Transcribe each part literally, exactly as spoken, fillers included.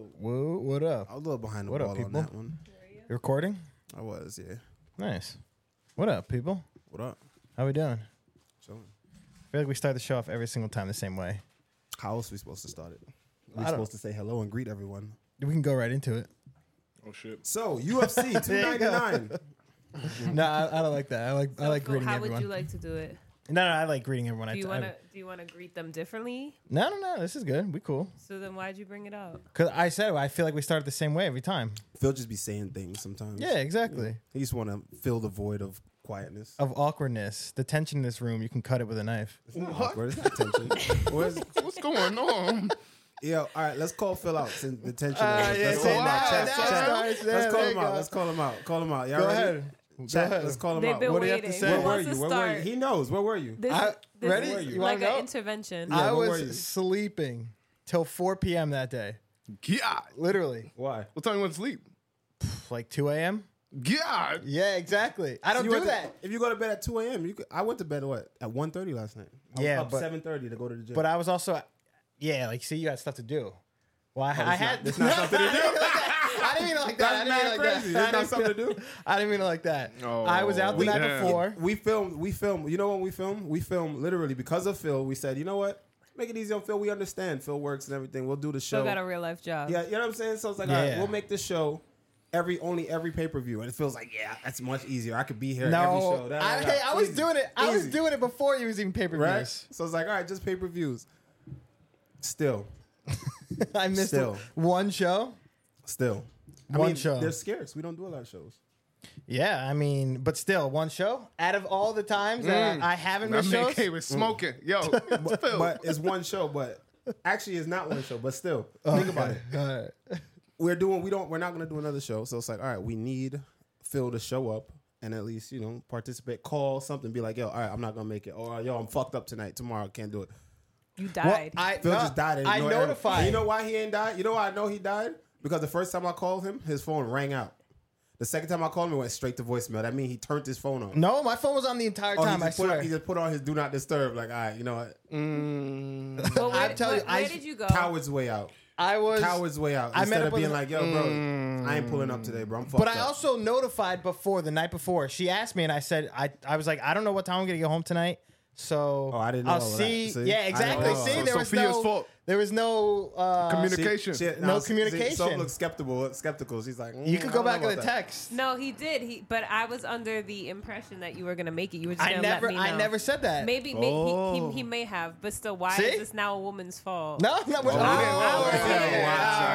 little. Whoa, what up? I was a little behind the What up, ball on people? that one. You recording? I was, yeah. Nice. What up, people? What up? How we doing? Chilling. I feel like we start the show off every single time the same way. How else are we supposed to start it? We're I don't- supposed to say hello and greet everyone. We can go right into it. Oh shit. So U F C two ninety-nine. No, I, I don't like that. I like I like So greeting how everyone. would you like to do it? no, no, I like greeting everyone. Do I, you I- want to do you want to greet them differently? No, no, no. This is good. We cool. So then why'd you bring it up? Cause I said I feel like we start the same way every time. Phil just be saying things sometimes. Yeah, exactly. He just want to fill the void of quietness. Of awkwardness, the tension in this room, you can cut it with a knife. It's not awkward. It's not tension. Where's, What's going on? yo, all right, let's call Phil out since the tension. Uh, is. yeah, Let's yeah, call him yeah, out. Chat, yeah, chat. yeah, Let's yeah, call there him you out. go. Let's call him out. Call him out. Y'all Go ready? ahead. Go Chat, ahead. let's call him They've out. been What do you have waiting. to say? Where Who were wants you? to Where were you? start? He knows. Where were you? This, I- this ready? is You wanna like know? an intervention. Yeah, I where were you? was sleeping till four p.m. that day. God. Literally. Why? What time you went to sleep? Like two a.m.? God. Yeah, exactly. I don't You do went to- that. if you go to bed at two a.m., you could, I went to bed at what? At one thirty last night. I Yeah, was up but- seven thirty to go to the gym. But I was also, yeah, like, see, you got stuff to do. Well, I, I it's had. not- it's not something to do. I didn't mean it like that. I That's didn't mean mad it like crazy. that. There's I not didn't something mean- to do. I didn't mean it like that. Oh, I was out the we- night damn. before. we filmed. We filmed. You know when we filmed? We filmed literally because of Phil. We said, you know what? Make it easy on Phil. We understand Phil works and everything. We'll do the show. Still got a real life job. Yeah, you know what I'm saying? So it's like, all right, Yeah. we'll make this show every only every pay per view, and it feels like, yeah, that's much easier. I could be here every No, show. Da, da, I, da. hey, I was Easy. doing it. I was Easy. doing it before you was even pay per views. right. So it's like, all right, just pay per views. Still, I missed Still. one show. still, I One mean, show. They're scarce. We don't do a lot of shows. Yeah, I mean, but still, one show out of all the times that Mm. I haven't That missed man shows. came with smoking. Yo, But, Phil. but it's one show. But actually, it's not one show. But still, think about it. All right. We're doing. We don't. We're not going to do another show. So it's like, all right, we need Phil to show up and at least, you know, participate. Call something. Be like, yo, all right, I'm not gonna make it. Or yo, I'm fucked up tonight. Tomorrow, I can't do it. You Well, died. I, Phil no, just died. and I you know every- notified. and you know why he ain't died? You know why I know he died? Because the first time I called him, his phone rang out. The second time I called him, it went straight to voicemail. That means he turned his phone on. No, my phone was on the entire Oh, he, time. I just put, swear. he just put on his do not disturb. Like, all right, you know what? Mm, Well, where, I'm telling you, where, where I- did you go? Coward's way out. I was. Coward's way out. I met Instead up of with being a- like, yo, bro, I ain't pulling up today, bro. I'm fucked But I up. also notified before the night before. She asked me, and I said, I, I was like, I don't know what time I'm gonna get home tonight. So Oh, I didn't know I'll all that. see. See? Yeah, I exactly. didn't know. See, So there was Sophia's no, fault. there was no uh, Communication. She- she- No now, see- communication. So looks skeptical. Skeptical. She's like, mm, You could I go don't back know to the about that. text. No, he did. He, but I was under the impression that you were gonna make it. You were just I gonna never, let me know. I never said that. Maybe, may, he, Oh. he, he may have, but still, why See? is this now a woman's fault? No, no. We're, Oh, oh, oh, was yeah, here.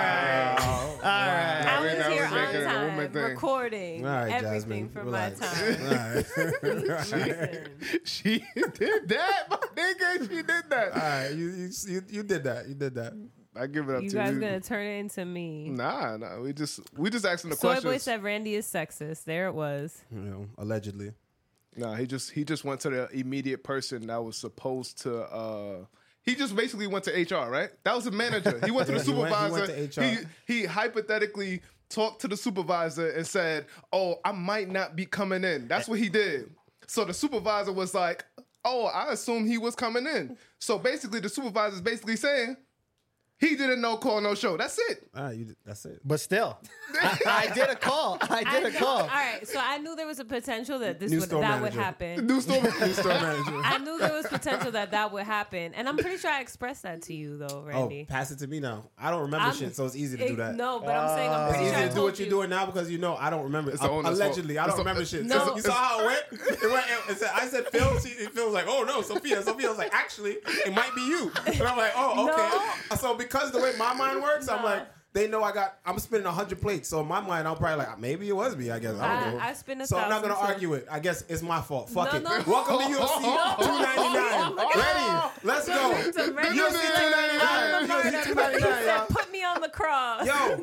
wow. all right. I was That was here making it a on woman time, thing. recording All right, everything Jasmine, for relax. my time. All right. Listen. she did that, my nigga. She did that. All right, you, you you you did that. You did that. I give it up You to guys you. gonna turn it into me? Nah, nah. We just we just asking the Soy questions. boy said Randy is sexist. There it was. You know, allegedly. Nah, he just he just went to the immediate person that was supposed to. uh He just basically went to H R, right? That was the manager. He went to the He went- he supervisor. went to H R. He, he hypothetically talked to the supervisor and said, "Oh, I might not be coming in." That's what he did. So the supervisor was like, "Oh, I assumed he was coming in." So basically, the supervisor is basically saying he didn't know call no show. That's it. All right, you did, that's it. But still, I, I did a call. I did a I- call. All right, so I knew there was a potential that this New would store that would manager. happen. New store. New store manager. I knew there was potential that that would happen, and I'm pretty sure I expressed that to you though, Oh, Randy. pass it to me now. I don't remember I'm- shit, so it's easy to do It- that. No, but I'm saying I'm It's pretty easy sure I to do told what you're you. doing now because you know I don't remember. It's the owner's Allegedly, fault. I don't It's the- remember shit. No. You saw how it went? It went it said, I said Phil. She, Phil was like, "Oh no, Sophia." Sophia was like, "Actually, it might be you." And I'm like, "Oh, okay." So because the way my mind works, I'm No. like, they know I got. I'm spinning a hundred plates. So in my mind, I'm probably like, maybe it was me. I guess I don't I- know. I spin a so I'm not gonna thousand, too. argue it. I guess it's my fault. Fuck No, it. no. Welcome to U F C two ninety-nine. Ready? Let's go. U F C To Randy. two ninety-nine. U F C two ninety-nine, y'all. Put me on the cross. Yo,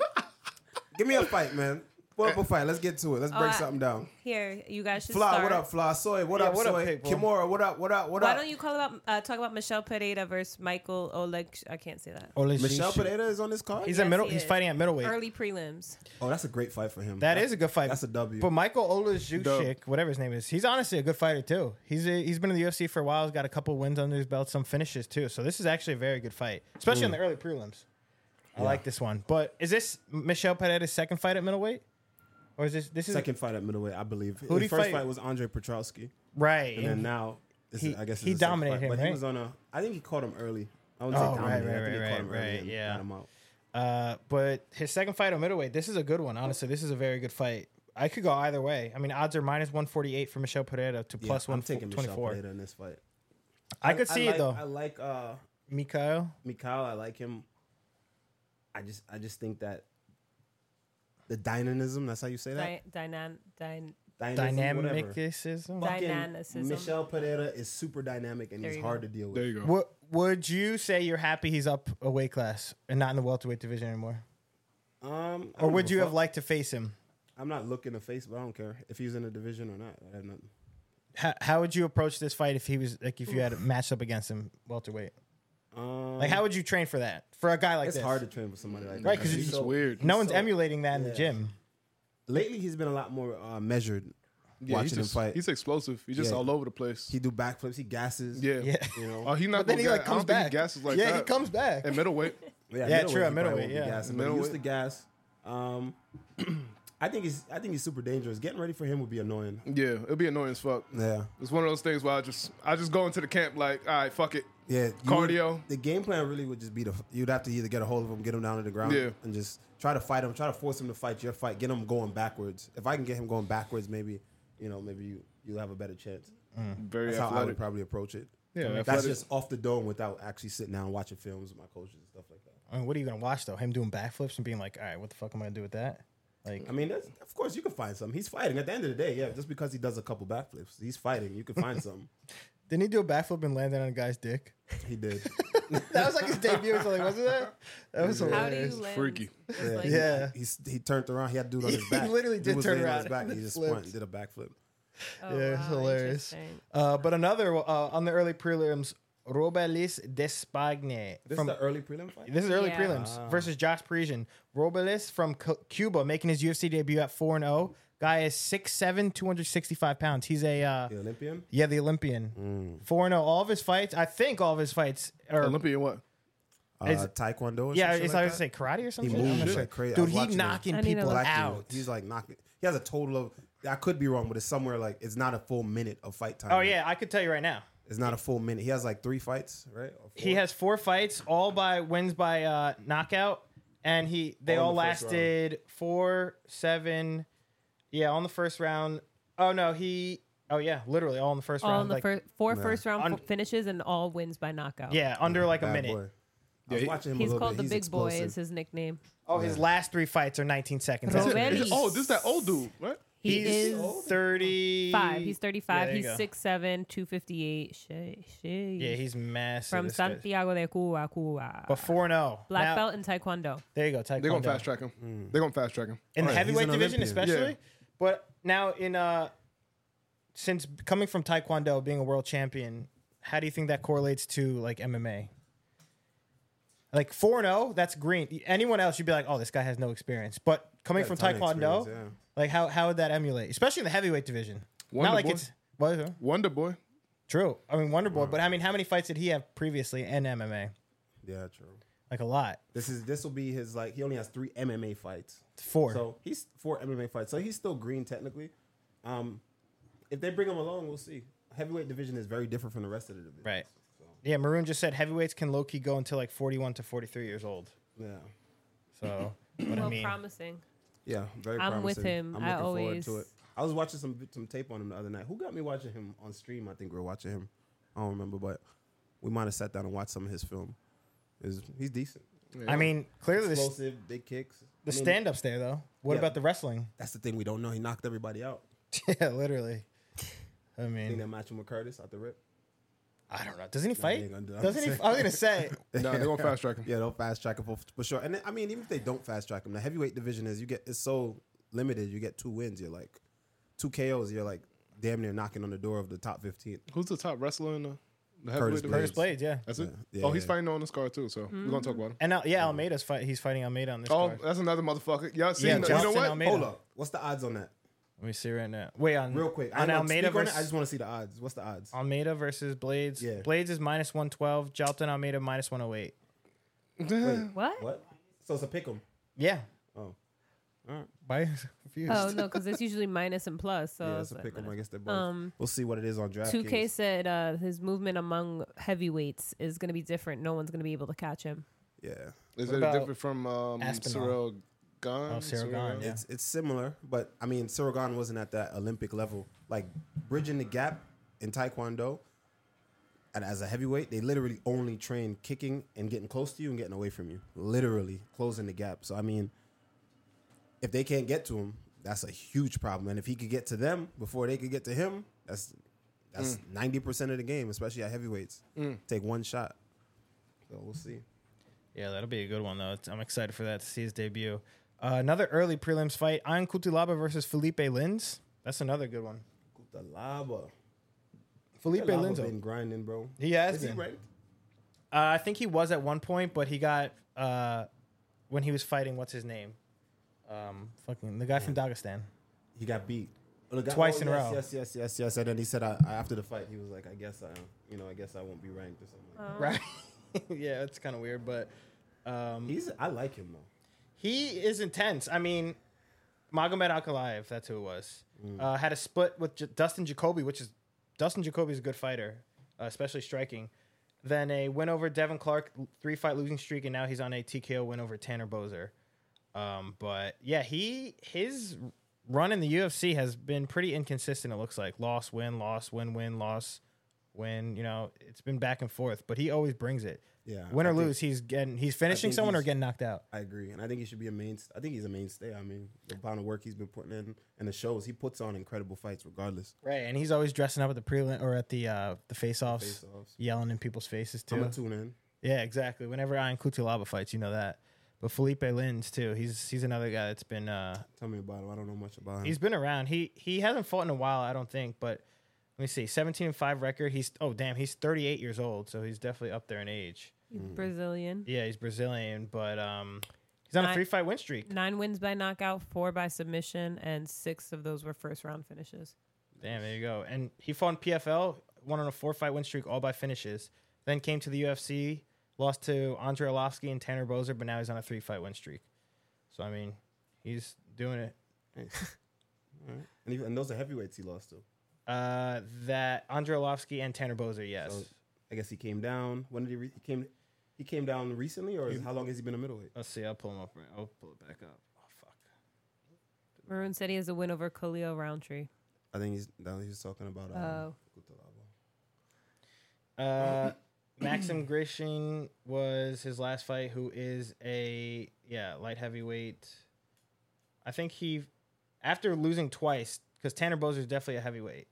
give me a fight, man. What up a fight? Let's get to it. Let's break Alright. something down. Here, you guys should Fly, start. what up, Fly? Soy, what Yeah, up, what up, Soy? people? Kimura, what up, what up, what Why up? don't you call about uh, talk about Michelle Pereira versus Michael Oleg? I can't say that. Ole Michelle Shishi. Pereira is on this card? He's Yes, a middle. he He's is. fighting at middleweight. Early prelims. Oh, that's a great fight for him. That is a good fight. That's a W. But Michael Olajuwon, whatever his name is, he's honestly a good fighter too. He's a, he's been in the U F C for a while. He's got a couple wins under his belt, some finishes too. So this is actually a very good fight, especially in the early prelims. I like this one. But is this Michelle Pereira's second fight at middleweight? Or is this this is Second fight at middleweight, I believe. Who His did he first fight? fight was Andre Petrowski, right? and then now this He- is, I guess he it's his second dominated fight. him, But right? he was on a. I think he caught him early. I would Oh, say right, dominated. right, I think he right, caught him right, early right, and yeah. got him out. Uh, but his second fight on middleweight, this is a good one. Honestly, this is a very good fight. I could go either way. I mean, odds are minus one forty eight for Michelle Pereira to plus yeah, one I'm taking twenty Michelle four. Pereira in this fight. I could see like, it though. I like uh, Mikhail. Mikhail. I like him. I just, I just think that the dynamism. That's how you say that. Dy- dynan- dyn- Dynamism, whatever. Dynamicism. Fucking Dynamicism. Michelle Pereira is super dynamic and There he's you hard go. to deal with. There you go. What would you say? You're happy he's up a weight class and not in the welterweight division anymore, Um, I or don't would give a you have fuck. liked to face him? I'm not looking to face, but I don't care if he was in the division or not. I have nothing. How, how would you approach this fight if he was like if you had matched up against him welterweight? Um, Like, how would you train for that for a guy like it's this? hard to train with somebody like that. Right, 'cause He's it's It's weird. No one's so- emulating that in the yeah. gym. Lately, he's been a lot more uh, measured. Yeah, watching he's him just, fight, He's explosive. He's just Yeah. all over the place. he do backflips, he gasses. yeah. Yeah, you know. Oh, he's not but then gonna he like gas- comes I don't think back. he gasses like yeah, that. he comes back. At middleweight. Yeah, true, at he probably middleweight, won't be yeah. gassing, but he used to Middleweight. gas. Um, I think he's, I think he's super dangerous. Getting ready for him would be annoying. Yeah, it'll be annoying as fuck. Yeah, It's one of those things where I just I just go into the camp like, all right, fuck it. yeah. you Cardio. would- the game plan really would just be to you'd have to either get a hold of him, get him down to the ground, Yeah. and just try to fight him, try to force him to fight your fight, get him going backwards. If I can get him going backwards, maybe you know, maybe you you have a better chance. Very That's how I would athletic. probably approach it. Yeah, That's athletic. just off the dome without actually sitting down and watching films with my coaches and stuff like that. I mean, what are you gonna watch though? Him doing backflips and being like, all right, what the fuck am I gonna do with that? Like, I mean, that's, of course, you can find something. He's fighting. At the end of the day, yeah, just because he does a couple backflips, he's fighting. You can find something. didn't he do a backflip and landed on a guy's dick? He did. That was like his debut or something, wasn't that? That was How do you hilarious. land? freaky. Just Yeah. like- Yeah. He's, he turned around. He had to do it on his He back. literally Dude did was turn laying on around his back. and He just flipped. spun, did a backflip. Oh, Yeah, it's wow, hilarious. interesting. Uh, but another uh, on the early prelims, Robelis Despagne This from is the early prelim fight? this is early Yeah. prelims Ah. versus Josh Parisian. Robelis from Cu- Cuba making his U F C debut at four and zero. Guy is six seven, two hundred sixty-five pounds. He's a uh, The Olympian? yeah, the Olympian. four and zero. All of his fights, I think, all of his fights are Olympian what? Uh, Is- Taekwondo or yeah. some shit Is like I would that? say karate or He something. I'm not moves sure. like crazy. I Dude, was he watching him. knocking I need to people look. Black dude. out. He's like knocking. He has a total of, I could be wrong, but it's somewhere like, it's not a full minute of fight time. Oh yeah, I could tell you right now. It's not a full minute. He has like three fights, right? Or He four? has four fights, all by wins by uh, knockout, and he they All all, in the first lasted four, seven, yeah, on the first round. Oh no, he oh yeah, literally all in the first All round. in the like, fir- four Nah. first round Un- f- finishes and all wins by knockout. yeah, under like a Bad minute. boy. I was Yeah, watching him He's a little called bit. the He's Big Boy explosive. is his nickname. Oh, his last three fights are nineteen seconds. That's Is it. it- Already? is it- oh, this is that old dude, right? He He's is thirty five. He's thirty-five. Yeah, there you He's go. six seven, two fifty-eight. Shit, shit. Yeah, he's massive. from this guy. Santiago de Cuba, Cuba. But four and zero. Black Now- belt in Taekwondo. There you go. Taekwondo. They're gonna fast track him. Mm. They're gonna fast track him. in the Oh, yeah, he's heavyweight an division, Olympian. especially. Yeah. But now in uh, since coming from Taekwondo, being a world champion, how do you think that correlates to like M M A? Like four and zero, that's green. Anyone else, you'd be like, oh, this guy has no experience. But coming Got from a ton of Taekwondo, experience, like how how would that emulate, especially in the heavyweight division? Wonder Not like Boy. it's what? Wonder Boy. True. I mean, Wonder Boy. But I mean, how many fights did he have previously in M M A? yeah. Yeah, true. Like a lot. This is this will be his like he only has three M M A fights. Four. So he's four M M A fights. So he's still green technically. Um, if they bring him along, we'll see. Heavyweight division is very different from the rest of the division. Right. Yeah, Maroon just said heavyweights can low key go until like forty-one to forty-three years old. Yeah. So, but Well, I mean, promising. Yeah, very I'm with promising. him. I'm I looking always- forward to it. I was watching some some tape on him the other night. Who got me watching him on stream? I think we were watching him. I don't remember, but we might have sat down and watched some of his film. Is he's decent. I mean, clearly the, Explosive, big kicks. the I mean, stand-ups there though. What Yeah. about the wrestling? That's the thing we don't know. He knocked everybody out. Yeah, literally. I I think mean, that match him with Curtis out the rip. I don't know. Doesn't he he fight? ain't gonna do it. Doesn't he? I was gonna say. No, they're gonna fast track him. Yeah, they'll fast track him for, for sure. And then, I mean, even if they don't fast track him, the heavyweight division is you get it's so limited. You get two wins. You're like two K Os. You're like damn near knocking on the door of the top fifteen. Who's the top wrestler in the, the Curtis heavyweight Blades. division? Curtis Blades, yeah. That's it. Yeah, oh, he's yeah. fighting on this card too, so we're gonna talk about him. And now, yeah, Almeida's fight. He's fighting Almeida on this Oh, card. that's another motherfucker. Y'all see? Yeah, you know Justin what? Almeida. Hold up. What's the odds on that? Let me see right now. Wait, on Real quick. I on don't Almeida speak on it. versus I just want to see the odds. What's the odds? Almeida versus Blades. Yeah. Blades is minus one twelve. Jalton Almeida minus one oh eight. What? What? So it's a pick 'em. Yeah. Oh, all right. Why confused? Oh no, because it's usually minus and plus. So Yeah, it's it's a like pick 'em. I minus. guess they're both. Um, We'll see what it is on DraftKings. two K said uh, his movement among heavyweights is going to be different. No one's going to be able to catch him. Yeah, Is What it about different from um, Aspinall? Cyril Gahn? Oh, Cyril Gahn, yeah. it's it's similar, but I mean, Cyril Gahn wasn't at that Olympic level. Like bridging the gap in Taekwondo, and as a heavyweight, they literally only train kicking and getting close to you and getting away from you. Literally closing the gap. So I mean, if they can't get to him, that's a huge problem. And if he could get to them before they could get to him, that's that's ninety percent of the game, especially at heavyweights. Take one shot. So we'll see. Yeah, that'll be a good one though. It's, I'm excited for that to see his debut. Uh, another early prelims fight: Ian Cutelaba versus Felipe Lins. That's another good one. Kutalaba. Felipe Kutalaba Lins. been grinding, bro. He has Is he been. ranked? Uh, I think he was at one point, but he got uh, when he was fighting. What's his name? Um, fucking the guy from Dagestan. He got beat Oh, the guy- Twice oh, in a yes, row. Yes, yes, yes, yes. And then he said I, I- after the fight, he was like, I guess I, you know, I guess I won't be ranked or something. Like that. Right? Yeah, it's kind of weird, but um, He's, I like him though. he is intense. I mean, Magomed Ankalaev, that's who it was. Uh, had a split with J- Dustin Jacoby, which is Dustin Jacoby is a good fighter, uh, especially striking. Then a win over Devin Clark, three fight losing streak, and now he's on a T K O win over Tanner Bozer. Um, but yeah, he his run in the U F C has been pretty inconsistent. It looks like loss, win, loss, win, win, loss, win. You know, it's been back and forth, but he always brings it. Yeah, Win or I think- lose, he's getting he's finishing think someone or he's- getting knocked out. I agree, and I think he should be a main. I think he's a mainstay. I mean, the amount of work he's been putting in and the shows he puts on incredible fights, regardless. Right, and he's always dressing up at the prelim or at the uh, the face-offs, Face-offs. yelling in people's faces I'm too. gonna tune in. Yeah, exactly. Whenever Ian Cutelaba fights, you know that. But Felipe Lins too. He's he's another guy that's been uh, Tell me about him. I don't know much about him. he's been around. He he hasn't fought in a while, I don't think. But let me see, seventeen and five record. He's oh damn, he's thirty-eight years old, so he's definitely up there in age. He's Brazilian. Yeah, he's Brazilian, but um, he's on a Nine- three fight win streak. Nine wins by knockout, four by submission, and six of those were first round finishes. Damn, there you go. And he fought in P F L, won on a four fight win streak, all by finishes. Then came to the U F C, lost to Andre Arlovsky and Tanner Bozer, but now he's on a three fight win streak. So I mean, he's doing it. All right. and, he, and those are heavyweights he lost to. Uh, that Andre Arlovsky and Tanner Bozer, yes. So I guess he came down. When did he? Re- he came. He came down recently, or is, how long has he been a middleweight? Let's see. I'll pull him up. Right. I'll pull it back up. Oh fuck. Maroon said he has a win over Khalil Roundtree. I think he's. Now he's talking about. Um, Oh. Kutalaba. Uh, Maxim Grishin was his last fight. Who is a yeah light heavyweight. I think he, after losing twice, because Tanner Bozer is definitely a heavyweight.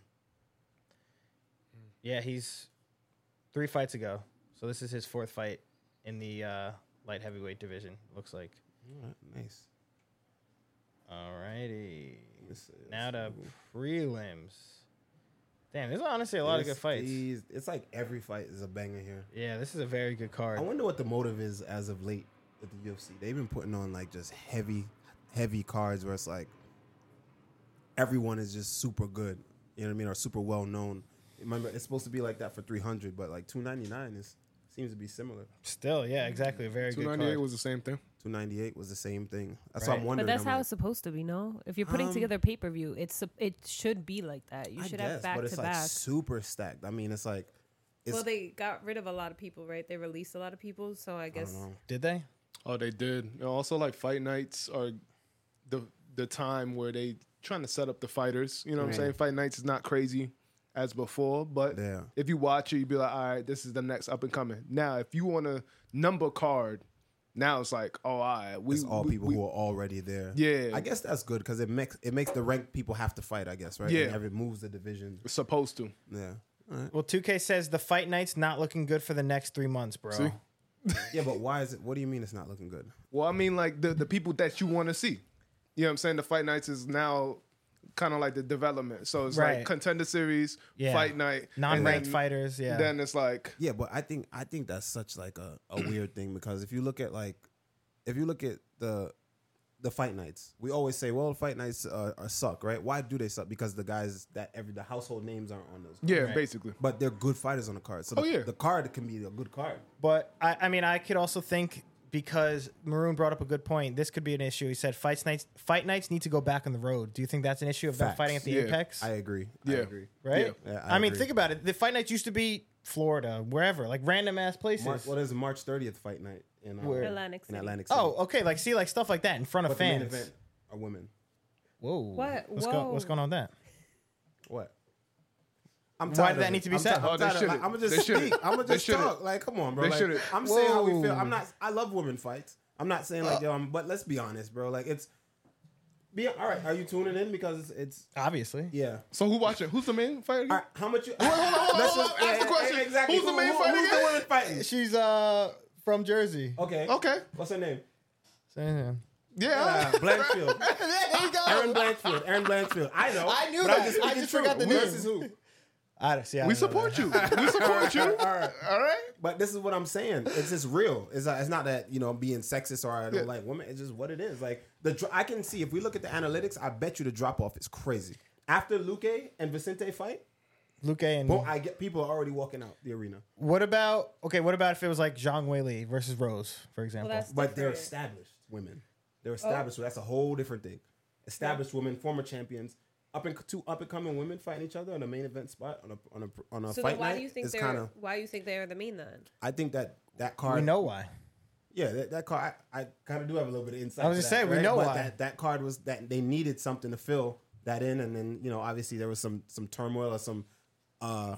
Yeah, he's three fights ago. So this is his fourth fight in the uh, light heavyweight division. Looks like. All right, nice. Alrighty. Let's see, let's Now to see. prelims. Damn, there's honestly a lot of It's good fights. these- It's like every fight is a banger here. Yeah, this is a very good card. I wonder what the motive is as of late with the U F C. They've been putting on like just heavy, heavy cards where it's like everyone is just super good. You know what I mean? Or super well known. Remember, it's supposed to be like that for three hundred, but like two ninety-nine is seems to be similar. Still, yeah, exactly. A very two good ninety-eight card. was the same thing. two ninety-eight was the same thing. That's Right. what I'm wondering. But that's I'm how like, it's supposed to be, no? If you're putting Um, together pay per view, it's sup- it should be like that. You I should guess, have back but it's to like back. super stacked. I mean, it's like it's. Well, they got rid of a lot of people, right? They released a lot of people, so I I guess don't know. Did they? Oh, they did. And also, like fight nights are the the time where they trying to set up the fighters. You know what Right. I'm saying? Fight nights is not crazy as before, but Yeah. if you watch it, you'd be like, all right, this is the next up and coming. Now, if you want a number card, now it's like, oh, all right, we It's all we- people we- who are already there. Yeah. I guess that's good because it makes it makes the ranked people have to fight. I guess right. Yeah. And every moves the division. It's supposed to. Yeah. All right. Well, two K says the fight night's not looking good for the next three months, bro. See? Yeah, but why is it? What do you mean it's not looking good? Well, I mean, like the, the people that you want to see. You know what I'm saying? The fight nights is now kind of like the development. So it's Right. like contender series, Yeah. fight night, and Non-ranked then- fighters, yeah. Then it's like, Yeah, but I think I think that's such like a, a weird thing because if you look at like if you look at the the fight nights, we always say, well, fight nights uh, are suck, right? Why do they suck? Because the guys that every the household names aren't on those. yeah, Right. basically. But they're good fighters on the card. So the, Oh, yeah. the card can be a good card. But I, I mean, I could also think because Maroon brought up a good point. This could be an issue. He said fight nights fight nights need to go back on the road. Do you think that's an issue of them Facts. fighting at the Yeah. Apex? I agree. Yeah. I agree. right? Yeah. Yeah, I, I mean, agree. think about it. The fight nights used to be Florida, wherever, like random ass places. Mar- what is March thirtieth fight night in, uh, Where? Atlantic in City. Atlantic City? oh, okay. Like see, like stuff like that in front of but the main fans. event are women. Whoa. What? What's, Whoa. Go, what's going on with that? What? I'm Why tired did of that it. need to be I'm said? ti- I'm Oh, they tired of- shouldn't. I'm gonna They just shouldn't. speak. I'm gonna They just shouldn't. talk. Like, come on, bro. They Like, shouldn't. I'm saying how we feel. Whoa. I'm not. I love women fights. I'm not saying like yo. I'm, but let's be honest, bro. Like it's. Be all right. Are you tuning in because it's Obviously. yeah. So who watching? Who's the main fighter? again? All right, how much you? hold on, hold on, let's hold on. Ask the question. exactly. Who's the Who- main who- fighter Who's the again? woman fighting? She's uh from Jersey. Okay. Okay. What's her name? Yeah. Uh, Blanchfield. there you go. Aaron Blanchfield. Aaron Blanchfield. I know. I knew but I'm that. just I speaking just true. forgot the name. Versus who? I don't see. I We don't know support that. you. We support you. All right. All right. But this is what I'm saying. It's just real. It's not, it's not that, you know, I'm being sexist or I don't Yeah. like women. It's just what it is. Like the dr- I can see if we look at the analytics, I bet you the drop off is crazy. After Luque and Vicente fight, Luque and well, I get people are already walking out the arena. what about okay? What about if it was like Zhang Weili versus Rose, for example? Well, that's But they're different. established women. They're established, so that's a whole different thing. Established women, former champions, up and two up and coming women fighting each other on a main event spot on a on a on a So fight then why night. do you think is they're kinda, why do you think they're the mean then? I think that that card. we know why. Yeah, that, that card. I, I kind of do have a little bit of insight. I was to just that, saying, we right? know but why. That, that card was that they needed something to fill that in, and then you know, obviously there was some some turmoil or some uh,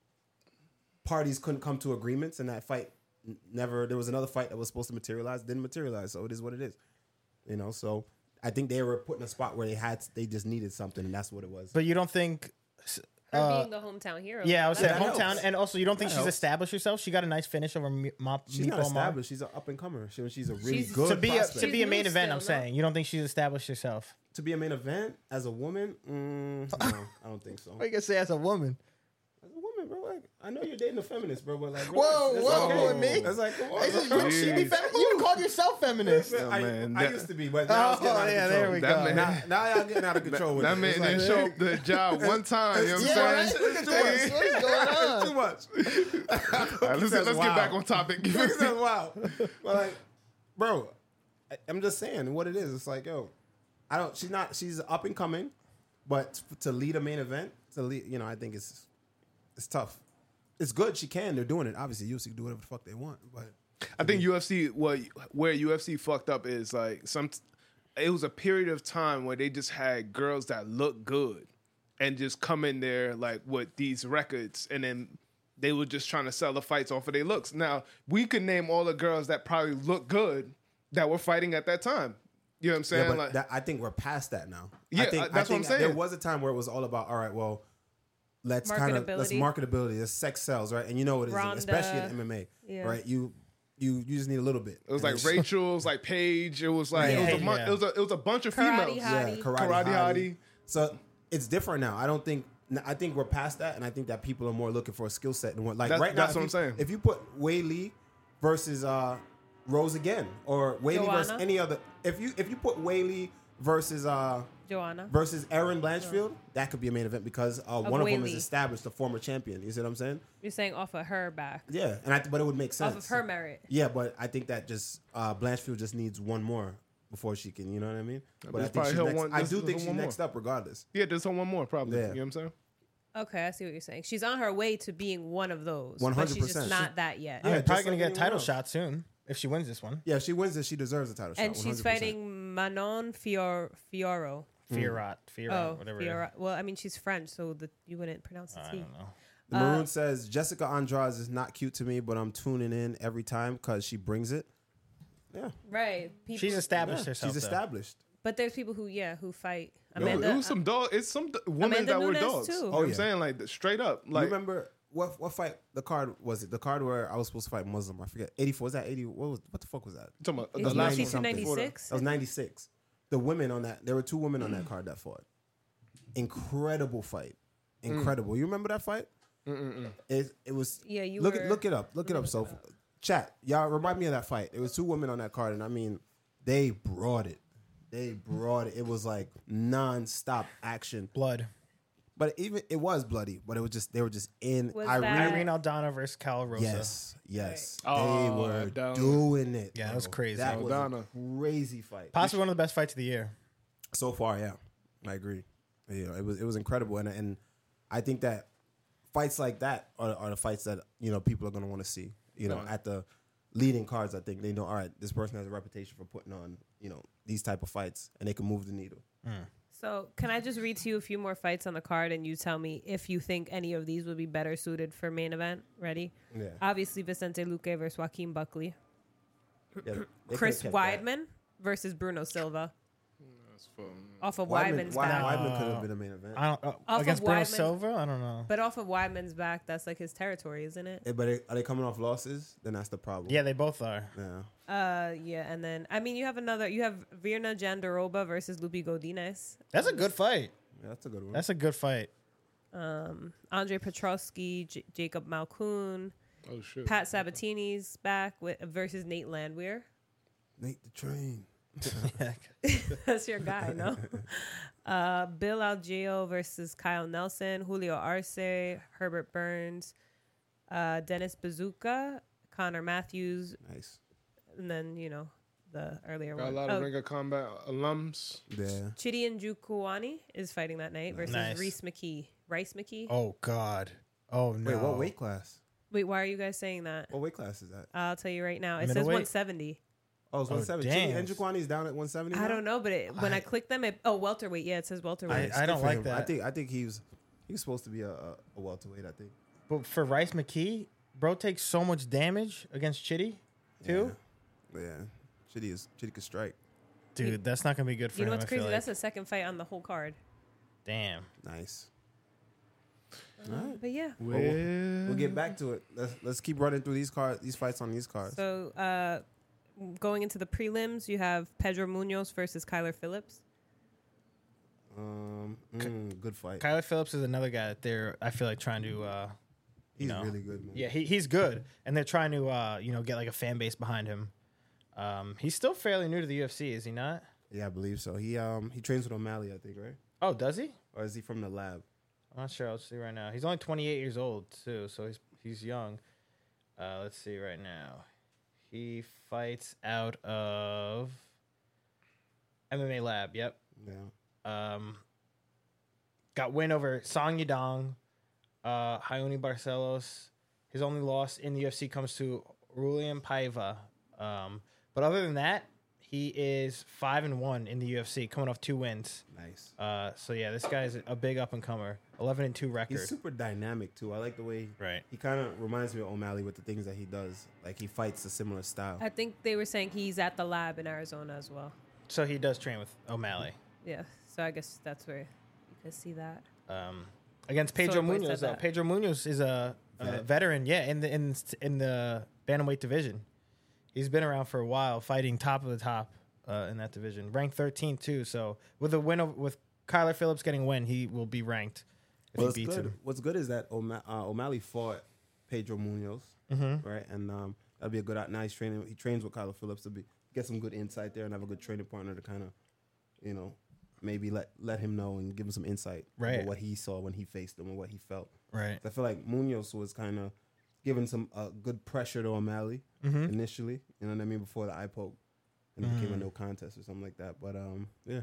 parties couldn't come to agreements, and that fight n- never. There was another fight that was supposed to materialize, didn't materialize, so it is what it is. You know, so I think they were put in a spot where they had they just needed something, and that's what it was. But you don't think? Her Uh, being the hometown hero. Yeah, I was saying that helps. hometown, and also you don't think That she's helps. established herself. She got a nice finish over M- Mop. She's not Meatball Mob. established. She's an up and comer. She, she's a really She's- good To be a, prospect. to be a She's main new event, still, I'm no? saying you don't think she's established herself. to be a main event as a woman. Mm, no, I don't think so. What you gonna say as a woman? As a woman, bro, like I know you're dating a feminist, bro, but like, Whoa, relax. whoa, That's okay. me? That's like, come on. You, she be femi- you called yourself feminist. I, Oh, man, I that- used to be, but now it's Oh, getting out of yeah, control. there we That go. man- Now, now y'all getting out of control with That it. man It's didn't like, show up the job one time. You know what Yeah, I'm right? saying? It's too much. What is going on? It's too much. All right, let's That's let's wild. get back on topic. That's wow. But like, bro, I, I'm just saying what it is. It's like, yo, I don't. She's not. She's up and coming, but to lead a main event, to lead, you know, I think it's it's tough. It's good. She can. They're doing it. Obviously, U F C can do whatever the fuck they want, but. I think U F C what where U F C fucked up is like some. It was a period of time where they just had girls that look good, and just come in there like with these records, and then they were just trying to sell the fights off of their looks. Now we could name all the girls that probably look good that were fighting at that time. You know what I'm saying? Yeah, but like, that, I think we're past that now. Yeah, I think, uh, that's I what I'm think saying. There was a time where it was all about, all right, well, let's kind of let's Marketability. marketability, let's sex sells, right? And you know what it is, Ronda. especially in M M A, Yeah. right? You you you just need a little bit. it was And like then- Rachel, it was like Paige. It was like it, was a, Yeah. mon- it was a it was a bunch of Karate females. Hottie. Yeah, karate, Karate hottie. hottie. So it's different now. I don't think. I think we're past that, and I think that people are more looking for a skill set and what. Like That's- right now, that's if what you- I'm saying. If you put Wei Lee versus uh, Rose again, or Wei Lee versus Joanna. any other, if you if you put Wei Lee versus uh, Joanna. versus Aaron Blanchfield, that could be a main event because uh, one of them is Whaley. established, a former champion. You see what I'm saying? You're saying off of her back. Yeah, and I, but it would make sense Off of her merit. Yeah, but I think that just uh, Blanchfield just needs one more before she can. You know what I mean? But I there's think probably she's her next, one- I there's- do there's think she's one more. next up regardless. Yeah, there's one more probably. Yeah. You know what I'm saying? Okay, I see what you're saying. She's on her way to being one of those. one But hundred she's just percent. not that yet. Yeah, Yeah, just probably gonna like get a anyone title else. shot soon if she wins this one. Yeah, if she wins this, she deserves a title shot. And she's one hundred percent. fighting Manon Fior- Fioro. Fiorot, Fiorot, Oh, whatever. it is. Fiora. Well, I mean, she's French, so the, you wouldn't pronounce the I T. don't know. The Uh, Maroon says Jessica Andrade is not cute to me, but I'm tuning in every time because she brings it. Yeah, Right. People, She's established yeah, herself. she's though. established. But there's people who, yeah, who fight. Yo, Amanda. it was some dog. It's some d- women Amanda that were Nunes, dogs. too. You know Oh, what I'm yeah. saying? Like straight up. You Like remember what what fight? The card was it? The card where I was supposed to fight Muslim. I forget. eighty-four. Was that eighty? What was? What the fuck was that? I'm talking about Is the it last ninety one. something. ninety-six? That was ninety-six. The women on that. There were two women on that card that fought. Incredible fight. Incredible. You remember that fight? It it was. Yeah, you look were- it look it up. Look it up. So chat, y'all remind me of that fight. It was two women on that card, and I mean, they brought it. They brought it. It was like non-stop action. Blood. But even it was bloody, but it was just they were just in Was Irene. that- Irene Aldana versus Cal Rosa. Yes, yes, Right. they Oh, were Aldana. doing it. Yeah, it was bro. crazy. That was a Aldana. crazy fight. Possibly one of the best fights of the year. So far, yeah, I agree. You know, it was it was incredible, and and I think that fights like that are, are the fights that you know people are going to want to see. You know, Right. at the leading cards, I think they know. All right, this person has a reputation for putting on you know these type of fights, and they can move the needle. So, can I just read to you a few more fights on the card and you tell me if you think any of these would be better suited for main event? Ready? Yeah, Obviously, Vicente Luque versus Joaquin Buckley. yeah they Chris could've kept that. Weidman versus Bruno Silva. That's fun. Off of Weidman, Weidman's Weid- back. Weidman could have been a main event. I don't uh, Off against of Bruno Weidman- Silva. I don't know. But off of Weidman's back, that's like his territory, isn't it? Eh, but are they coming off losses? Then that's the problem. Yeah, they both are. Yeah. Uh, yeah, and then I mean, you have another. You have Virna Jandiroba versus Lupi Godinez. That's a good fight. Yeah, that's a good one. That's a good fight. Um, Andre Petrosky, J- Jacob Malkoon, Oh shit. Pat Sabatini's back with versus Nate Landwehr. Nate the Train. That's your guy, no? uh, Bill Algeo versus Kyle Nelson, Julio Arce, Herbert Burns, uh, Dennis Bazooka, Connor Matthews, Nice. and then you know the earlier Got a one. lot of Oh, Ring of Combat alums. Yeah. Chidi Njokuani is fighting that night versus Nice. Reese McKee. Rice McKee. Oh God. Oh no. Wait, what weight class? Wait, why are you guys saying that? What weight class is that? I'll tell you right now. It says Middleweight? one seventy. Oh, it's Oh, one seventy. damn. Chidi Njokuani's down at one seventy. I don't know, but it, when I, I- click them, it oh welterweight. Yeah, it says welterweight. I don't like I that. think I think he was he was supposed to be a, a, a welterweight. I think. But for Rice McKee, bro takes so much damage against Chitty, too. Yeah. yeah. Chidi is Chidi could strike. Dude, that's not gonna be good for you know him. what's I feel crazy? like. That's the second fight on the whole card. Damn. Nice. But yeah. Well, we'll, we'll get back to it. Let's let's keep running through these cards, these fights on these cards. So uh, going into the prelims, you have Pedro Munoz versus Kyler Phillips. Um, mm, good fight. Kyler Phillips is another guy that they're I feel like trying to uh He's know. really good, man. yeah, he, he's good. And they're trying to uh, you know, get like a fan base behind him. Um he's still fairly new to the U F C, is he not? Yeah, I believe so. He um he trains with O'Malley, I think, right? Oh, does he? Or is he from the lab? I'm not sure. I'll see right now. He's only twenty-eight years old too, so he's he's young. Uh, let's see right now. He fights out of M M A Lab. Yep. Yeah. Um, got win over Song Yadong, uh, Hayoni Barcelos. His only loss in the U F C comes to Rulian Paiva. Um, but other than that, he is five and one in the U F C, coming off two wins. Nice. Uh, so yeah, this guy's a big up and comer. Eleven and two record. He's super dynamic too. I like the way Right. he kind of reminds me of O'Malley with the things that he does. Like he fights a similar style. I think they were saying he's at the lab in Arizona as well. So he does train with O'Malley. Yeah, so I guess that's where you can see that. Um, against Pedro Soy Boy Munoz. said though. that. Pedro Munoz is a, a Vet. veteran, yeah, in the in in the bantamweight division. He's been around for a while, fighting top of the top uh, in that division, ranked thirteenth too. So with a win over, with Kyler Phillips getting a win, he will be ranked if Well, he it's beats good. him. What's good is that O'Ma- uh, O'Malley fought Pedro Munoz, Mm-hmm. right? And um, that'll be a good. Now he's training. He trains with Kyler Phillips to be get some good insight there and have a good training partner to kind of, you know, maybe let let him know and give him some insight Right. about what he saw when he faced him and what he felt. Right. I feel like Munoz was kind of giving some uh, good pressure to O'Malley Mm-hmm. initially. You know what I mean? Before the eye poke and it became a no contest or something like that. But um, yeah,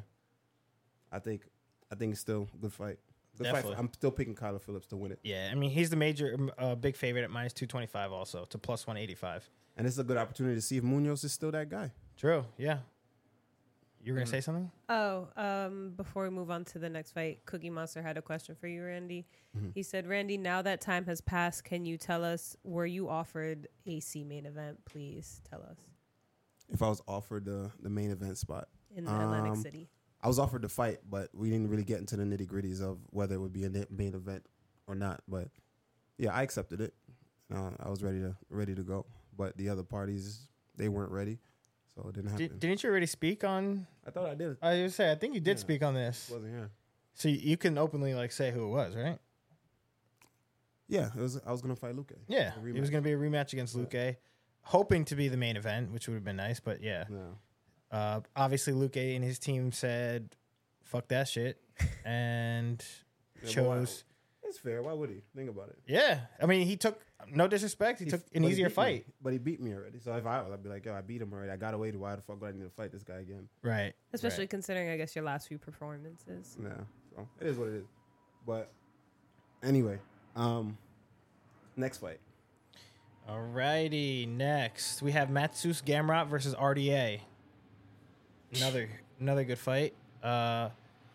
I think I think it's still a good fight. Good fight. Definitely. I'm still picking Kyler Phillips to win it, Yeah, I mean he's the major um, uh, big favorite at minus two twenty five, also to plus one eighty five. and it's a good opportunity to see if Munoz is still that guy. True. Yeah. You were gonna say something? Oh, um, before we move on to the next fight, Cookie Monster had a question for you, Randy. Mhm. He said, Randy, now that time has passed, can you tell us, were you offered a C main event? Please tell us. If I was offered the the main event spot, In Atlantic Um, City. I was offered the fight, but we didn't really get into the nitty gritties of whether it would be a ni- main event or not. But yeah, I accepted it. Uh, I was ready to ready to go, but the other parties they weren't ready, so it didn't happen. Did, didn't you already speak on? I thought I did. I was gonna say I think you did Yeah. speak on this. Wasn't here. So you- you can openly like say who it was, right? Yeah, it was. I was gonna fight Luque. Yeah, A it was rematch. going to be a rematch against Yeah. Luque, hoping to be the main event, which would have been nice. But yeah, No. uh, obviously Luque and his team said, "Fuck that shit," and Yeah, but chose. why- It's fair. Why would he? Think about it. Yeah, I mean, he took no disrespect. He, He- took but an he easier beat me. fight. But he beat me already. So if I was, I'd be like, yo, I beat him already. I got away. Why the fuck would I need to fight this guy again? Right. Especially right. considering, I guess, your last few performances. Yeah. So it is what it is. But anyway, um, next fight. Alrighty, next we have Matsus Gamrot versus R D A. Another another good fight. Uh,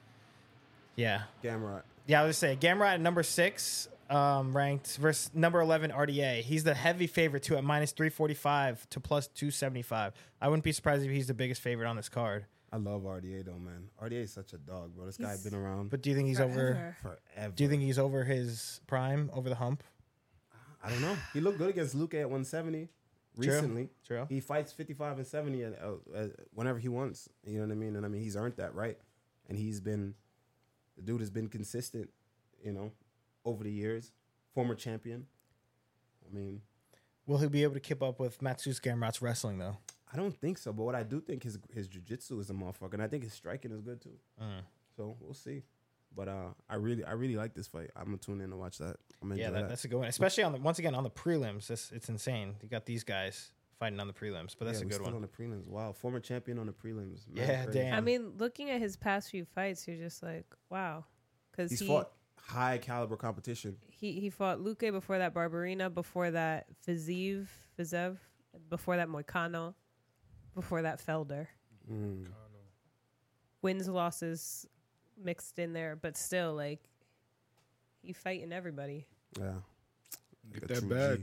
yeah, Gamrot. yeah. I was say Gamrot at number six, um, ranked versus number eleven R D A. He's the heavy favorite too at minus three forty five to plus two seventy five. I wouldn't be surprised if he's the biggest favorite on this card. I love R D A though, man. R D A is such a dog, bro. This guy He's- been around But do you think he's over? Forever. forever. Do you think he's over his prime, over the hump? I don't know. He looked good against Luke at one seventy True. recently. True. He fights fifty-five and seventy at, uh, uh, whenever he wants. You know what I mean? And I mean, he's earned that right. And he's been, the dude has been consistent, you know, over the years. Former champion. I mean, Will he be able to keep up with Matsus Gamrot's wrestling though? I don't think so. But what I do think his his jiu-jitsu is a motherfucker. And I think his striking is good too. Mm. So we'll see. But uh, I really, I really like this fight. I'm gonna tune in to watch that. I'm gonna Yeah, enjoy that, that. that's a good one. Especially on the once again on the prelims. It's, it's insane. You got these guys fighting on the prelims, but that's yeah, a we good still one. on the prelims. Wow, former champion on the prelims. Man, Yeah, crazy. damn. I mean, looking at his past few fights, you're just like, wow. Because He's he, fought high caliber competition. he he fought Luque before that, Barbarina before that, Fizev, Fizev, before that, Moicano, before that, Felder. Mm. Wins, losses mixed in there, but still, like, he fighting everybody. Yeah, Get Like a that true bag.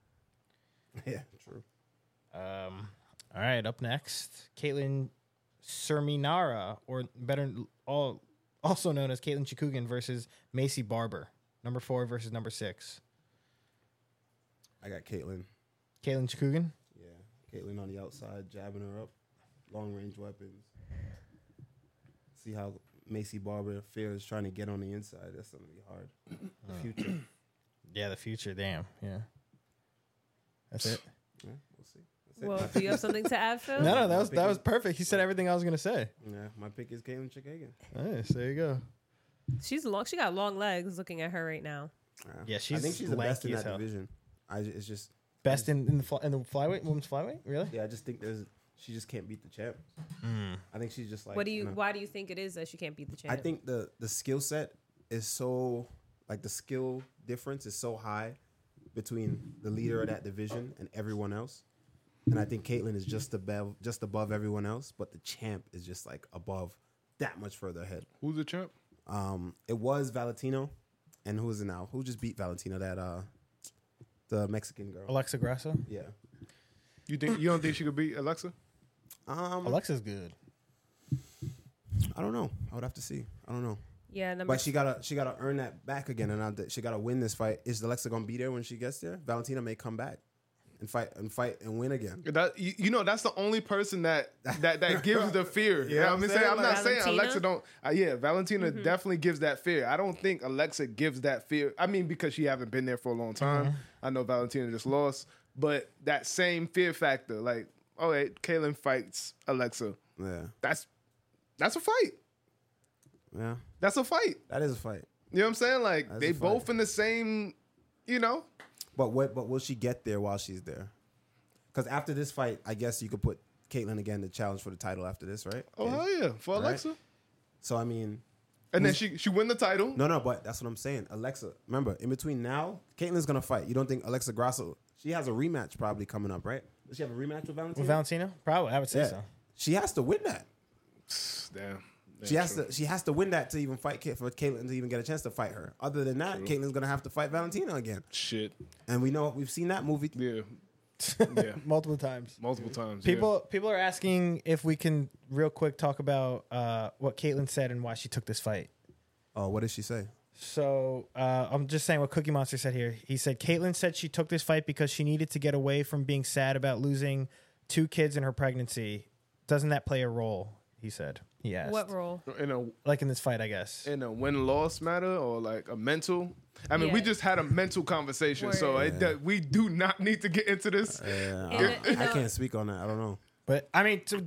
G. Yeah, true. Um, all right, up next, Caitlin Serminara, or better, all also known as Caitlin Chikugan versus Macy Barber, number four versus number six. I got Caitlyn. Caitlin Chikugan. Yeah, Caitlyn on the outside, jabbing her up, long range weapons. See how Macy Barber fears trying to get on the inside. That's gonna be hard. The future. Yeah, the future. Damn. Yeah. That's it. Yeah, we'll see. That's it. Well, My do you pick have is- something to add, Phil? No, no, that was pick that is- was perfect. He said everything I was gonna say. Yeah, my pick is Caitlyn Chikagan. Nice. There you go. She's long. She got long legs. Looking at her right now. Yeah, I she's think she's the best in lanky as that hell. division. I ju- it's just Best in, in the fly, in the flyweight, women's flyweight. Really? yeah, I just think there's she just can't beat the champ. Mm. I think she's just like what do you? know, Why do you think it is that she can't beat the champ? I think the the skill set is so like the skill difference is so high between the leader of that division and everyone else. And I think Caitlyn is just above just above everyone else, but the champ is just like above that much further ahead. Who's the champ? Um, it was Valentino, and who is it now? Who just beat Valentino? That uh, the Mexican girl. Alexa Grasso. Yeah. You think you don't think she could beat Alexa? Um, Alexa's good. I don't know. I would have to see. I don't know. yeah, number. But she gotta she gotta earn that back again, and I, she gotta win this fight. Is Alexa gonna be there when she gets there? Valentina may come back and fight and fight and win again. That you, you know, that's the only person that that that gives the fear. Yeah, Yeah, I'm I'm, saying, saying, I'm not like- saying Valentina? Alexa don't. Uh, yeah, Valentina Mm-hmm. definitely gives that fear. I don't think Alexa gives that fear. I mean, because she haven't been there for a long time. Mm-hmm. I know Valentina just lost, but that same fear factor, like, all right, Kaylin fights Alexa. Yeah, That's that's a fight. yeah, That's a fight. that is a fight. You know what I'm saying? Like That's they a fight. both in the same. You know, But what? But will she get there while she's there? Because after this fight, I guess you could put Caitlyn again to challenge for the title after this, right? oh Yeah. hell yeah, for Right. Alexa. So I mean, And then she she win the title. no, no, but that's what I'm saying. Alexa, remember, in between now, Caitlyn's gonna fight. You don't think Alexa Grasso? She has a rematch probably coming up, right? Does she have a rematch with Valentina? With Valentina? Probably. I would say yeah. so. She has to win that. Damn. She has to. She has to win that to even fight Ka- for Caitlyn to even get a chance to fight her. Other than that, Caitlyn's gonna have to fight Valentina again. Shit. And we know we've seen that movie. Yeah. Yeah. Multiple times. Multiple times. yeah. People people are asking if we can real quick talk about uh, what Caitlyn said and why she took this fight. Oh, what did she say? So uh, I'm just saying what Cookie Monster said here. He said Caitlyn said she took this fight because she needed to get away from being sad about losing two kids in her pregnancy. Doesn't that play a role? He said. He asked. what role? in a Like in this fight, I guess. in a win loss matter or like a mental. I mean, we Yeah. just had a mental conversation, so Word. it, that we do not need to get into this. Yeah, In a- I, in I a- can't speak on that. I don't know. But I mean, to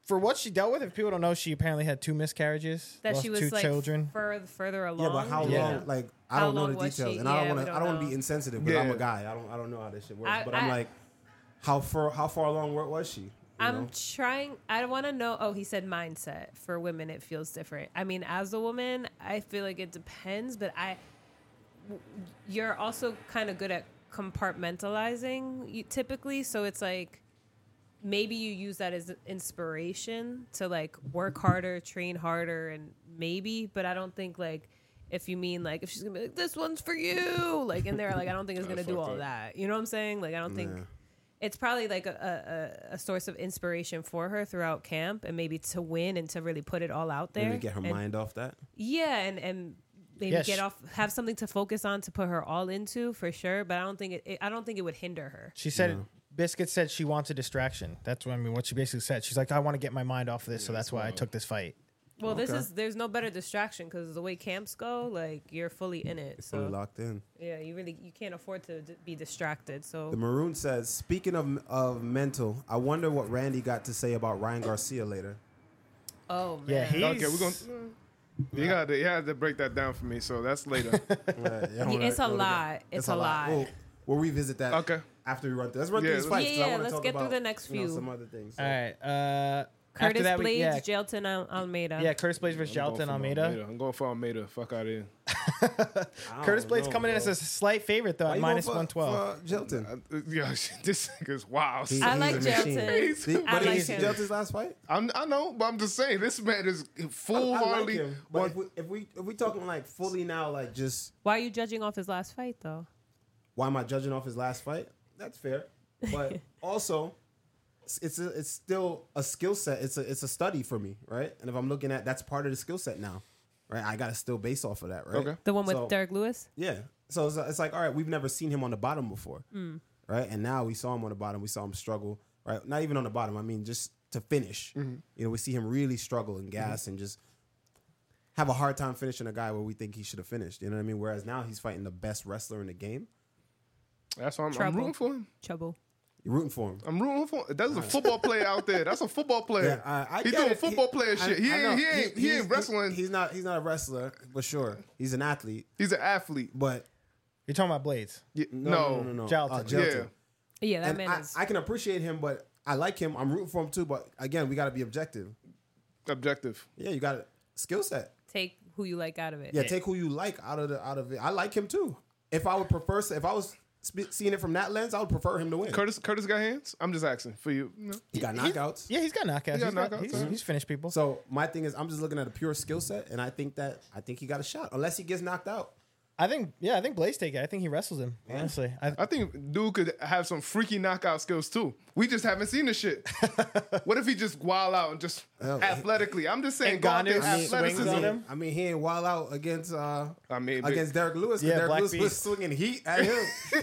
for what she dealt with, if people don't know, she apparently had two miscarriages, That lost she was two like children. fur- further along. Yeah, but how long? Yeah. Like I How don't know long the was details, she? and I Yeah, don't we want to. I don't don't want to know. be insensitive, but I'm Yeah. a guy. I don't. I don't know how this shit works. I- but I'm I- like, how far? How far along wa- was she? You I'm know? trying. I want to know. Oh, he said mindset. For women, it feels different. I mean, as a woman, I feel like it depends. But I, w- you're also kind of good at compartmentalizing you- typically. So it's like maybe you use that as inspiration to like work harder, train harder, and maybe. But I don't think like if you mean like if she's gonna be like this one's for you, like in there, like I don't think it's gonna do fucked all up. that. You know what I'm saying? Like I don't think Yeah. it's probably like a, a, a source of inspiration for her throughout camp and maybe to win and to really put it all out there. Maybe get her and, mind off that. Yeah, and, and maybe Yeah, get sh- off, have something to focus on to put her all into for sure. But I don't think it, it I don't think it would hinder her. She said, Yeah. Biscuit said she wants a distraction. That's what I mean. What she basically said. She's like, I want to get my mind off of this, so that's why I took this fight. Well, this Okay. is there's no better distraction because the way camps go, like you're fully in it. Fully So locked in. yeah, you really you can't afford to d- be distracted. So The Maroon says, speaking of of mental, I wonder what Randy got to say about Ryan Garcia later. oh man, Yeah, he- Okay, we're gonna. You got to, you had to break that down for me, so that's later. Yeah, it's a lot. It's a lot. We'll, we'll revisit that Okay. after we run through. Let's run Yeah, through these let's- fights. 'cause I Yeah, wanna let's talk get through about, the next you know, few. some other things. So. All right. Uh, Curtis after that, we, Blades, yeah, Jelton Al- Almeida. yeah, Curtis Blades versus I'm going Jelton for Almeida. I'm going for Almeida. Fuck out of here. I Curtis don't Blades know, coming in bro. as a slight favorite though, Why at you minus going for- one twelve. for Jelton. Uh, yeah, this nigga's wild. He- I he's like a machine. Jelton. See, I but like he's him. Jelton's last fight. I'm, I know, but I'm just saying this man is I, full I like hardly. him, but if we, if we if we talking like fully now, like just Why are you judging off his last fight though? why am I judging off his last fight? That's fair, but also it's it's, a, it's still a skill set. It's a it's a study for me, right? And if I'm looking at that's part of the skill set now, right? I got to still base off of that, right? Okay. The one with So- Derek Lewis? Yeah. So it's, it's like, all right, we've never seen him on the bottom before, right? And now we saw him on the bottom. We saw him struggle, right? Not even on the bottom. I mean, just to finish. You know, we see him really struggle and gas and just have a hard time finishing a guy where we think he should have finished. You know what I mean? Whereas now he's fighting the best wrestler in the game. That's why I'm, I'm Trouble. rooting for him. Trouble. You're rooting for him. I'm rooting for him. That's a football player out there. That's a football player. Yeah, I, I He's get doing it. football player I- shit. He I ain't, know. he ain't, he he's- ain't wrestling. He's not. He's not a wrestler for sure. He's an athlete, He's an athlete. but You're talking about Blades. Yeah, no, no, no, no, no. Jelton. Uh, Jelton. Yeah. Yeah, that And man I, is. I can appreciate him, but I like him. I'm rooting for him too. But again, we got to be objective. Objective. Yeah, you got a skill set. Take who you like out of it. Yeah, take who you like out of the out of it. I like him too. If I would prefer, if I was spe- seeing it from that lens, I would prefer him to win. Curtis Curtis got hands? I'm just asking for you. No. He got knockouts. Yeah, he's got knockouts. He got He's, got- knockouts, he's, yeah. he's finished people. So my thing is, I'm just looking at a pure skill set, and I think that I think he got a shot, unless he gets knocked out. I think, yeah, I think Blades take it. I think he wrestles him. Honestly, I, I think dude could have some freaky knockout skills too. We just haven't seen the shit. What if he just wild out and just Oh. athletically? I'm just saying, And go out there, Ngannou swings athleticism. on him. I mean, he ain't wild out against uh, I mean, but- against Derek Lewis. 'Cause Yeah, Derek Black Lewis was Beast. swinging heat at him.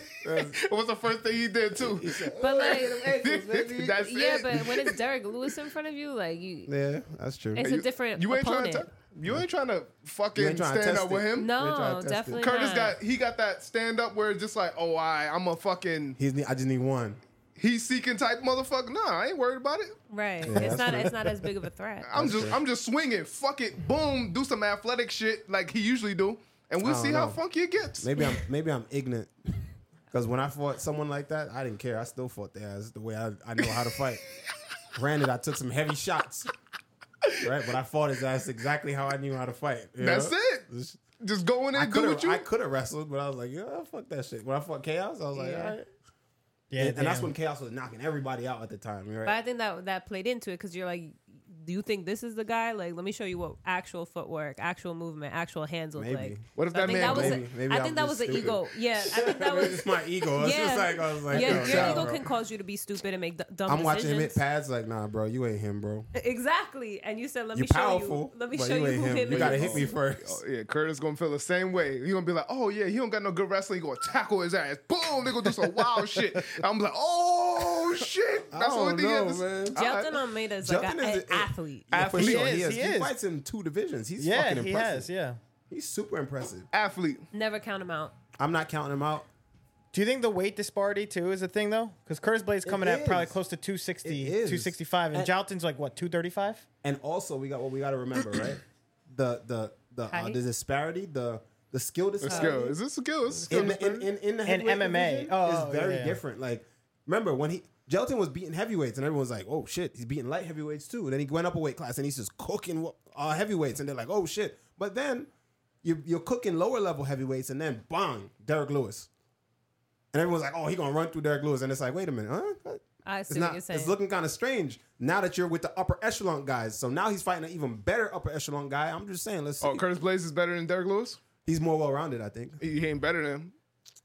It was the first thing he did too. But like, That's yeah, it. but when it's Derek Lewis in front of you, like you, yeah, that's true. it's a different You ain't opponent. trying to. You ain't trying to fucking You ain't trying to stand test up with it. him. They try to no, test it. definitely Curtis not. got he got that stand up where it's just like, oh, I I'm a fucking He's. I just need one. he's seeking type motherfucker. Nah, I ain't worried about it. right. that's it's not. true. It's not as big of a threat. I'm just I'm just swinging. Fuck it, boom, do some athletic shit like he usually do, and we'll I see don't how know. funky it gets. Maybe I'm. Maybe I'm ignorant. Because when I fought someone like that, I didn't care. I still fought their ass the way I, I know how to fight. Granted, I took some heavy shots, right? But I fought his ass exactly how I knew how to fight. you That's know? it. Just- Just go in there I and do could what have. you. I could have wrestled, but I was like, yeah, fuck that shit. When I fought Chaos, I was like, Yeah. all right. yeah, and, and that's damn. when Chaos was knocking everybody out at the time, right? But I think that that played into it because you're like, do you think this is the guy? Like, let me show you what actual footwork, actual movement, actual hands look Maybe. like. What if So I that think man that was Maybe- a- maybe I I'm think that was just an stupid. ego. Yeah, I think that was. It's my ego. It's Yeah. just like I was like, yeah, yo, your chill, ego bro. can cause you to be stupid and make d- dumb I'm watching decisions. him hit pads like, nah, bro, you ain't him, bro. Exactly, and you said, "Let You me show powerful, you. Let me but show you you ain't who him. him You is." gotta hit me Oh, first. yeah, Curtis gonna feel the same way. He gonna be like, oh yeah, he don't got no good wrestling. He gonna tackle his ass. Boom, they gonna do some wild shit. I'm like, oh shit. I That's the only don't thing he know, has to- man. All right. Jelton Almeida is like Jelton an is a- athlete. Yeah, for Athlete. sure, He he is, is. he He, is. fights in two divisions. He's Yeah, fucking he impressive. has. Yeah. He's super impressive. Athlete. Never count him out. I'm not counting him out. Do you think the weight disparity too is a thing though? Because Curtis Blade's coming at probably is. close to two sixty, It is. two sixty-five, and, And- Jalton's like what, two thirty-five? And also, we got what we got to remember, right? The the the uh, Height? the disparity, the the skill The disparity. skill. Is this a skill? Is this a skill in the, in, in, in the And heavyweight M M A. division Oh, is very yeah, yeah. different. Like, remember when he Gelton was beating heavyweights, and everyone's like, "Oh shit, he's beating light heavyweights too." And then he went up a weight class, and he's just cooking uh, heavyweights, and they're like, "Oh shit!" But then you, you're cooking lower level heavyweights, and then bang, Derek Lewis, and everyone's like, "Oh, he gonna run through Derek Lewis," and it's like, "Wait a minute, huh?" I It's see not. what you're saying. It's looking kind of strange now that you're with the upper echelon guys. So now he's fighting an even better upper echelon guy. I'm just saying, let's see. Oh, Curtis Blaze is better than Derek Lewis? He's more well rounded, I think. He he ain't better than him.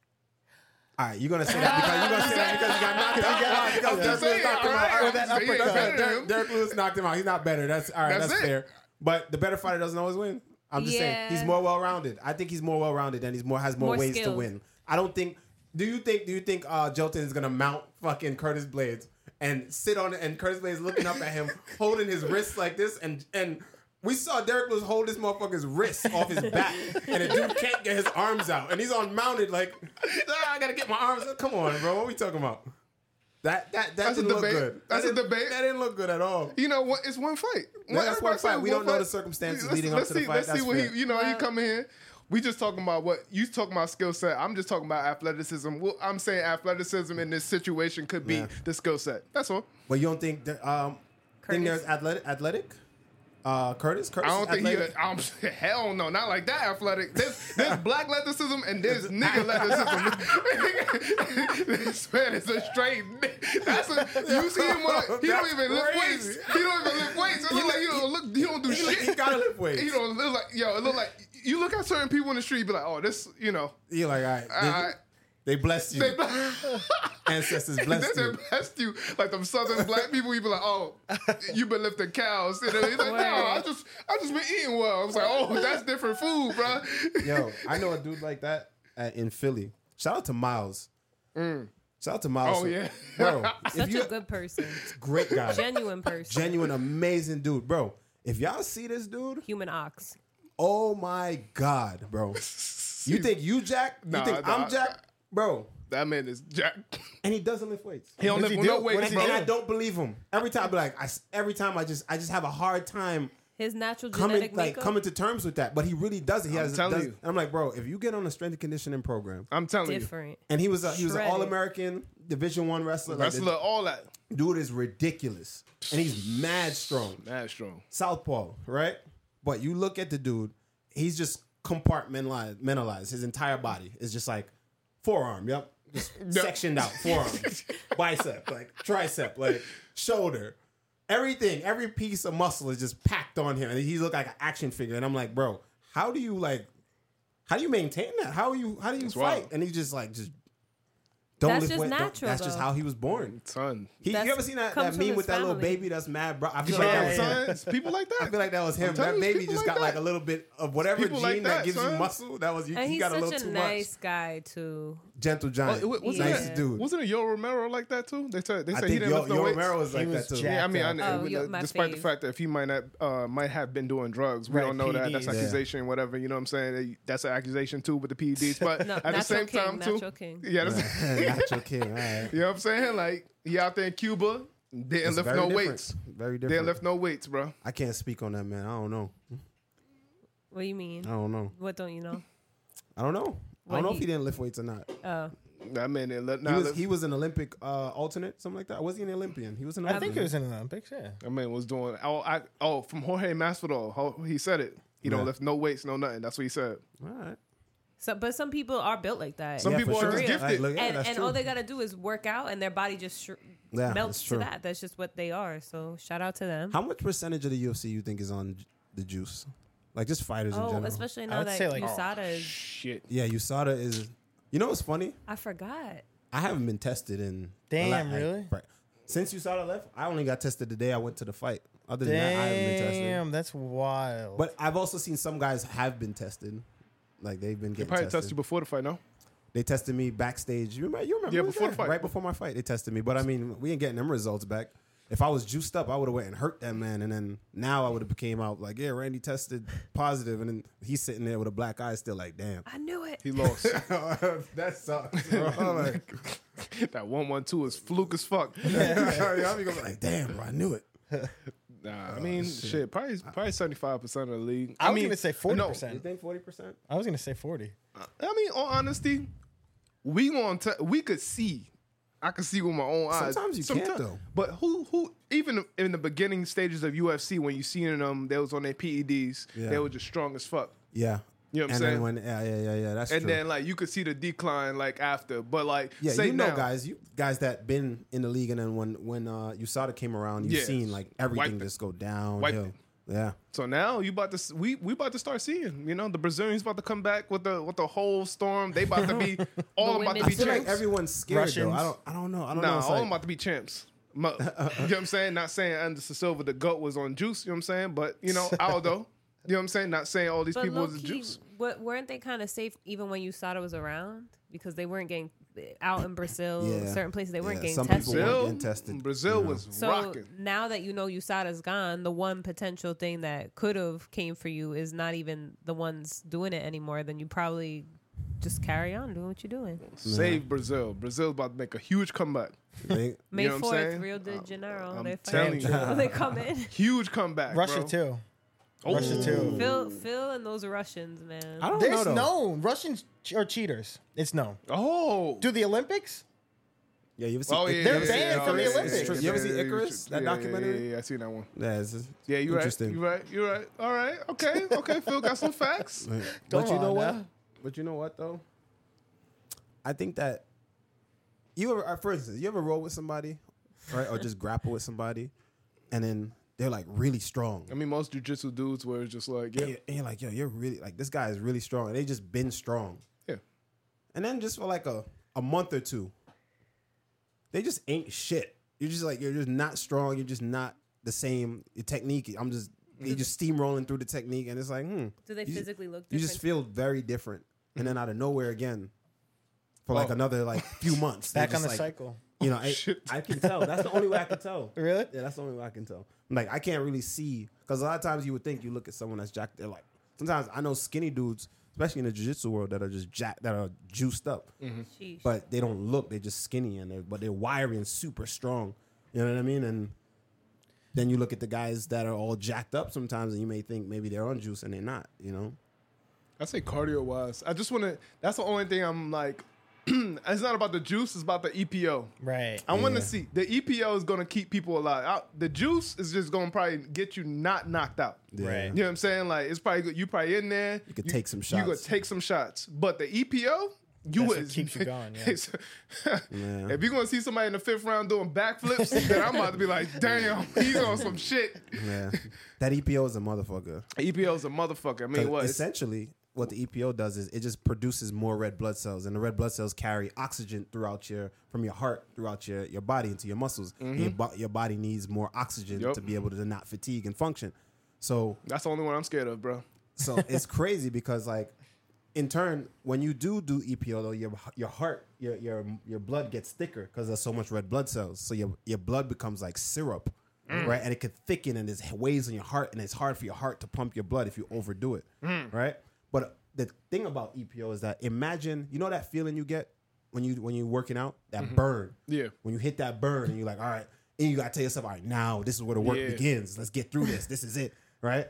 All right, you're gonna say that because you're gonna say that because he got knocked out. Why? Because I'm Derek just Lewis saying, knocked him all out. right, All I'm right, just saying, he ain't Derek- better than Derek, him. Derek Lewis knocked him out. He's not better. That's all right. That's That's, it. fair. But the better fighter doesn't always win. I'm just saying he's Yeah. more well rounded. I think he's more well rounded and he's more has more, More ways to skilled. win. I don't think. Do you think? Do you think uh, Gelton is gonna mount fucking Curtis Blades and sit on it and Curtis Blades looking up at him, holding his wrists like this and and. We saw Derek Lewis hold this motherfucker's wrists off his back, and the dude can't get his arms out, and he's on mounted like, ah, I gotta get my arms out. Come on, bro, what we talking about? That that that That's a didn't look debate. good. That's that a didn't- debate. That didn't look good at all. You know what? It's one fight. Yeah, that's one Everybody fight. says We one don't know fight. the circumstances Let's- leading up let's to the see- fight. Let's That's see what fair. he. You know, he Well- come in here. We just talking about what you talking about skill set. I'm just talking about athleticism. Well, I'm saying athleticism in this situation could be Yeah. the skill set. That's all. But you don't think that, um think Curtis. there's athletic athletic? Uh, Curtis. Curtis. I don't think he. athletic? I'm, hell no, not like that athletic. There's, there's black athleticism and there's nigga athleticism. This man is a straight. ni- That's a. You see him? When, he don't That's even lift crazy. weights. He don't even lift weights. It look like he don't look. He don't do He, shit. he gotta lift weights. You know, it look like yo. It look like you look at certain people in the street. You be like, oh, this. You know. You're like, all right. They, All right. they blessed you. They, Ancestors they, blessed they you. blessed you. Like them southern black people, you be like, oh, you been lifting cows. You know, he's like, no, I just, I just been eating well. I was like, oh, that's different food, bro. Yo, I know a dude like that at, in Philly. Shout out to Miles. Shout out to Miles. Oh, yeah. bro. Such if you, a good person, great guy, genuine person, genuine, amazing dude, bro. If y'all see this dude, human ox. oh my god, bro. You think you Jack? You Nah, think nah. I'm Jack, bro? That man is Jack. And he doesn't lift weights. He don't What lift does he no do? What weights, does he bro. And I don't believe him. Every time I be like, I s every time I just, I just have a hard time His natural coming, genetic like makeup. coming to terms with that. But he really doesn't. He I'm has. telling does, you. And I'm like, bro, if you get on a strength and conditioning program, I'm telling different. and he was a, he was an Shredded. All American Division One wrestler. you. Like, the Wrestler, all that. dude is ridiculous, and he's mad strong. Mad strong. Southpaw, right? But you look at the dude, he's just compartmentalized. Mentalized. His entire body is just like forearm. Yep, just sectioned out. Forearm, bicep, like tricep, like shoulder. Everything, every piece of muscle is just packed on him, and he look like an action figure. And I'm like, bro, how do you like? How do you maintain that? How are you? How do you That's fight? wild. And he just like just don't That's lift just weight. don't- natural, That's just though. how he was born. Son. He, you That's- ever seen that, comes that from meme his with that little family. baby that's mad, bro? I feel Yeah, like that Yeah, was yeah. him. son. It's people like that. I feel like that was him. I'm telling That you, baby people just like got like that. a little bit of whatever People gene like that, that, gives you son. muscle. That was you. And He he's got a such little a too nice much. guy too. Gentle giant, Oh, it- wasn't Yeah. nice it, dude. Wasn't it Yo Romero like that too? They said they I said he think didn't Yo, lift no Yo weights. Romero was He like was that too. jacked Yeah, I mean, I, up. Oh, uh, yo, my despite the fave. fact that if he might not uh, might have been doing drugs, we Right, don't know that. That's P E Ds. Yeah. accusation, whatever. You know what I'm saying? That's an accusation too with the P E Ds. But No, at the Nacho same King, time too, Nacho King. yeah, that's, Nacho King. All right. you know what I'm saying? Like he out there in Cuba, didn't It's lift very no different. weights. Very Didn't different. lift no weights, bro. I can't speak on that, man. I don't know. What do you mean? I don't know. What don't you know? I don't know. I What don't know he- if he didn't lift weights or not. Oh, That man didn't lift. He Nah, was lift- he was an Olympic uh, alternate, something like that. Was he an Olympian? He was an I Olympian. think it was in the Olympics. Yeah. that man was doing. Oh, I, oh, from Jorge Masvidal. Ho- He said it. He Yeah. don't lift no weights, no nothing. That's what he said. All right. so but some people are built like that. Some Yeah, people for are sure. just Real. gifted. Like, look, yeah, and that's and true. all they gotta do is work out, and their body just sh- Yeah, melts that's to true. that. That's just what they are. So shout out to them. How much percentage of the U F C you think is on j- the juice? Like just fighters in Oh, general. especially I now would that say, like- Oh, USADA is. shit. Yeah, U S A D A is. You know what's funny? I forgot. I haven't been tested in. Damn, I- I- really? right. Since U S A D A left, I only got tested the day I went to the fight. Other than that, I haven't been tested. Damn, that's wild. But I've also seen some guys have been tested. Like they've been They getting probably tested. tested you before the fight, no? They tested me backstage. You remember? You remember? Yeah, what was before that? the fight. Right before my fight, they tested me. But I mean, we ain't getting them results back. if I was juiced up, I would have went and hurt that man, and then now I would have came out like, yeah, Randy tested positive, and then he's sitting there with a black eye, still like, damn, I knew it. He lost. that sucks. Bro. Like, That one one two is fluke as fuck. I'll be going like, damn, bro, I knew it. Nah, I mean, shit. probably probably seventy five percent of the league. I, I was mean, gonna say forty no, You percent. think forty percent? I was gonna say forty. I mean, on honesty, we going to we could see. I could see with my own eyes. Sometimes you can't, though. But who who even in the beginning stages of U F C when you seen them, they was on their P E Ds. Yeah. They were just strong as fuck. Yeah. You know what I'm and saying? Then when, yeah, yeah, yeah, yeah. That's And true. then like you could see the decline like after. But like yeah, say you know, now, guys, you guys that been in the league, and then when when uh, U S A D A came around, you've Yeah. seen like everything Wiped it. just go downhill. Wiped it. Yeah. So now you about to s- we we about to start seeing, you know, the Brazilians about to come back with the with the whole storm. They about to be all The about to women be I feel like champs. every's scared Russians. though. I don't. I don't know. I don't Nah, know. It's all like- them about to be champs. Mo- you know what I'm saying? Not saying Anderson Silva, the GOAT, was on juice, you know what I'm saying? But, you know, Aldo, you know what I'm saying? Not saying all these But people low was the key, juice. what, weren't they kind of safe even when U S A D A was around? Because they weren't getting out in Brazil, Yeah. certain places they weren't Yeah, getting some people tested. weren't Brazil, getting tested, Brazil you know. was So rocking. now that you know U S A D A's gone, the one potential thing that could have came for you is not even the ones doing it anymore. Then you probably just carry on doing what you're doing. Save Brazil. Brazil's about to make a huge comeback. They- May know what I'm fourth, saying? Rio de Janeiro. I'm they telling fight. you. they come in. Huge comeback. Russia bro. too. Oh. Russia too. Phil, Phil, and those Russians, man. I don't know There's though. known Russians ch- are cheaters. It's known. Oh. Do the Olympics? Yeah, you ever see? Oh, Ic- yeah, They're yeah, banned yeah, from the yeah, yeah, Olympics. yeah, You ever yeah, see yeah, Icarus, yeah, that yeah, documentary? Yeah, yeah, yeah, I seen that one. Yeah, it's just Yeah, you're right. interesting. You're right. You're right. All right. Okay. Okay. Phil got some facts. But Come you know on what? now. But you know what though? I think that you ever, uh, for instance, you ever roll with somebody, right, or just grapple with somebody, and then they're like really strong. I mean, most jujitsu dudes were just like, yeah, And you're, and you're like, yo, you're really like this guy is really strong, and they just been strong. yeah. And then just for like a, a month or two, they just ain't shit. You're just like, you're just not strong. You're just not the same. Your technique, I'm just, you just steamrolling through the technique. And it's like, hmm. Do they you just- physically look You different? just feel very different. And then out of nowhere again, for like Oh. another like few months. they're Back on just the like, cycle. You know, I, Shit. I can tell. That's the only way I can tell. Really? Yeah, that's the only way I can tell. Like, I can't really see, because a lot of times you would think you look at someone that's jacked. They're like, sometimes I know skinny dudes, especially in the jiu-jitsu world, that are just jacked, that are juiced up, Sheesh. but they don't look. They're just skinny, and they're but they're wiry and super strong. You know what I mean? And then you look at the guys that are all jacked up sometimes, and you may think maybe they're on juice, and they're not. You know? I say cardio wise. I just want to. That's the only thing I'm like. It's not about the juice. It's about the E P O. Right. I want Yeah. to see the E P O is going to keep people alive. Out, the juice is just going to probably get you not knocked out. Yeah. Right. You know what I'm saying? Like it's probably good. You probably in there. You could take some You could shots. take some shots. But the E P O, you That's what is, keeps you going, yeah. it's- Yeah. If you're gonna see somebody in the fifth round doing backflips, then I'm about to be like, damn, he's on some shit. Yeah. That E P O is a motherfucker. E P O's a motherfucker. I mean, 'Cause what? It's- essentially, what the E P O does is it just produces more red blood cells, and the red blood cells carry oxygen throughout your from your heart throughout your, your body into your muscles. And Your, bo- your body needs more oxygen Yup. to be able to not fatigue and function. So, That's the only one I'm scared of, bro. so it's crazy because like, in turn, when you do do E P O though, your your heart your your your blood gets thicker because there's so much red blood cells. So your your blood becomes like syrup. Right, and it could thicken and it weighs on your heart, and it's hard for your heart to pump your blood if you overdo it. Right, but the thing about E P O is that imagine you know that feeling you get when you when you're working out, that burn. Yeah. When you hit that burn and you're like, all right, and you gotta tell yourself, all right, now this is where the work Yeah. begins. Let's get through this. This is it. Right.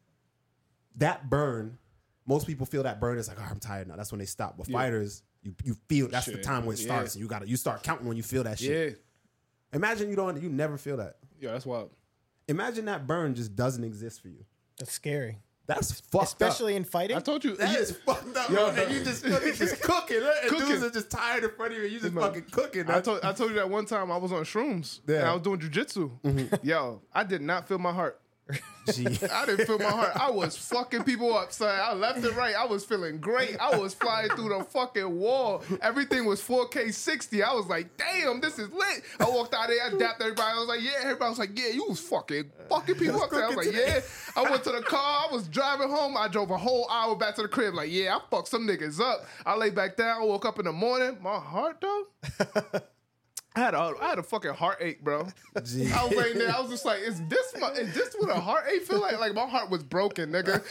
That burn, most people feel that burn is like, oh, I'm tired now. That's when they stop. But Yeah. fighters, you you feel that's the Shit. time when it starts, Yeah. and you gotta you start counting when you feel that shit. Yeah. Imagine you don't you never feel that. Yeah, that's wild. Imagine that burn just doesn't exist for you. That's scary. That's fucked Especially up. in fighting. I told you. That yeah. is fucked up, Yo, bro. no. And you just you just cooking, right? And Cooking. dudes are just tired in front of you. And you just No. fucking cooking. I man. told I told you that one time I was on shrooms. Yeah. And I was doing jujitsu. Yo, I did not feel my heart. Gee. I didn't feel my heart. I was fucking people up, son. I left and right. I was feeling great. I was flying through the fucking wall. Everything was four K sixty. I was like, damn, this is lit. I walked out there. I dapped everybody. I was like, yeah. Everybody was like, yeah, you was fucking fucking people up there. I was like, yeah. I went to the car. I was driving home. I drove a whole hour back to the crib. Like, yeah, I fucked some niggas up. I lay back down. I woke up in the morning. My heart, though. I had a I had a fucking heartache, bro. Gee. I was laying there. I was just like, is this my, is this what a heartache feel like? Like my heart was broken, nigga.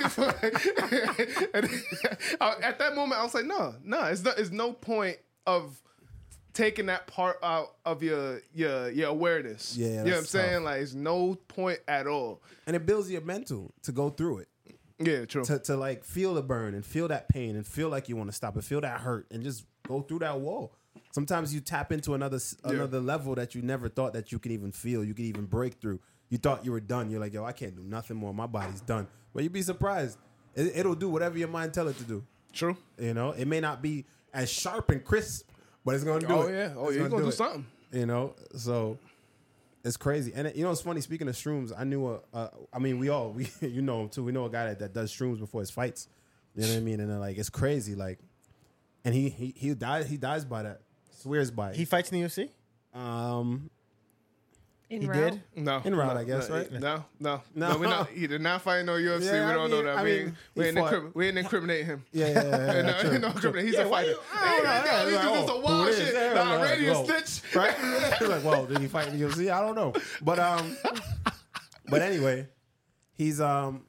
And I- at that moment, I was like, no, no, it's no, it's no point of taking that part out of your your your awareness. Yeah, you know what I'm that's saying? tough. Like, it's no point at all. And it builds your mental to go through it. Yeah, true. To, to like feel the burn and feel that pain and feel like you want to stop and feel that hurt and just go through that wall. Sometimes you tap into another s- Yeah. another level that you never thought that you could even feel. You could even break through. You thought you were done. You're like, yo, I can't do nothing more. My body's done. But you'd be surprised. It, it'll do whatever your mind tell it to do. True. You know, it may not be as sharp and crisp, but it's gonna do Oh it. yeah. Oh It's yeah. You're gonna do it. something. You know, so it's crazy. And it, you know, it's funny. Speaking of shrooms, I knew a. Uh, I mean, we all we you know him too. We know a guy that, that does shrooms before his fights. You know what I mean? And then, like, it's crazy. Like, and he he he dies. He dies by that. Swears by it. He fights in the U F C. um In He route? did. No. In route, no, I guess, no, right? No, no, No. no. We're not. He did not fight no U F C. Yeah, we I don't know mean- that. I we mean, ain't, he we, ain't fought- incrimin- we ain't incriminate him. yeah, yeah, yeah, yeah, no, true, no, true. He's Yeah, a why fighter. you- I don't know, Hey, yeah, he's like, just oh, some who wild it is? shit. Yeah, Nah, like, radio whoa. stitch. Right? He's like, well, did he fight in the U F C? I don't know. But um, but anyway, he's um,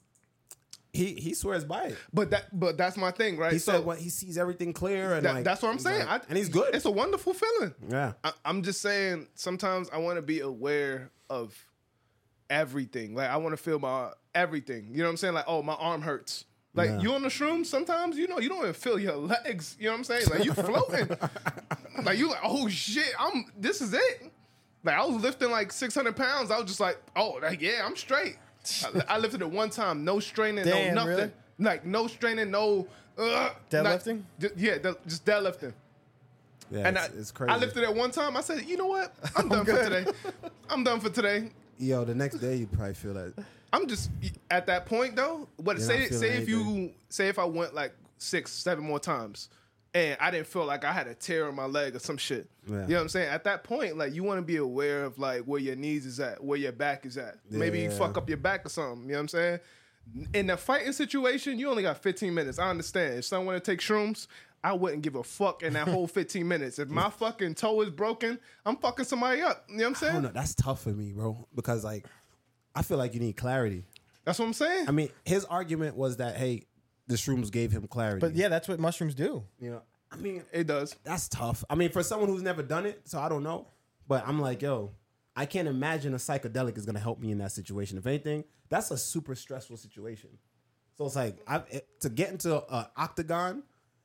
he he swears by it. But that, but that's my thing, right? He So said what he sees everything clear, and that- like, that's what I'm he's saying. like- I- and he's good. It's a wonderful feeling. Yeah, I, I'm just saying. Sometimes I want to be aware of everything. Like I want to feel my everything. You know what I'm saying? Like, oh, my arm hurts. Like Yeah. you on the shrooms, sometimes you know you don't even feel your legs. You know what I'm saying? Like you floating. Like you like, oh shit, I'm. This is it. Like I was lifting like six hundred pounds. I was just like, oh, like, yeah, I'm straight. I, I lifted it one time, no straining, Damn, no nothing. really? Like no straining, no. Uh, Deadlifting? Not, yeah, de- just deadlifting. yeah, And it's, I, it's crazy. I lifted it one time. I said, you know what? I'm done for today. I'm done for today. Yo, the next day you probably feel that. I'm just at that point though. But You're say not feeling say if you anything. say if I went like six, seven more times, and I didn't feel like I had a tear in my leg or some shit. Yeah. You know what I'm saying? At that point, like you want to be aware of like where your knees is at, where your back is at. Maybe you Yeah. fuck up your back or something. You know what I'm saying? In the fighting situation, you only got fifteen minutes. I understand. If someone want to take shrooms, I wouldn't give a fuck in that whole fifteen minutes. If my fucking toe is broken, I'm fucking somebody up. You know what I'm I saying? don't know. That's tough for me, bro, because like I feel like you need clarity. That's what I'm saying. I mean, his argument was that hey, the shrooms gave him clarity. But yeah, that's what mushrooms do. you know, I mean, It does. that's tough. I mean, for someone who's never done it, so I don't know. But I'm like, yo, I can't imagine a psychedelic is gonna help me in that situation. If anything, that's a super stressful situation. So it's like I it, to get into an octagon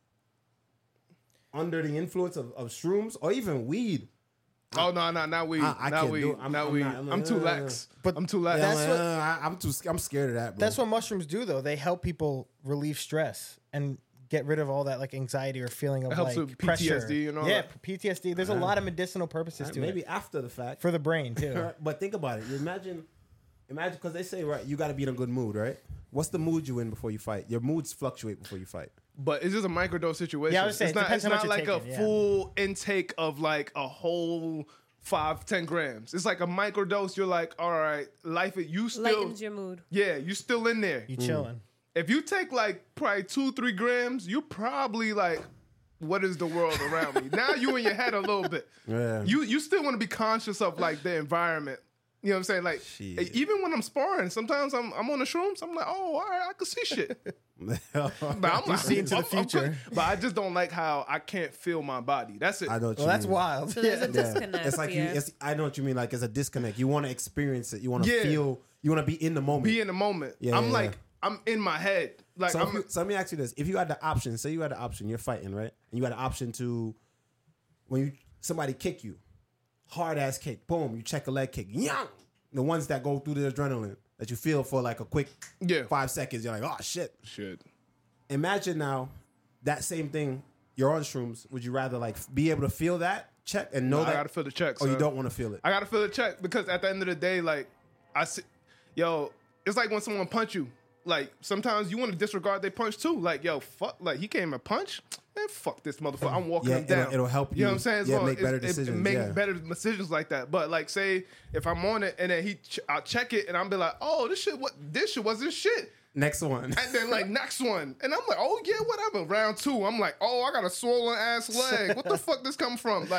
under the influence of, of shrooms or even weed. Oh no, no, not weed. I- I not can't weed. do it. I'm- not I'm weed. not- I'm I'm, like, too uh, lax. but I'm too lax. That's I'm, what- uh, I, I'm too. I'm scared of that, bro. That's what mushrooms do, though. They help people relieve stress and get rid of all that like anxiety or feeling of It helps like with P T S D pressure. and all yeah, that. P T S D. There's a lot of medicinal purposes to maybe it after the fact. for the brain too. But think about it. You imagine, imagine because they say right, you got to be in a good mood, right? What's the mood you in before you fight? Your moods fluctuate before you fight. But it's just a microdose situation. Yeah, I was saying, it's it not, depends it's how much not you're like taking, a yeah. full intake of like a whole five, ten grams. It's like a microdose. You're like, all right, life. You still, Lightens your mood. yeah, you still in there. You chilling. If you take like probably two, three grams, you probably like, what is the world around me? Now you in your head a little bit. Yeah. You you still want to be conscious of like the environment. You know what I'm saying? Like Shit. even when I'm sparring, sometimes I'm I'm on the shrooms. I'm like, oh, all right, I can see shit. But I'm like, see into the I'm- I'm future. good. But I just don't like how I can't feel my body. That's it. I know what Well, you that's mean. wild. So there's a Yeah. disconnect. It's like yeah. you. It's, I know what you mean. Like it's a disconnect. You want to experience it. You want to Yeah. feel. You want to be in the moment. Be in the moment. Yeah, I'm yeah, like, yeah. I'm in my head. Like so, I'm if you, so let me ask you this: if you had the option, say you had the option, you're fighting, right? And you had the option to, when you somebody kick you, hard ass kick, boom, you check a leg kick, young. The ones that go through the adrenaline that you feel for like a quick Yeah. five seconds, you're like, oh shit. shit. Imagine now that same thing. You're on shrooms. Would you rather like be able to feel that check and know No, I that, gotta feel the check. or you son. don't want to feel it? I gotta feel the check because at the end of the day, like I see, yo, it's like when someone punch you. Like sometimes you want to disregard their punch too. Like yo, fuck, like he came and punch. Man, fuck this motherfucker. I'm walking Yeah, him down. it'll- it'll help You know you, what I'm saying? It's yeah, gonna- make better it's- it- decisions, Make yeah. better decisions like that. But like, say if I'm on it and then he, ch- I'll check it and I'll be like, oh, this shit, what? This shit wasn't shit. Next one. And then like next one, and I'm like, oh yeah, whatever. Round two, I'm like, oh, I got a swollen ass leg. What the fuck this come from? Like,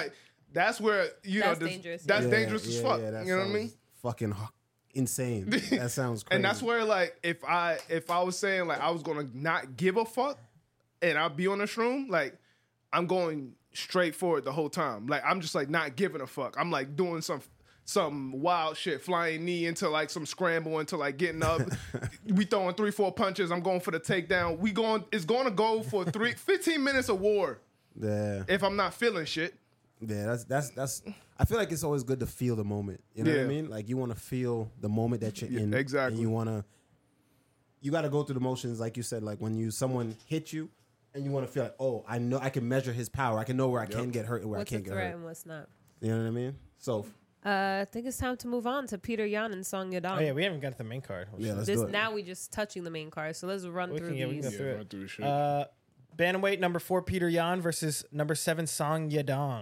that's where you That's know this- dangerous, That's Yeah, dangerous as yeah, fuck. yeah, that you know what I sounds mean? Fucking h- insane. That sounds crazy. And that's where like if I if I was saying like I was gonna not give a fuck and I'll be on the shroom, like I'm going straight for it the whole time. Like I'm just like not giving a fuck. I'm like doing some some wild shit, flying knee into like some scramble into like getting up. We throwing three, four punches. I'm going for the takedown. We going it's gonna go for three fifteen minutes of war Yeah, if I'm not feeling shit. yeah. That's that's that's. I feel like it's always good to feel the moment. You know what I Yeah. mean? Like you want to feel the moment that you're Yeah, in. exactly. And you want to. You got to go through the motions, like you said. Like when you someone hit you, and you want to feel like, oh, I know I can measure his power. I can know where I can get hurt and where What's I a can't get threat hurt. and what's not? You know what I mean? So Uh, I think it's time to move on to Peter Yan and Song Yadong. Oh yeah, we haven't got to the main card. yeah, let's This do it. now we just touching the main card, so let's run We through can- yeah, we can these. go through it. run through the shit. Uh, bantamweight number four Peter Yan versus number seven Song Yadong.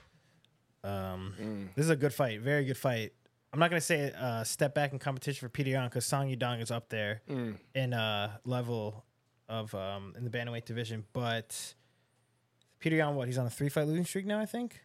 Um, Mm. This is a good fight, very good fight. I'm not gonna say uh, step back in competition for Peter Yan because Song Yadong is up there Mm. in uh, level of um, in the bantamweight division, but Peter Yan, what he's on a three fight losing streak now, I think.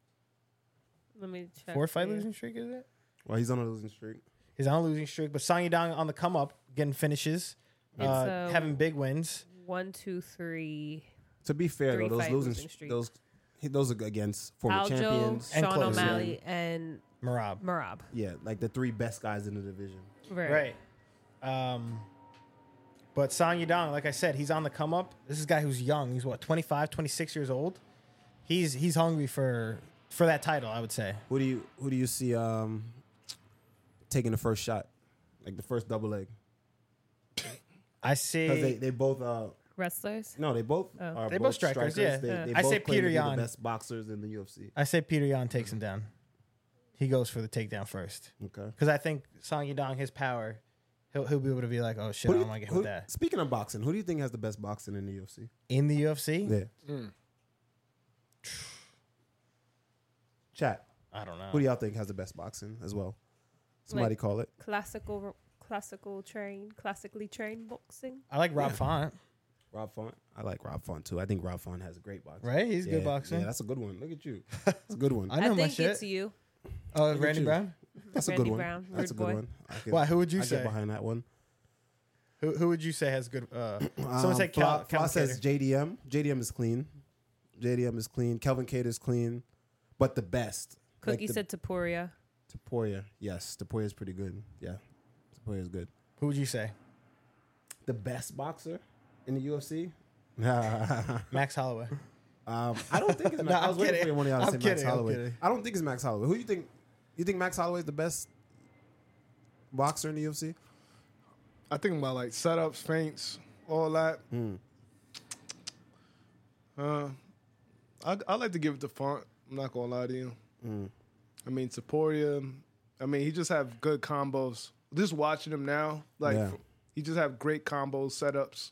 Let me check. Four fight for you. losing streak, is it? Well, he's on a losing streak. He's on a losing streak, but Song Yadong on the come up, getting finishes, uh, It's, uh, having big wins. One, two, three. To be fair, Three though, those fight losing losing streaks. those he- those are against former Aljo, champions. And Sean close. O'Malley, and Marab. Marab. Yeah, like the three best guys in the division. Right. Right. Um, but Song Yadong, like I said, he's on the come up. This is a guy who's young. He's what, twenty-five, twenty-six years old. He's he's hungry for for that title, I would say. Who do you who do you see um taking the first shot, like the first double leg? I Because see. they, they both uh Wrestlers. no they both Oh. are They both strikers, yeah. They, Yeah. they I both say claim Peter to be Yan. the best boxers in the U F C. I say Peter Yan takes him down. He goes for the takedown first Okay. because I think Song Yadong, his power, he'll he'll be able to be like, oh shit, Who I do don't you- want to get who- with that Speaking of boxing, who do you think has the best boxing in the U F C? in the U F C. Yeah. Chat. I don't know. Who do y'all think has the best boxing as well? Somebody Like- call it. Classical, classical trained, classically trained boxing. I like Rob Font. Rob Font. I like Rob Font too. I think Rob Font has a great boxing. Right? He's a good Yeah, boxer. Yeah, that's a good one. Look at you. That's a good one. I know I my think shit. it's you. Oh, Look at Randy you. Brown. That's a Randy good one. Brown, That's a rude good boy. one. I can, Why? Who would you I say? get behind that one. Who who would you say has good? Uh, someone Um, say Fla, Cal. Fla Cal says J D M. J D M is clean. J D M is clean. Kelvin Cater is clean, but the best. Cookie like the, said Tapuria. Taporia. Yes, Taporia is pretty good. Yeah, Taporia is good. Who would you say? The best boxer in the U F C. Max Holloway. Um, I don't think it's Max. No, I was I'm waiting kidding. for one of y'all to I'm say Max kidding, I'm Holloway. kidding. I don't think it's Max Holloway. Who do you think? You think Max Holloway is the best boxer in the U F C? I think about like setups, feints, all that. Mm. Uh, I I like to give it to Font. I'm not gonna lie to you. Mm. I mean, Taporia. I mean, he just have good combos. Just watching him now, like Yeah. he just have great combos, setups.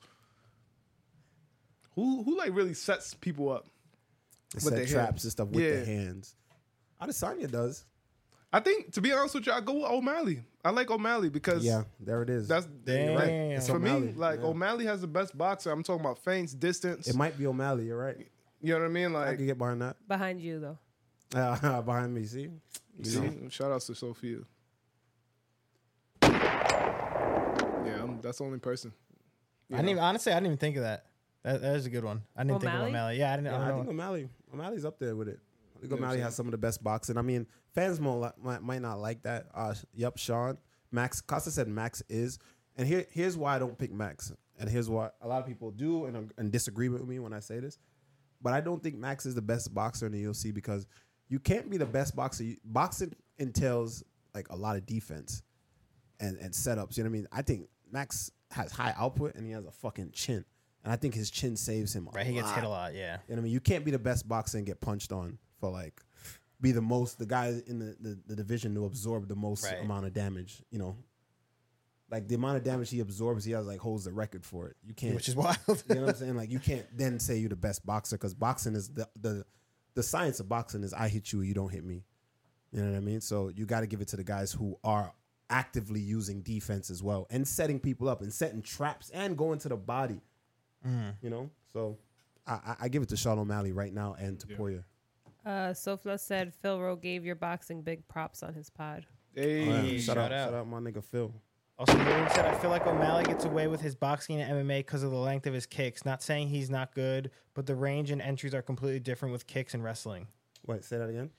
Who who like really sets people up? They With set their traps hands. and stuff with Yeah. their hands. Adesanya does. I think, to be honest with you, I go with O'Malley. I like O'Malley because Yeah, there it is. that's Damn. right. It's For O'Malley, me, like yeah. O'Malley has the best boxer. I'm talking about feints, distance. It might be O'Malley. You're right. You know what I mean? I Like, can get behind that. Behind you, though. Uh, behind me, see? You see, know. shout outs to Sophia. Yeah, I'm, that's the only person. You I didn't know. even, honestly, I didn't even think of that. That, that is a good one. I didn't think of O'Malley? O'Malley. Yeah, I didn't. Yeah, I I don't think know. O'Malley, O'Malley's up there with it. I think You know what O'Malley I'm has some of the best boxing. I mean, fans more, might, might not like that. Uh, yep, Sean. Max Costa said Max is. And here, here's why I don't pick Max. And here's why a lot of people do and, and disagree with me when I say this. But I don't think Max is the best boxer in the U F C because you can't be the best boxer. You, boxing entails like a lot of defense and, and setups. You know what I mean? I think Max has high output and he has a fucking chin. And I think his chin saves him a Right, he gets lot. hit a lot. Yeah. You know what I mean? You can't be the best boxer and get punched on for like be the most the guy in the, the, the division to absorb the most Right. amount of damage, you know. Like the amount of damage he absorbs, he has like holds the record for it. You can't Which is wild. you know what I'm saying? Like you can't then say you're the best boxer because boxing is the, the the science of boxing is I hit you, you don't hit me. You know what I mean? So you got to give it to the guys who are actively using defense as well and setting people up and setting traps and going to the body. You know, so I, I- I give it to Sean O'Malley right now and Taporia. Uh, Sofla said Phil Rowe gave your boxing big props on his pod. Hey, Oh, yeah. Shout, shout out, out. shout out my nigga Phil. Also, Maroon said, I feel like O'Malley gets away with his boxing and M M A because of the length of his kicks. Not saying he's not good, but the range and entries are completely different with kicks and wrestling. Wait, say that again.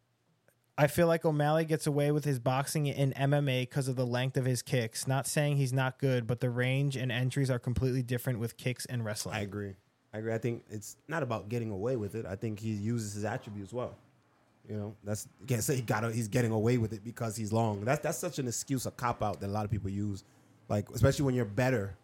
I feel like O'Malley gets away with his boxing and M M A because of the length of his kicks. Not saying he's not good, but the range and entries are completely different with kicks and wrestling. I agree. I agree. I think it's not about getting away with it. I think he uses his attributes well. You know, that's you can't say he got he's getting away with it because he's long. That's that's such an excuse, a cop out that a lot of people use. Like especially when you're better.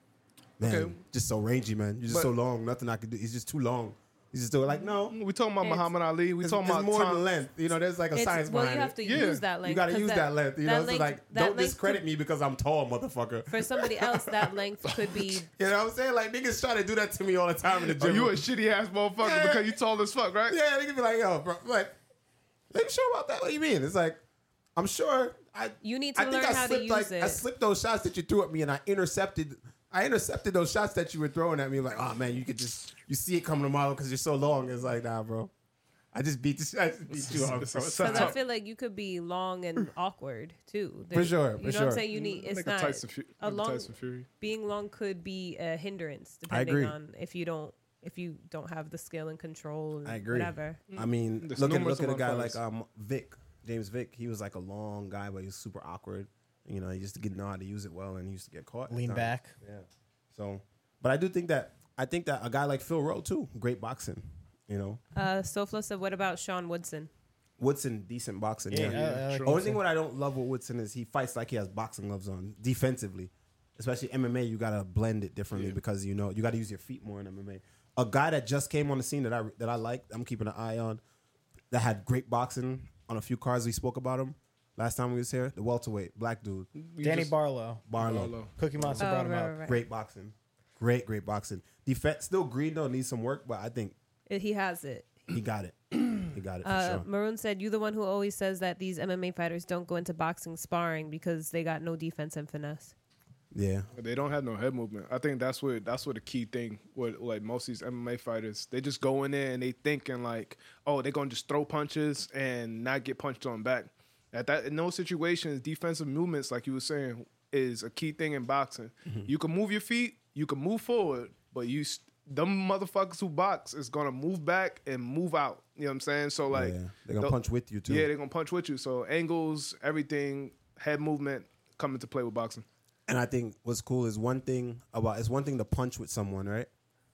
Man, Okay. just so rangy, man. You're just But- so long. Nothing I can do. He's just too long. He's just doing like no. we talking about It's- Muhammad Ali. We It's, talking it's about more Tom. than length. You know, there's like a It's, science well, behind you have it. to Yeah. use that length. You got to 'cause use that, length. You know, so length- like that don't length discredit could- me because I'm tall, motherfucker. For somebody else, that length could be. You know what I'm saying? Like niggas try to do that to me all the time in the Oh, gym. you a shitty ass motherfucker Yeah. because you tall as fuck, right? Yeah, they can be like, yo, bro, like, are you sure about that? What do you mean? It's like, I'm sure. I You need to I think learn I how to slipped, use like, it. I slipped those shots that you threw at me, and I intercepted. I intercepted those shots that you were throwing at me. Like, oh man, you could just you see it coming a mile because you're so long. It's like, nah, bro. I just beat the I just beat you off, It's bro. a It's set Because not- I feel like you could be long and awkward too. For sure, You for know what sure. I'm saying? You need. It's Like not. a Tyson, Fu- a like a long- Tyson Fury. Being long could be a hindrance I depending agree. on if you don't if you don't have the skill and control and I agree. whatever. I mean, There's look at numerous look at a amount guy of like fighters. um Vic, James Vic. He was like a long guy, but he was super awkward. You know, he used to get know how to use it well, and he used to get caught. at Lean times. back. Yeah. So, but I do think that I think that a guy like Phil Rowe too, great boxing. You know, Uh, Sofla said, "What about Sean Woodson?" Woodson, decent boxing. Yeah, Yeah. I- I like Sure. Only Woodson. thing what I don't love with Woodson is he fights like he has boxing gloves on defensively. Especially M M A, you gotta blend it differently Yeah. because you know you gotta use your feet more in M M A. A guy that just came on the scene that I that I like, I'm keeping an eye on, that had great boxing on a few cards. We spoke about him last time we was here. The welterweight black dude, We Danny just- Barlow. Barlow. Barlow. Cookie Monster Oh, brought him right, up. right, right. Great boxing, great great boxing. Defense still green though, needs some work, but I think It- He has it. he got it. He got it for Uh, sure. Maroon said, "You the one who always says that these M M A fighters don't go into boxing sparring because they got no defense and finesse." Yeah, They don't have no head movement. I think that's what that's what the key thing with like most of these M M A fighters. They just go in there and they thinking like, oh, they're gonna just throw punches and not get punched on back. At that in those situations, defensive movements, like you were saying, is a key thing in boxing. You can move your feet, you can move forward, but you st- them motherfuckers who box is gonna move back and move out. You know what I'm saying? So like, yeah. They're gonna the- punch with you too. yeah, they're gonna punch with you. So angles, everything, head movement come into play with boxing. And I think what's cool is one thing about it's one thing to punch with someone, right?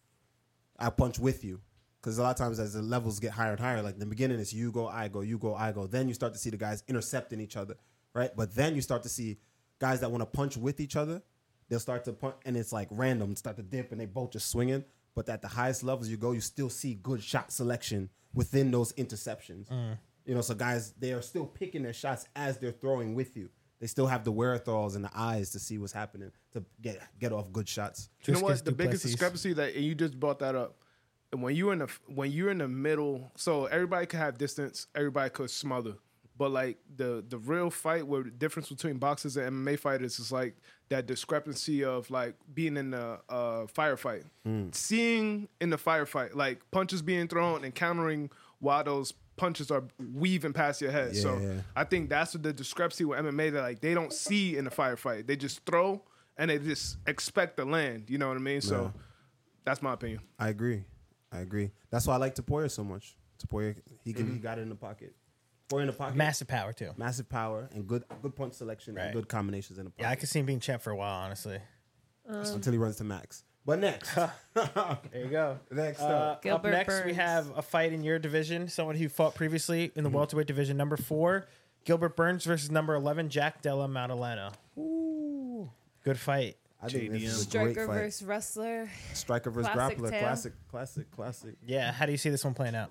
I punch with you. Because a lot of times as the levels get higher and higher, like in the beginning it's you go, I go, you go, I go. Then you start to see the guys intercepting each other, right? But then you start to see guys that want to punch with each other. They'll start to punch, and it's like random, start to dip, and they both just swinging. But at the highest levels you go, you still see good shot selection within those interceptions. You know, so guys, they are still picking their shots as they're throwing with you. They still have the wherewithals and the eyes to see what's happening to get get off good shots. You know Triscus what? The biggest Duplessis. discrepancy that and you just brought that up. When you're in the when you're in the middle, so everybody can have distance, everybody could smother. But like the the real fight, where the difference between boxers and M M A fighters is like that discrepancy of like being in the uh, firefight, seeing in the firefight, like punches being thrown and countering while those punches are weaving past your head. So Yeah. I think that's what the discrepancy with M M A that like they don't see in the firefight. They just throw and they just expect to land. You know what I mean? So Yeah. that's my opinion. I agree. I agree. That's why I like Tapoya so much. Tapoya, he can he got it in the pocket. Tapoya in the pocket. Massive power too. Massive power and good good punch selection Right. and good combinations in the pocket. Yeah, I could see him being champ for a while, honestly. until he runs to max. But next, There you go. next Uh, up, up Gilbert next, we Burns. have a fight in your division. Someone who fought previously in the welterweight division, number four, Gilbert Burns versus number eleven, Jack Della Maddalena. Ooh, good fight. I think this is a great Striker fight. versus wrestler. Striker versus Classic grappler, tale. classic, classic, classic. Yeah, how do you see this one playing out?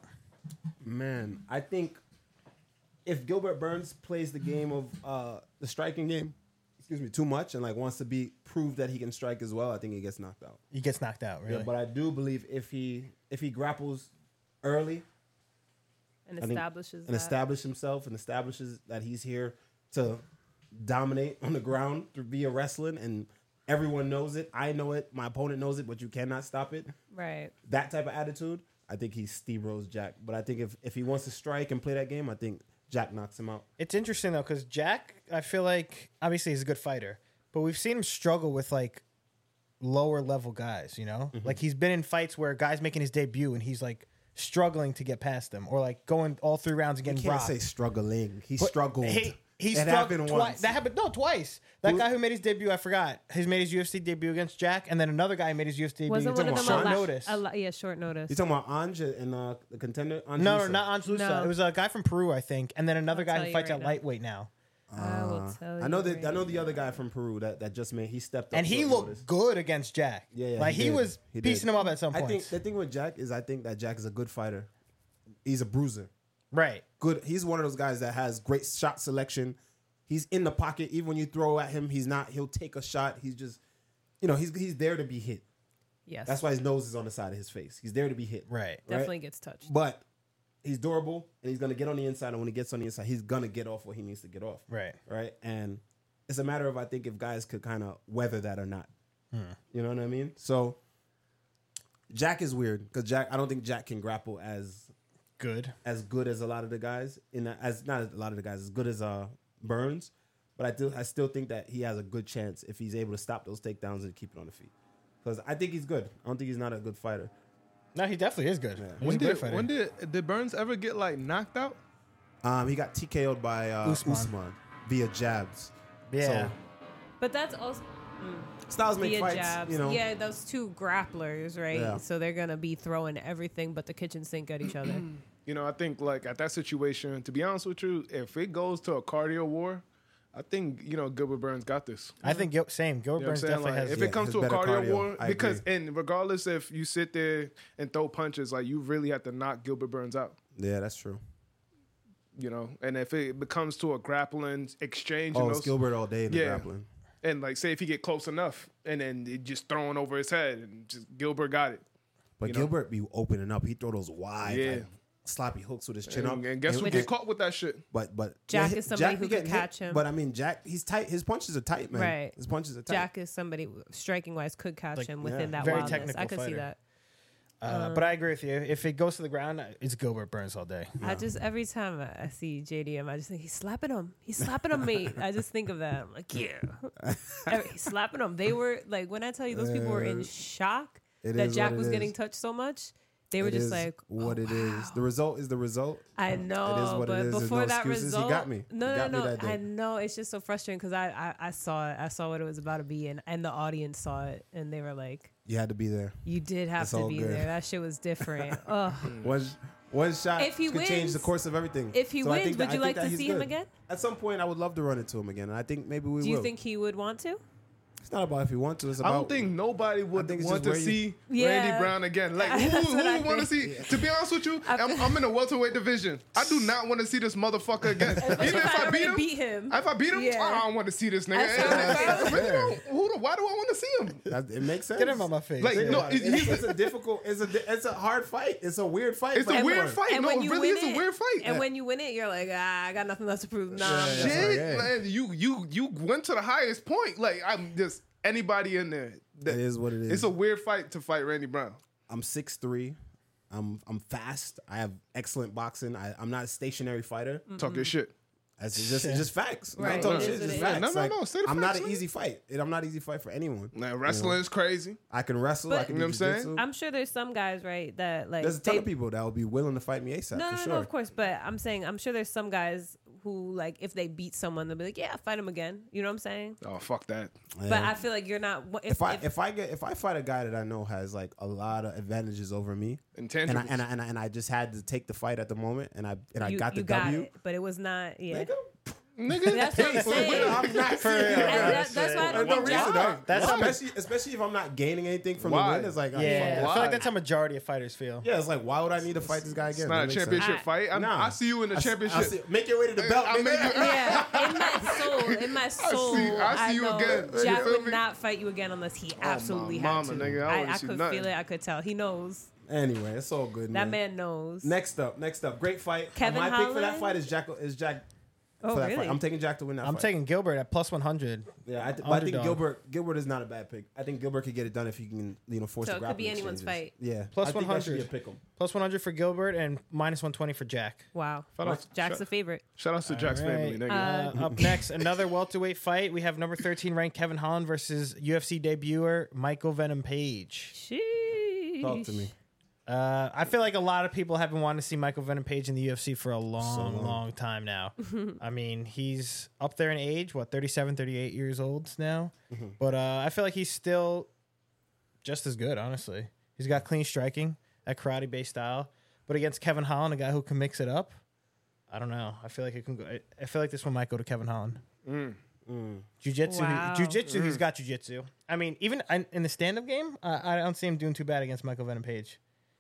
Man, I think if Gilbert Burns plays the game of uh, the striking game, excuse me, too much and like wants to be prove that he can strike as well, I think he gets knocked out. He gets knocked out, really. Yeah, but I do believe if he if he grapples early And I think- establishes and that. establish himself and establishes that he's here to dominate on the ground through via wrestling and everyone knows it. I know it. My opponent knows it, but you cannot stop it. Right. That type of attitude, I think he steamrolls Jack. But I think if, if he wants to strike and play that game, I think Jack knocks him out. It's interesting though, because Jack, I feel like obviously he's a good fighter, but we've seen him struggle with like lower level guys. You know, Mm-hmm. like he's been in fights where guys making his debut and he's like struggling to get past them, or like going all three rounds and You getting can't rocked. say struggling. He But struggled. He, he it struggled happened twi- once. That happened no twice. That Who- guy who made his debut, I forgot. He's made his U F C debut against Jack, and then another guy made his U F C debut Wasn't one of against them a short la- notice. a la- yeah, short notice. You talking about Anja and uh, the contender? Ange No, no, Loosa? not Angelusa. No. It was a guy from Peru, I think, and then another I'll guy tell who you fights right at now. lightweight now. I will Uh, tell I know you that. right I know the now. other guy from Peru that, that just made. He stepped up, And he short looked notice. good against Jack. Yeah, yeah, like he he, did. was He did. piecing him up at some I point. think the thing with Jack is I think that Jack is a good fighter. He's a bruiser. Right. Good. He's one of those guys that has great shot selection. He's in the pocket. Even when you throw at him, he's not. He'll take a shot. He's just, you know, he's he's there to be hit. Yes, That's why his nose is on the side of his face. He's there to be hit. Right. definitely gets touched. But he's durable and he's gonna get on the inside. And when he gets on the inside, he's gonna get off what he needs to get off. Right. Right. And it's a matter of I think if guys could kind of weather that or not. Hmm. You know what I mean? So Jack is weird because Jack. I don't think Jack can grapple as Good. as good as a lot of the guys in that, as not a lot of the guys as good as uh Burns, but I do I still think that he has a good chance if he's able to stop those takedowns and keep it on the feet. Because I think he's good. I don't think he's not a good fighter. No, he definitely is good. He's When a good did fighter. when did did Burns ever get like knocked out? Um, he got T K O'd by uh, Usman. Usman. via jabs. yeah. So, But that's also styles make via fights. jabs. You know. Yeah, those two grapplers, right? Yeah. So they're gonna be throwing everything but the kitchen sink at each other. You know, I think like at that situation, to be honest with you, if it goes to a cardio war, I think you know Gilbert Burns got this. I think Gil- same. Gilbert You know what I'm Burns saying? definitely Like, has. if Yeah, it comes has to a better cardio, cardio. war, I because agree. and regardless if you sit there and throw punches, like you really have to knock Gilbert Burns out. Yeah, that's true. You know, and if it becomes to a grappling exchange, Oh, and, it's those, Gilbert all day in the Yeah. grappling. and like say if he get close enough, and then it just throwing over his head, and just Gilbert got it. But You know? Gilbert be opening up. He throw those wide, Yeah. like, sloppy hooks with his chin up. And, and guess who And- get caught with that shit? But but Jack yeah, is somebody Jack who be could getting catch hit, him. But I mean, Jack, he's tight. His punches are tight, man. Right. His punches are tight. Jack is somebody striking wise could catch Like, him within yeah. that Very wildness. technical I could see fighter. that. Uh, but I agree with you. If it goes to the ground, it's Gilbert Burns all day. I just every time I I see J D M, I just think he's slapping him. He's slapping him, mate. I just think of that. I'm like, yeah, Every- he's slapping him. They were like, when I tell you, those people were in shock It that is Jack what it was is. getting touched so much. They were It just is like, what oh, it is. wow. The result is the result. I know, what it but is. There's before no that excuses. He result, got me. no, He no, got me no, that day. I know it's just so frustrating because I, I, I saw it. I saw what it was about to be, and, and the audience saw it, and they were like, You had to be there. "You did have It's to all be good. there. That shit was different." Ugh. One one shot If he could change the wins- course of everything. if he So I wins, think that- would I you think like that to he's see him good. again? At some point, I would love to run into him again. And I think maybe we Do will. you think he would want to? It's not about if he wants to. It's about. I don't think nobody would think it's want just to where you- see Yeah. Randy Brown again. Like, who, That's who what I would want to see? think. To be honest with you, I'm, I'm in a welterweight division. I do not want to see this motherfucker again. Even If if I I beat already him, beat him. if I beat him, Yeah. I don't want to see this nigga. That's what I'm saying. But you know, who the, why do I want to see him? That, it makes sense. Get him on my face. Like, Yeah. no, it- it's, it's a difficult. It's a it's a hard fight. It's a weird fight. It's for a weird everyone. fight. And No, when it you really win is a it- weird fight. And when you win it, you're like, ah, I got nothing left to prove. Nah, I'm Yeah, good. Shit, yeah. man, you you you went to the highest point. Like, I'm just anybody in there. that- It is what it is. It's a weird fight to fight Randy Brown. I'm six three. I'm I'm fast. I have excellent boxing. I, I'm not a stationary fighter. Talk your shit. That's it's just it's just facts. Right, I'm talking it shit. is It's what just it facts. is. No, no, Like, no, say the I'm not facts, an man. easy fight. And I'm not an easy fight for anyone. Man, wrestling is crazy. I can wrestle. But- I can You know do what I'm saying? jiu-jitsu. I'm sure there's some guys, right, that like There's a ton they- of people that would be willing to fight me ASAP No, for no, sure. no, of course. But I'm saying, I'm sure there's some guys who, like, if they beat someone, they'll be like, yeah, fight him again. You know what I'm saying? Oh, fuck that. Yeah. But I feel like you're not. If, if I if- if I get if I fight a guy that I know has like a lot of advantages over me, and I Intangibles. and I, and I, and I just had to take the fight at the moment, and I and I you, got the you got W. it, but it was not. Yeah, Nigga, Nigga, That's what I'm saying. I'm not serious. And that- that's why I don't There's no think reason. Jack. That's That's how much- especially especially if I'm not gaining anything from Why? the win. It's like, ah, Yeah, fuck I that. Why? feel like that's how majority of fighters feel. Yeah, it's like, why would I need to fight this guy again? It's not a That makes sense. championship I- fight. I'm, Nah. I see you in the I see- I championship. see- make your way to the belt. I nigga. make you- Yeah, in my soul, in my soul, see- I see you know again. You Jack feel would me? not fight you again unless he my absolutely mama, had to. nigga, I I, wouldn't I see could nothing. feel it. I could tell. He knows. Anyway, it's all good, That man. man knows. Next up, next up, great fight. Kevin My pick for that Holland? fight is Jack. Is Jack Oh, for that really? fight. I'm taking Jack to win that I'm fight. taking Gilbert at plus one hundred. Yeah, I, th- but I think Underdog. Gilbert Gilbert is not a bad pick. I think Gilbert could get it done if he can, you know, force So the it could grappling be anyone's exchanges. fight. Yeah, Plus I think that should be a one hundred. pick 'em. Plus one hundred for Gilbert and minus one twenty for Jack. Wow. Shout out, Jack's shout, the favorite. shout out to Jack's All right. family. Nigga. Uh, up next, another welterweight fight. We have number thirteen ranked Kevin Holland versus U F C debuter Michael Venom Page. Sheesh. Talk to me. Uh, I feel like a lot of people have been wanting to see Michael Venom Page in the U F C for a long, long. long time now. I mean, he's up there in age, what, thirty-seven, thirty-eight years old now. But uh, I feel like he's still just as good, honestly. He's got clean striking, that karate-based style. But against Kevin Holland, a guy who can mix it up, I don't know. I feel like it can go. I- I feel like this one might go to Kevin Holland. Mm. Jiu-jitsu, Wow. he, jiu-jitsu, he's got jiu-jitsu. I mean, even in, in the stand-up game, uh, I don't see him doing too bad against Michael Venom Page.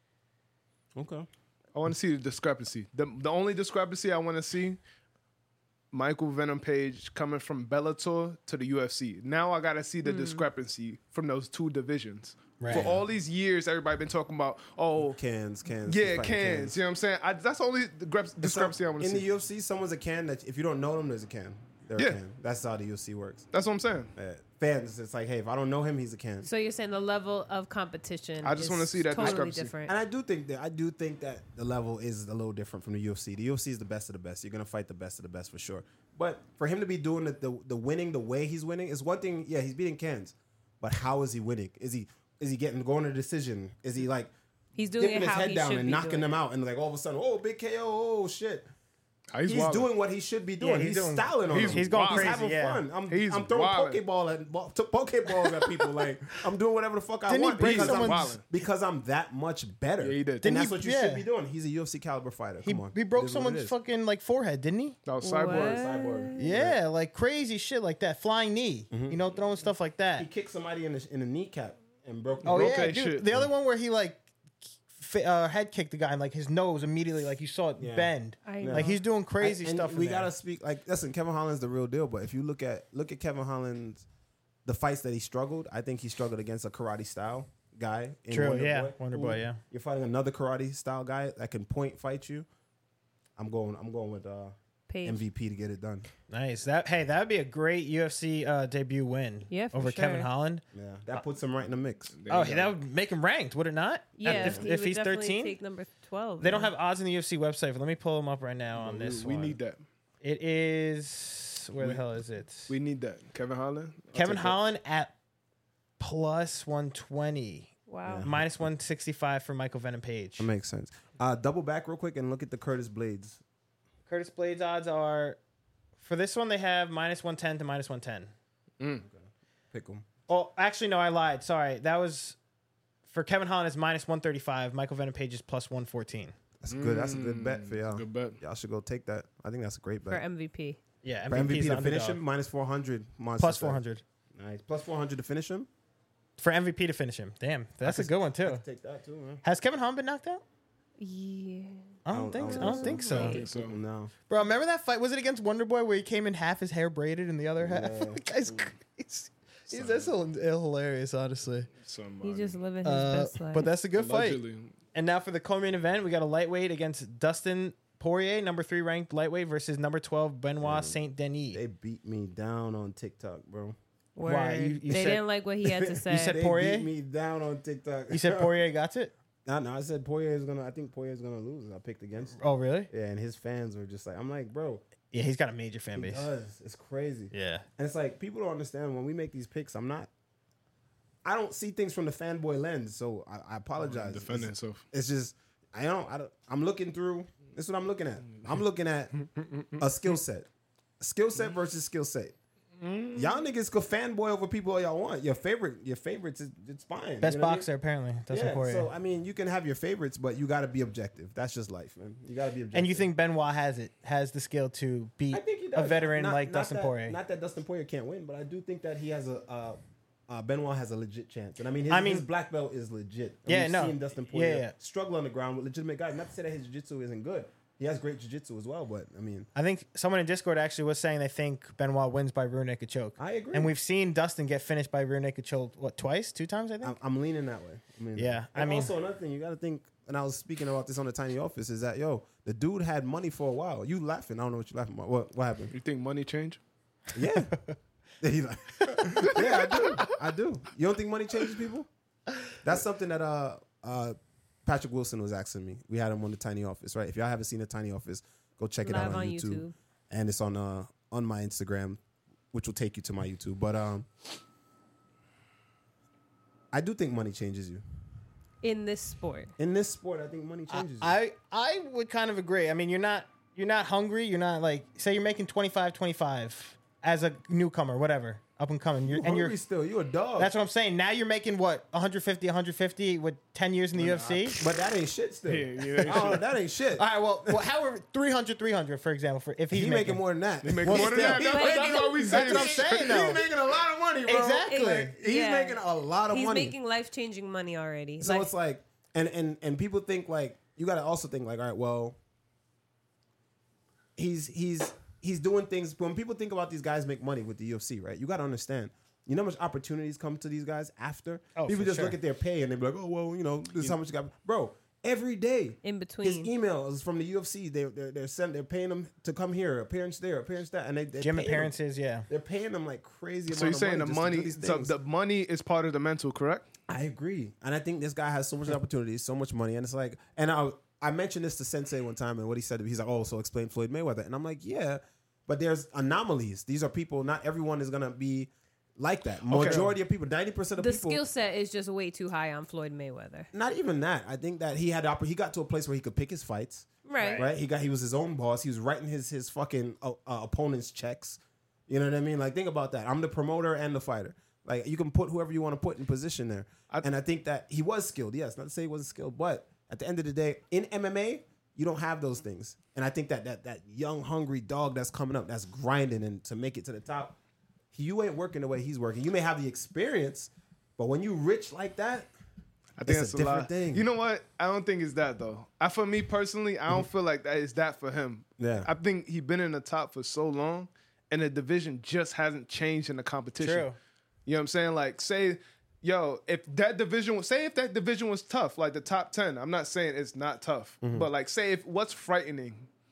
Okay. I want to see the discrepancy. The the only discrepancy I want to see, Michael Venom Page coming from Bellator to the U F C. Now I got to see the discrepancy from those two divisions. Right. For all these years, everybody been talking about, oh, Cans, cans. yeah, he's fighting cans. You know what I'm saying? I, that's the only discrep- discrepancy I want to In see. the U F C, someone's a can that if you don't know them, there's a can. They're Yeah. a can. That's how the U F C works. That's what I'm saying. Uh, fans, it's like, hey, if I don't know him, he's a can. So you're saying the level of competition I just is wanna see that totally discrepancy. different. And I do think that I do think that the level is a little different from the U F C. The U F C is the best of the best. You're gonna fight the best of the best for sure. But for him to be doing the the, the winning the way he's winning is one thing. Yeah, he's beating cans, but how is he winning? Is he is he getting going to decision? Is he like He's doing dipping it his how head he down should and be knocking doing them it. out and like all of a sudden, oh, big K O, oh shit. Ah, He's, He's, wildin'. doing what he should be doing. he's he's doing- styling on he's- them. he's going He's crazy, having yeah. fun. I'm, He's I'm throwing wildin'. pokeball at ball, to pokeballs at people. Like I'm doing whatever the fuck I Didn't he want break because I'm, someone's- wildin'. because I'm that much better. Yeah, he did. And Didn't that's he- what you yeah. should be doing. He's a U F C caliber fighter. He, Come on, he broke It is what it someone's is. fucking like forehead, didn't he? No, Cyborg. What? Cyborg. Yeah, like crazy shit like that. Flying knee. You know, throwing stuff like He that. kicked somebody in the in the kneecap and broke. Oh broke yeah, that dude. shit. The other one where he like fi- uh, head kicked the guy and like his nose immediately, like you saw it Yeah. bend. I know. Like he's doing crazy I- and stuff. in We there. gotta speak like listen. Kevin Holland's the real deal. But if you look at look at Kevin Holland's the fights that he struggled, I think he struggled against a karate style guy. In True, Wonder yeah. Boy. Wonder Boy, yeah. You're fighting another karate style guy that can point fight you. I'm going. I'm going with uh, Page. M V P to get it done. Nice. That hey, that would be a great U F C uh, debut win. Yeah, for over Kevin sure. Holland. Yeah, that puts him right in the mix. There Oh, you go. that would make him ranked, would it not? Yeah, If, he if would he's definitely thirteen, take number twelve. they don't yeah. have odds in the U F C website. But let me pull them up right now on we, this we one. need that. It is where the We- hell is it? We need that. Kevin Holland. I'll Kevin take that. Holland at plus one twenty, Wow. Yeah. minus one sixty-five for Michael Venom Page. That makes sense. Uh, double back real quick and look at the Curtis Blades. Curtis Blades odds are for this one they have minus one ten to minus one ten. Pick him. Oh, actually no, I lied. Sorry, that was for Kevin Holland is minus one thirty-five. Michael Venom Page is plus one fourteen. That's good. That's a good bet for Mm, y'all. Good bet. Y'all should go take that. I think that's a great For bet. M V P. Yeah, For M V P M V P is to finish underdog. him, minus four hundred. Monster Plus said. four hundred Nice. Plus four hundred to finish him. for M V P to finish him. Damn, that's a could- good one I too. could take that too, man. Has Kevin Holland been knocked out? Yeah. I don't, think. So. I don't think so. I think so. No. Bro, remember that fight? Was it against Wonder Boy where he came in half his hair braided and the other half? Yeah. The guy's crazy. He's, that's hil- hilarious, honestly. Somebody. He's just living his Uh, best life. but that's a good fight. Allegedly. And now for the co-main event, we got a lightweight against Dustin Poirier, number three ranked lightweight, versus number twelve Benoit Saint Denis. They beat me down on TikTok, bro. Word. Why? You- you they said- didn't like what he had to say. You said They Poirier? beat me down on TikTok. You said Poirier got it? No, no, I said Poirier is gonna. I think Poirier is gonna lose. I picked against. Him. Oh, really? Yeah, and his fans were just like, I'm like, bro, Yeah, he's got a major fan he base. does. It's crazy. Yeah. And it's like people don't understand when we make these picks. I'm not. I don't see things from the fanboy lens, so I, I apologize. Defending It's, himself. it's just I don't, I don't. I'm looking through. This is what I'm looking at. I'm looking at a skill set, skill set versus skill set. Y'all niggas could fanboy over people all y'all want. Your favorite, your favorites, is, it's fine. Best You know what I mean? boxer, apparently. Dustin Yeah, Poirier. so I mean, you can have your favorites, but you got to be objective. That's just life, man. You got to be objective. and you think Benoit has it, has the skill to beat I think he a does. veteran Not- like not Dustin that, Poirier? Not that Dustin Poirier can't win, but I do think that he has a. Uh, uh, Benoit has a legit chance, and I mean, his, I mean- his black belt is legit. And Yeah, we've no. seen Dustin Poirier Yeah, yeah. struggle on the ground with legitimate guys. Not to say that his jiu-jitsu isn't good. He has great jiu-jitsu as well, but I mean, I think someone in Discord actually was saying they think Benoit wins by rear naked choke. I agree. And we've seen Dustin get finished by rear naked choke, what, twice? Two times, I think? I'm, I'm leaning that way. I mean, Yeah, I and mean- also another thing, you got to think and I was speaking about this on the Tiny Office is that yo, the dude had money for a while. You laughing? I don't know what you laughing about. What what happened? You think money change? Yeah, he like, yeah, I do. I do. You don't think money changes people? That's something that uh uh Patrick Wilson was asking me. We had him on the Tiny Office, right? If y'all haven't seen the Tiny Office, go check it Live out on, on YouTube. YouTube. And it's on uh on my Instagram, which will take you to my YouTube. But um, I do think money changes you. In this sport. In this sport, I think money changes you. I I would kind of agree. I mean, you're not you're not hungry. You're not like say you're making twenty-five, twenty-five as a newcomer, whatever, up and coming. You're, You and you're hungry still. You a dog. that's what I'm saying. Now you're making what one fifty, one fifty with ten years in the U F C. But that ain't shit still. Yeah, yeah, that ain't Oh, that ain't shit. All right, well, well however, three hundred, three hundred, for example, for if he's He making more than that. He making Well, more than that. still. That's, But- that's what we That's saying. what I'm saying, though. He's making a lot of money, bro. Exactly. Like, he's Yeah. making a lot of He's money. making life changing money already. So Like, it's like, and and and people think like you got to also think like, all right, well, he's he's he's doing things. When people think about these guys make money with the U F C, right? You got to understand. You know how much opportunities come to these guys after? Oh, people for just sure. look at their pay and they be like, oh well, you know, this is how much you got, bro. Every day, in his between. emails from the U F C, they they're they're sending, they're paying them to come here, appearance there, appearance that, and they they're gym paying them. appearances, yeah. They're paying them like crazy. So you're amount of saying the just to do money, these so things. the money is part of the mental, correct? I agree, and I think this guy has so much opportunities, so much money, and it's like, and I I mentioned this to Sensei one time, and what he said, he's like, oh, so explain Floyd Mayweather, and I'm like, yeah, but there's anomalies. These are people. Not everyone is gonna be like that. Majority of people, ninety percent of The people. skill set is just way too high on Floyd Mayweather. Not even that. I think that he had oppor- he got to a place where he could pick his fights. Right. Right. He got he was his own boss. He was writing his his fucking uh, uh, opponent's checks. You know what I mean? Like think about that. I'm the promoter and the fighter. Like you can put whoever you want to put in position there. I- and I think that he was skilled. Yes, not to say he wasn't skilled, but at the end of the day, in M M A, you don't have those things. And I think that that that young hungry dog that's coming up, that's grinding and to make it to the top, you ain't working the way he's working. You may have the experience, but when you rich like that, I think it's that's a a, different lot. thing. You know what? I don't think it's that though. I, for me personally, I don't feel like that is that for him. Yeah. I think he's been in the top for so long, and the division just hasn't changed in the competition. True. You know what I'm saying? Like, say, yo, if that division was, say, if that division was tough, like the top ten. I'm not saying it's not tough, Mm-hmm. but like, say, if what's frightening,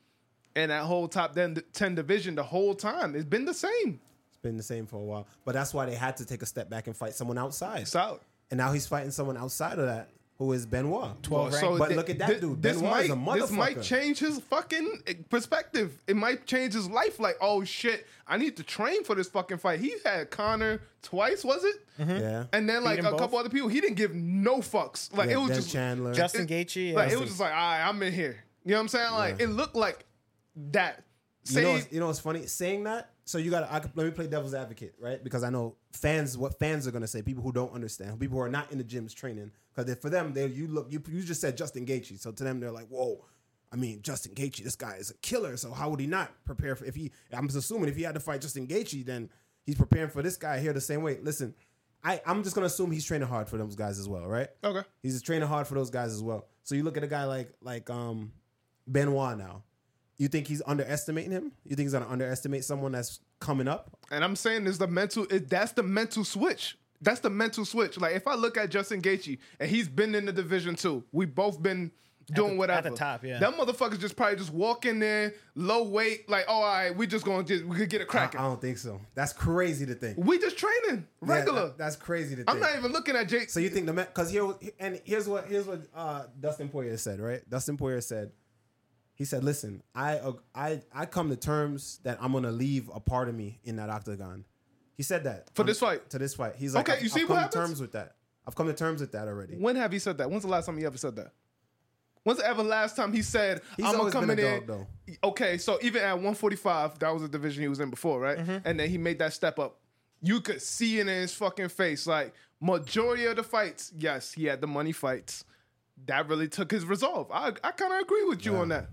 and that whole top ten, ten division the whole time, it's been the same. it's been the same for a while. But that's why they had to take a step back and fight someone outside. Solid. And now he's fighting someone outside of that, who is Benoit. twelve Well, rank. But thi- look at that thi- dude. This Benoit might, is a this might motherfucker. change his fucking perspective. It might change his life. Like, oh shit, I need to train for this fucking fight. He had Connor twice, was it? Yeah. And then like Beat a 'em both. couple other people. He didn't give no fucks. Like Yeah, it was Dan just Chandler. Justin it- Gaethje, yeah. like it was just like, all right, I'm in here. You know what I'm saying? Like Yeah. it looked like that. You Say know, what's, you know what's funny? Saying that, so you got to, let me play devil's advocate, right? Because I know fans, what fans are going to say, people who don't understand, people who are not in the gyms training. Because for them, they you look, you, you just said Justin Gaethje. So to them, they're like, whoa, I mean, Justin Gaethje, this guy is a killer. So how would he not prepare for, if he, I'm just assuming if he had to fight Justin Gaethje, then he's preparing for this guy here the same way. Listen, I, I'm just going to assume he's training hard for those guys as well, right? Okay. He's just training hard for those guys as well. So you look at a guy like, like um, Benoit now. You think he's underestimating him? You think he's gonna underestimate someone that's coming up? And I'm saying is the mental. It, that's the mental switch. That's the mental switch. Like if I look at Justin Gaethje and he's been in the division too, we both been doing the- whatever at the top, yeah. That motherfuckers just probably just walk in there, low weight, like, oh, all right, we just gonna just we could get it I, cracking. I don't think so. That's crazy to think. We just training Yeah, regular. that- that's crazy to think. I'm not even looking at Jake. So you think the because here and here's what here's what uh, Dustin Poirier said, right? Dustin Poirier said, he said, "Listen, I uh, I I come to terms that I'm gonna leave a part of me in that octagon." He said that For Um, this fight? To this fight, he's like, Okay, I've, you see I've what come happens? to terms with that. I've come to terms with that already. When have you said that? When's the last time you ever said that? When's the ever last time he said, He's I'm gonna always come been in a dog, there? though. Okay, so even at one forty-five, that was the division he was in before, right? Mm-hmm. And then he made that step up. You could see it in his fucking face. Like, majority of the fights, yes, he had the money fights. That really took his resolve. I, I kind of agree with you on that.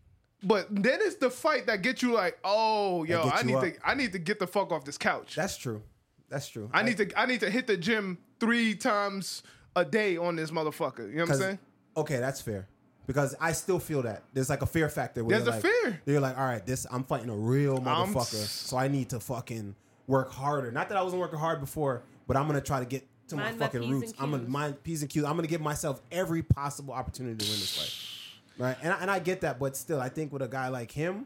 But then it's the fight that gets you like, oh, yo, get I you need up. to, I need to get the fuck off this couch. That's true. That's true. I need to, I need to hit the gym three times a day on this motherfucker. You know what I'm 'Cause- saying? Okay, that's fair. Because I still feel that there's like a fear factor. Where There's you're a like, fear. You're like, all right, this I'm fighting a real I'm motherfucker, s- so I need to fucking work harder. Not that I wasn't working hard before, but I'm gonna try to get to my Mind my fucking P's roots. and I'm gonna Q's. mind P's and Q's. I'm gonna give myself every possible opportunity to win this fight. Right, and I, and I get that, but still, I think with a guy like him,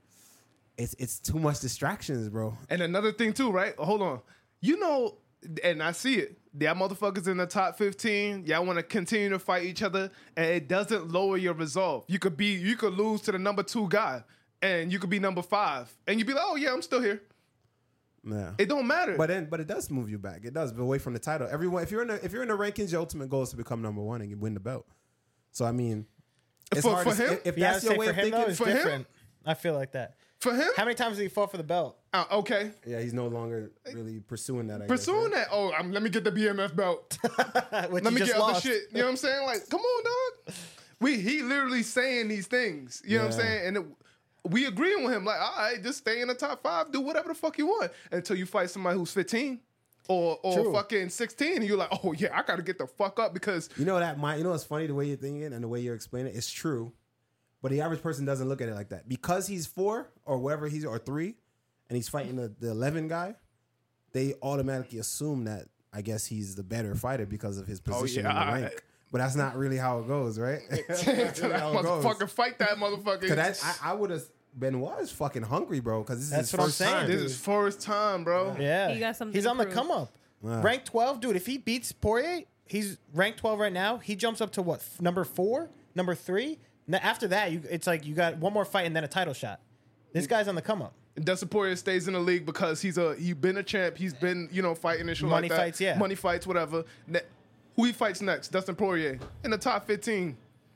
it's it's too much distractions, bro. And another thing too, right? Hold on. You know, and I see it. Y'all motherfuckers in the top fifteen. Y'all want to continue to fight each other, and it doesn't lower your resolve. You could be, you could lose to the number two guy, and you could be number five, and you'd be like, oh yeah, I'm still here. Yeah. It don't matter. But then, but it does move you back. It does, but away from the title. Everyone, if you're in the if you're in the rankings, your ultimate goal is to become number one and you win the belt. So I mean, it's For- hard for to, him? if Yeah, that's I'd your say way for of him thinking. though, it's For him? different. I feel like that. For him, How many times did he fought for the belt? uh, okay, yeah, he's no longer really pursuing that. I pursuing guess, that. Oh, um, let me get the B M F belt. Which Let he me just get other lost. shit. You know what I'm saying? Like, come on, dog. We he literally saying these things. You know what I'm Yeah. saying? And it, we agreeing with him. Like, all right, just stay in the top five. Do whatever the fuck you want until you fight somebody who's fifteen or or True. fucking sixteen. And you're like, oh yeah, I gotta get the fuck up because You know that my, you know what's funny, the way you're thinking and the way you're explaining it, it's true. But the average person doesn't look at it like that. Because he's four or whatever he's or three, and he's fighting the, the eleven guy, they automatically assume that I guess he's the better fighter because of his position yeah, in the I- rank. But that's not really how it goes, right? That's to not that really how it goes. motherfucker fight that motherfucker. Cause I, I, I would have. Benoit is fucking hungry, bro. Because this is That's his what I'm first saying, time. this is first time, bro. Yeah, He got something He's to on the prove. come up. Wow. Rank twelve, dude. If he beats Poirier, he's ranked twelve right now. He jumps up to what? f- Number four, number three. And then after that, you, it's like you got one more fight and then a title shot. This guy's on the come up. Dustin Poirier stays in the league because he's a he been a champ. He's been you know fighting and shit Money like that. fights, yeah. Money fights, whatever. Ne- who he fights next? Dustin Poirier in the top fifteen.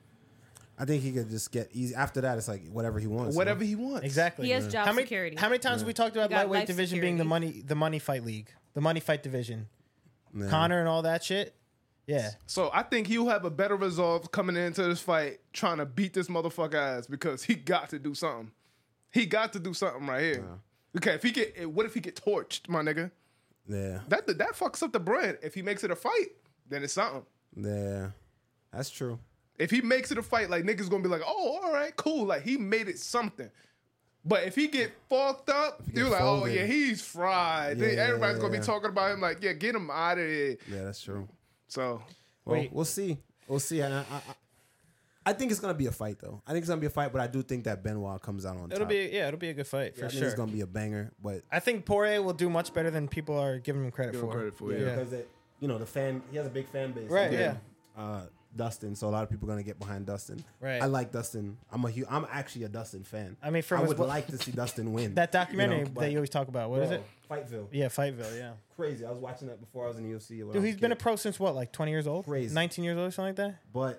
I think he could just get easy. After that, it's like whatever he wants. Whatever you he wants. Exactly. He has job how many, security. How many times have we talked about He got lightweight life division being the security. money, the money fight league, the money fight division? know? Yeah. Connor and all that shit. Yeah. So I think he'll have a better resolve coming into this fight, trying to beat this motherfucker ass because he got to do something. He got to do something right here. Okay, if he get, what if he get torched, my nigga? Yeah, That that fucks up the brand. If he makes it a fight, then it's something. yeah, that's true. If he makes it a fight, like niggas gonna be like, oh, all right, cool. Like he made it something. But if he get fucked up, he get you're like, oh folded. yeah, he's fried. Then Yeah, everybody's gonna yeah. be talking about him like, yeah, get him out of here. Yeah, that's true. So Well, Wait. we'll see. We'll see. And I, I, I- I think it's gonna be a fight, though. I think it's gonna be a fight, but I do think that Benoit comes out on It'll top. be yeah, it'll be a good fight Yeah, for I think sure. it's gonna be a banger, but I think Poirier will do much better than people are giving him credit Give him for. credit for, yeah, yeah. because it, you know the fan, he has a big fan base, Right, You know, yeah. Uh, Dustin, so a lot of people are gonna get behind Dustin. Right. I like Dustin. I'm a huge. I'm actually a Dustin fan. I mean, from I his- would what- like to see Dustin win. That documentary You know, but- that you always talk about. What is Bro, it? Fightville. Yeah, Fightville. Yeah. Crazy. I was watching that before I was in the U F C. when I Dude, was he's been a kid. pro since what, like twenty years old? Crazy. nineteen years old or something like that? But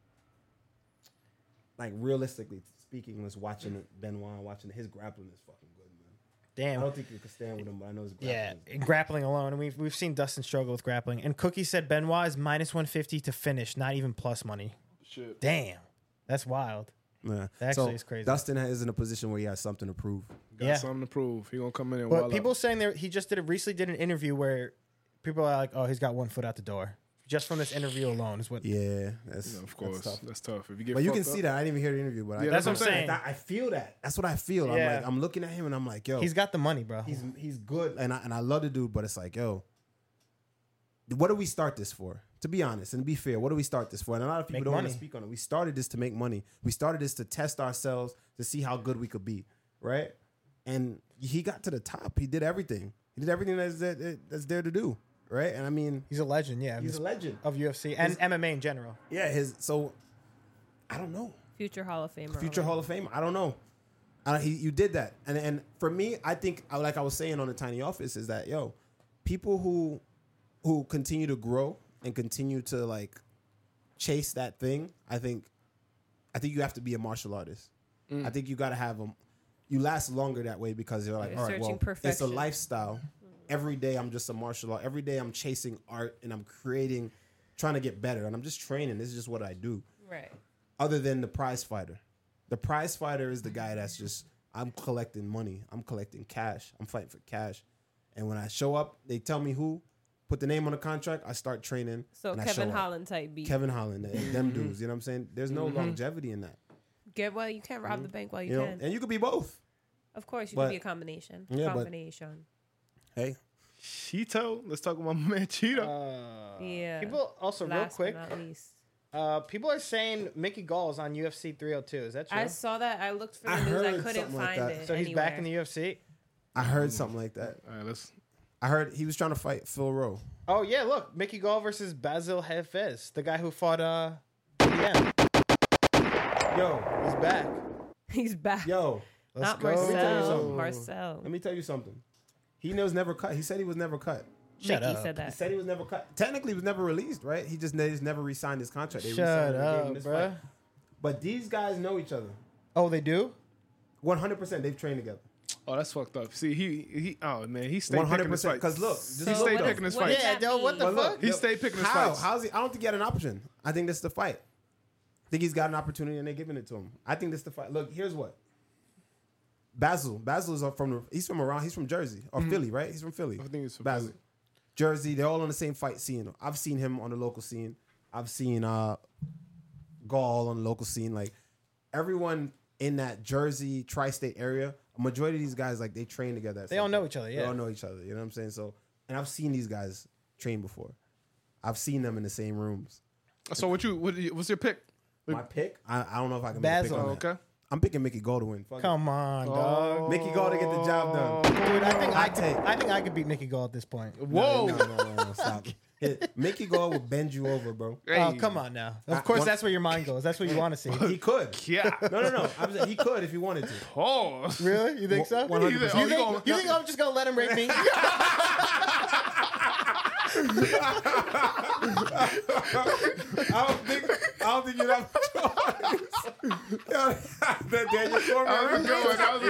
like realistically speaking, was watching Benoit, watching his grappling is fucking good, man. I Damn. don't think you can stand with him, but I know his grappling. Yeah, is in grappling alone. And we've, we've seen Dustin struggle with grappling. And Cookie said Benoit is minus one fifty to finish, not even plus money. shit. Damn. That's wild. Yeah. That actually so is crazy. Dustin is in a position where he has something to prove. Got Yeah. something to prove. He gonna come in and But wall people up. saying that he just did it recently did an interview where people are like, oh, he's got one foot out the door. Just from this interview alone is what. Yeah, that's You know, of course, That's that's tough. tough. If you get, But you can fucked see up- that. I didn't even hear the interview, but I, Yeah, That's what I'm I- saying. I, I feel that. That's what I feel. Yeah. I'm like, I'm looking at him and I'm like, yo, He's got the money, bro. he's he's good, and I and I love the dude, but it's like, yo, what do we start this for? To be honest and be fair, what do we start this for? And a lot of people Make don't want money. to speak on it. We started this to make money. We started this to test ourselves to see how good we could be, right? And he got to the top. He did everything. He did everything that's that, that's there to do, right? And I mean, He's a legend, yeah. he's a legend. of U F C and His- M M A in general. Yeah, his so I don't know. Future Hall of Famer. Future Hall of Fame. I don't know. Uh, he, you did that, and and for me, I think, I- like I was saying on the Tiny Office, is that yo, people who who continue to grow and continue to like chase that thing, I think, I think you have to be a martial artist. I think you got to have them. You last longer that way because you're like, You're all right, searching well, it's a perfection. lifestyle. Every day I'm just a martial art. Every day I'm chasing art and I'm creating, trying to get better, and I'm just training. This is just what I do. Right. Other than the prize fighter. The prize fighter is the guy that's just, I'm collecting money. I'm collecting cash. I'm fighting for cash. And when I show up, they tell me who, put the name on the contract, I start training. So and I Kevin show up. Holland type beat. Kevin Holland, them them dudes, you know what I'm saying? There's no longevity in that. Get well, you can't rob the bank while you, Mm-hmm. You know, can. and you could be both. Of course, you but- can be a combination. Yeah, but- combination. Hey, Cheeto. Let's talk about my man Cheeto. Uh, Yeah. People also Last real quick. but not least. Uh, people are saying Mickey Gall is on U F C three oh two. Is that true? I saw that. I looked for the I news. I heard couldn't something like find that. it. so he's back in the anywhere. U F C. I heard something like that. All right, let's. I heard he was trying to fight Phil Rowe. Oh yeah, look, Mickey Gall versus Basil Hafez, the guy who fought uh, B M. Yo, he's back. He's back. Yo, Let's Not go. Let me tell you Marcel. something. Marcel. let me tell you something. He was never cut. He said he was never cut. Shut Mickey up. said He that. said he was never cut. Technically, he was never released, right? He just, they just never re-signed his contract. They Shut re-signed him and gave him up, this bruh. fight. But these guys know each other. Oh, they do. one hundred percent they've trained together. Oh, that's fucked up. See, he he. Oh man, he stayed one hundred picking his percent. fights. Because look, just he look stayed though. picking his What fights. does that Yeah, yo, what the mean? But look, fuck? He yo, stayed picking his how? fights. How's he? I don't think he had an option. I think this is the fight. I think he's got an opportunity and they're giving it to him. I think this is the fight. Look, here's what. Basil. Basil is from the, he's from around, he's from Jersey or Philly, right? He's from Philly. I think he's from Basil. Philly. Jersey, they're all on the same fight scene. I've seen him on the local scene. I've seen uh Gall on the local scene. Like everyone in that Jersey tri-state area, a majority of these guys, like they train together. at They some all know point. each other, They yeah. all know each other. You know what I'm saying? So, and I've seen these guys train before. I've seen them in the same rooms. So what you? What, you- what's your pick? My pick, I, I don't know if I can make a pick Basil. on Oh, that. okay. I'm picking Mickey Gall to win. Fuck it. Come on, dog. Mickey Gall to get the job done. Dude, I think I Hot could, take. I think I could beat Mickey Gall at this point. Whoa. No, no, no, no, no, stop. Hit- Mickey Gall will bend you over, bro. Oh, Hey. come on now. I- Of course, one- that's where your mind goes. That's what you want to see. He could. Yeah. No, no, no. I'm saying he could if he wanted to. Pause. Really? You think so? one hundred percent. You think, Oh, you think I'm just gonna let him rape me? I don't think. I don't think you'd have a choice. That Daniel Cormier. That was a good one. That was a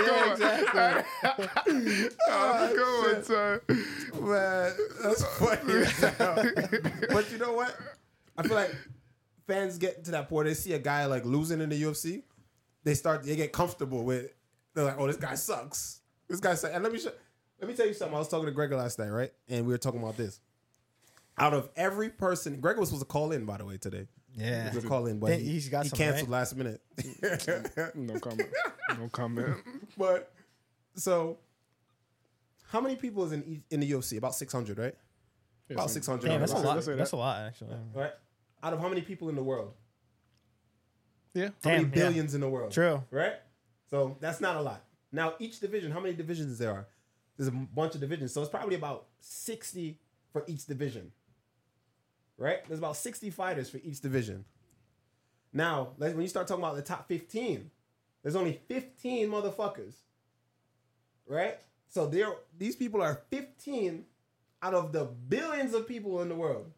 good one. That was a good one, son. Man, that's funny. as hell. But you know what? I feel like fans get to that point. They see a guy like losing in the U F C. They start. They get comfortable with. They're like, "Oh, this guy sucks. This guy sucks." And let me show, let me tell you something. I was talking to Gregor last night, right? And we were talking about this. Out of every person, Gregor was supposed to call in, by the way, today. Yeah. He was supposed to call in, but Then he, he's got he something, canceled right? last minute. No comment. No comment. But so, how many people is in each- in the U F C? About six hundred, right? About six hundred. Damn, that's a Let's say- lot. let's say That's that. a lot, actually. Right. Out of how many people in the world? Yeah. How many Damn, yeah. billions in the world? True. Right? So that's not a lot. Now, each division, how many divisions there are? There's a bunch of divisions. So it's probably about sixty for each division. Right? There's about sixty fighters for each division. Now, like, when you start talking about the top fifteen, there's only fifteen motherfuckers. Right? So there, these people are fifteen out of the billions of people in the world.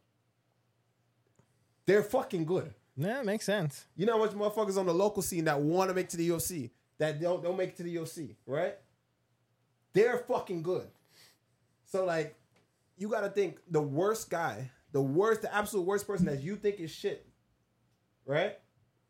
They're fucking good. Yeah, makes sense. You know how much motherfuckers on the local scene that want to make it to the U F C that don't don't make it to the U F C, right? They're fucking good. So like, you got to think the worst guy, the worst, the absolute worst person that you think is shit, right?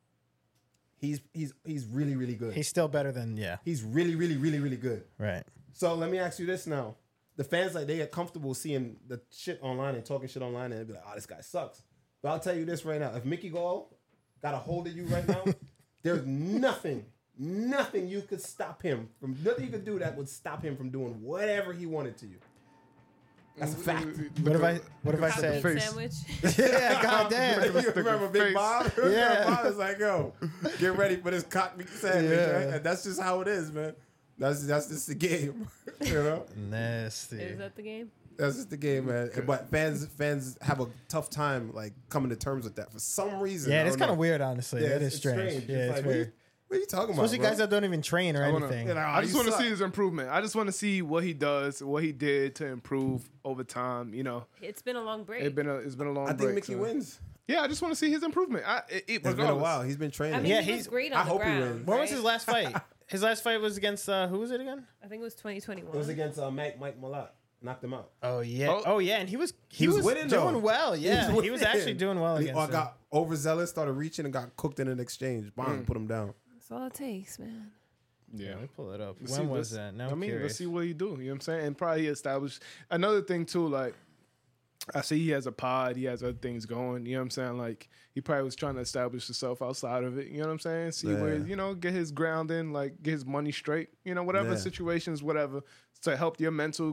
He's he's he's really really good. He's still better than yeah. He's really really really really good. Right. So let me ask you this now: the fans like they get comfortable seeing the shit online and talking shit online, and they be like, "Oh, this guy sucks." But I'll tell you this right now: if Mickey Gall got a hold of you right now, there's nothing, nothing you could stop him from. Nothing you could do that would stop him from doing whatever he wanted to you. That's a fact. What if I what if I Hot said face. sandwich. yeah, goddamn. You remember Big face. Bob? Yeah. Big Bob is like, yo, get ready for this cock meat sandwich, Yeah. right? And that's just how it is, man. That's that's just the game, you know. Nasty. Is that the game? That's just the game, man. But fans fans have a tough time like coming to terms with that for some reason. Yeah, I it's don't kind of know. weird, honestly. Yeah, it it's- is it's strange. strange. Yeah, It's it's like, what are you- weird. What are you talking about? Especially bro? guys that don't even train or I wanna- anything. You know, I just you want to suck. see his improvement. I just want to see what he does, what he did to improve over time. You know, It's been a long break. it's been a it's been a long I think break. Mickey so- wins. Yeah, I just want to see his improvement. I, it, it, It's been a regardless. while. He's been training. I mean, Yeah, he he's- was great on I the hope he ground. wins. When was right? his last fight? His last fight was against uh, who was it again? I think it was twenty twenty-one. It was against uh, Mike Mike Malott. Knocked him out. Oh yeah. Oh. Oh, yeah, and he was he, He was was, winning, doing though. well. Yeah, he was, winning. actually doing well He against uh, him. got overzealous, started reaching, and got cooked in an exchange. Bang, Mm. put him down. That's all it takes, man. Yeah. Let me pull it up. Let's when see, was let's- that? Now I I'm mean, curious. let's see what he do. You know what I'm saying? And probably he established another thing too. Like, I see he has a pod. He has other things going. You know what I'm saying? Like, he probably was trying to establish himself outside of it. You know what I'm saying? See where Yeah. you know get his ground in, like get his money straight. You know, whatever Yeah. situations, whatever to help your mental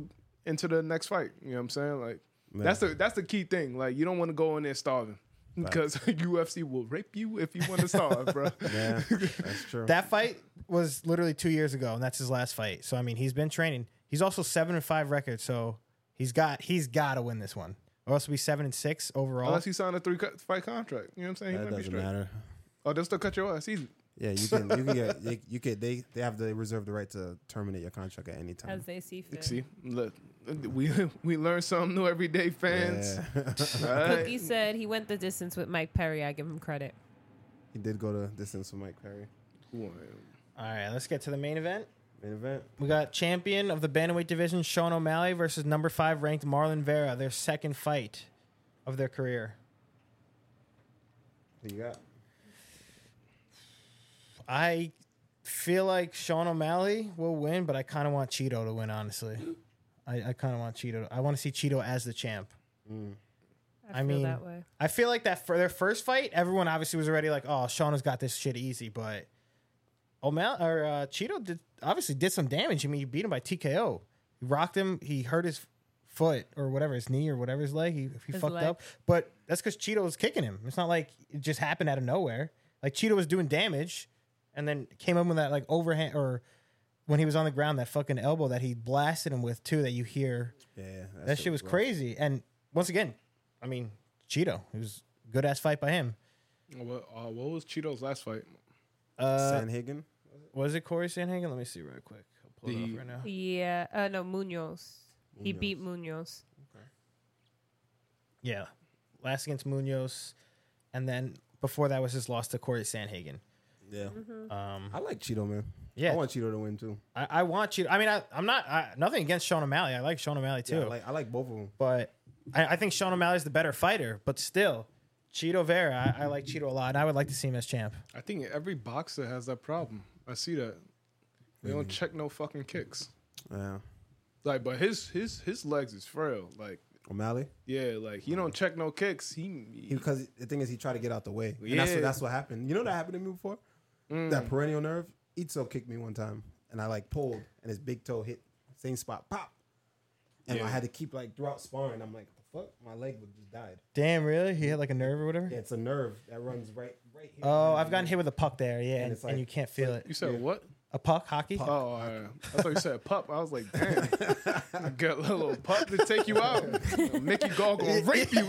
into the next fight. You know what I'm saying? Like that's the that's the key thing. Like you don't want to go in there starving. Because U F C will rape you if you want to starve, bro. Yeah, that's true. That fight was literally two years ago, and that's his last fight. So I mean, he's been training. He's also seven and five record, so he's got he's got to win this one, or else he'll be seven and six overall. Unless he signed a three co- fight contract. You know what I'm saying? He that might be doesn't straight. matter. Oh, they'll still cut your ass easy. Yeah, you can you can get you, you can they they have the reserve the right to terminate your contract at any time. As they see fit. See, look, we we learn something new every day, fans. Yeah. All right. Cookie said he went the distance with Mike Perry. I give him credit. He did go the distance with Mike Perry. All right, let's get to the main event. Main event. We got champion of the bantamweight division, Sean O'Malley, versus number five ranked Marlon Vera, their second fight of their career. Who you got? I feel like Sean O'Malley will win, but I kind of want Cheeto to win, honestly. I, I kind of want Cheeto. I want to see Cheeto as the champ. Mm. I, I feel mean, that way. I feel like that for their first fight, everyone obviously was already like, "Oh, Sean has got this shit easy," but O'Malley or uh, Cheeto did obviously did some damage. I mean, he beat him by T K O. He rocked him. He hurt his foot or whatever, his knee or whatever his leg. He, he His fucked leg. up, but that's because Cheeto was kicking him. It's not like it just happened out of nowhere. Like Cheeto was doing damage, and then came up with that like overhand or when he was on the ground, that fucking elbow that he blasted him with too. That you hear. Yeah, That shit was rough. crazy. And once again, I mean, Cheeto. It was a good ass fight by him. What, uh, what was Cheeto's last fight? Uh, Sanhagen. was it Corey Sandhagen? Let me see real quick. I'll pull it The- up right now. Yeah. Uh, no, Munoz. He Munoz. beat Munoz. Yeah. Last against Munoz. And then before that was his loss to Corey Sandhagen. Yeah, Um, I like Cheeto, man. Yeah. I want Cheeto to win too. I, I want Cheeto. I mean, I, I'm not, I, nothing against Sean O'Malley. I like Sean O'Malley too. Yeah, I like I like both of them. but I, I think Sean O'Malley's the better fighter. But still, Cheeto Vera, I, I like Cheeto a lot. And I would like to see him as champ. I think every boxer has that problem. I see that. They don't check no fucking kicks. Yeah, Like, but his his his legs is frail. Like, O'Malley. yeah, like he don't check no kicks. He, he Because the thing is, he tried to get out the way. And that's Yeah. what that's what happened. You know that happened to me before. Mm. That perennial nerve. Itzo kicked me one time, and I like pulled, and his big toe hit same spot, pop, and Yeah. I had to keep like throughout sparring. I'm like, the fuck, my leg would just died. Damn, really? He had like a nerve or whatever? Yeah, it's a nerve that runs right right here. Oh, I've gotten hit with a puck there. Yeah. And And, it's like- and you can't feel it. You said what? A puck, hockey? Oh, all right. I thought you said pup. I was like, damn, I got a little pup to take you out. Mickey Gall gonna rape you.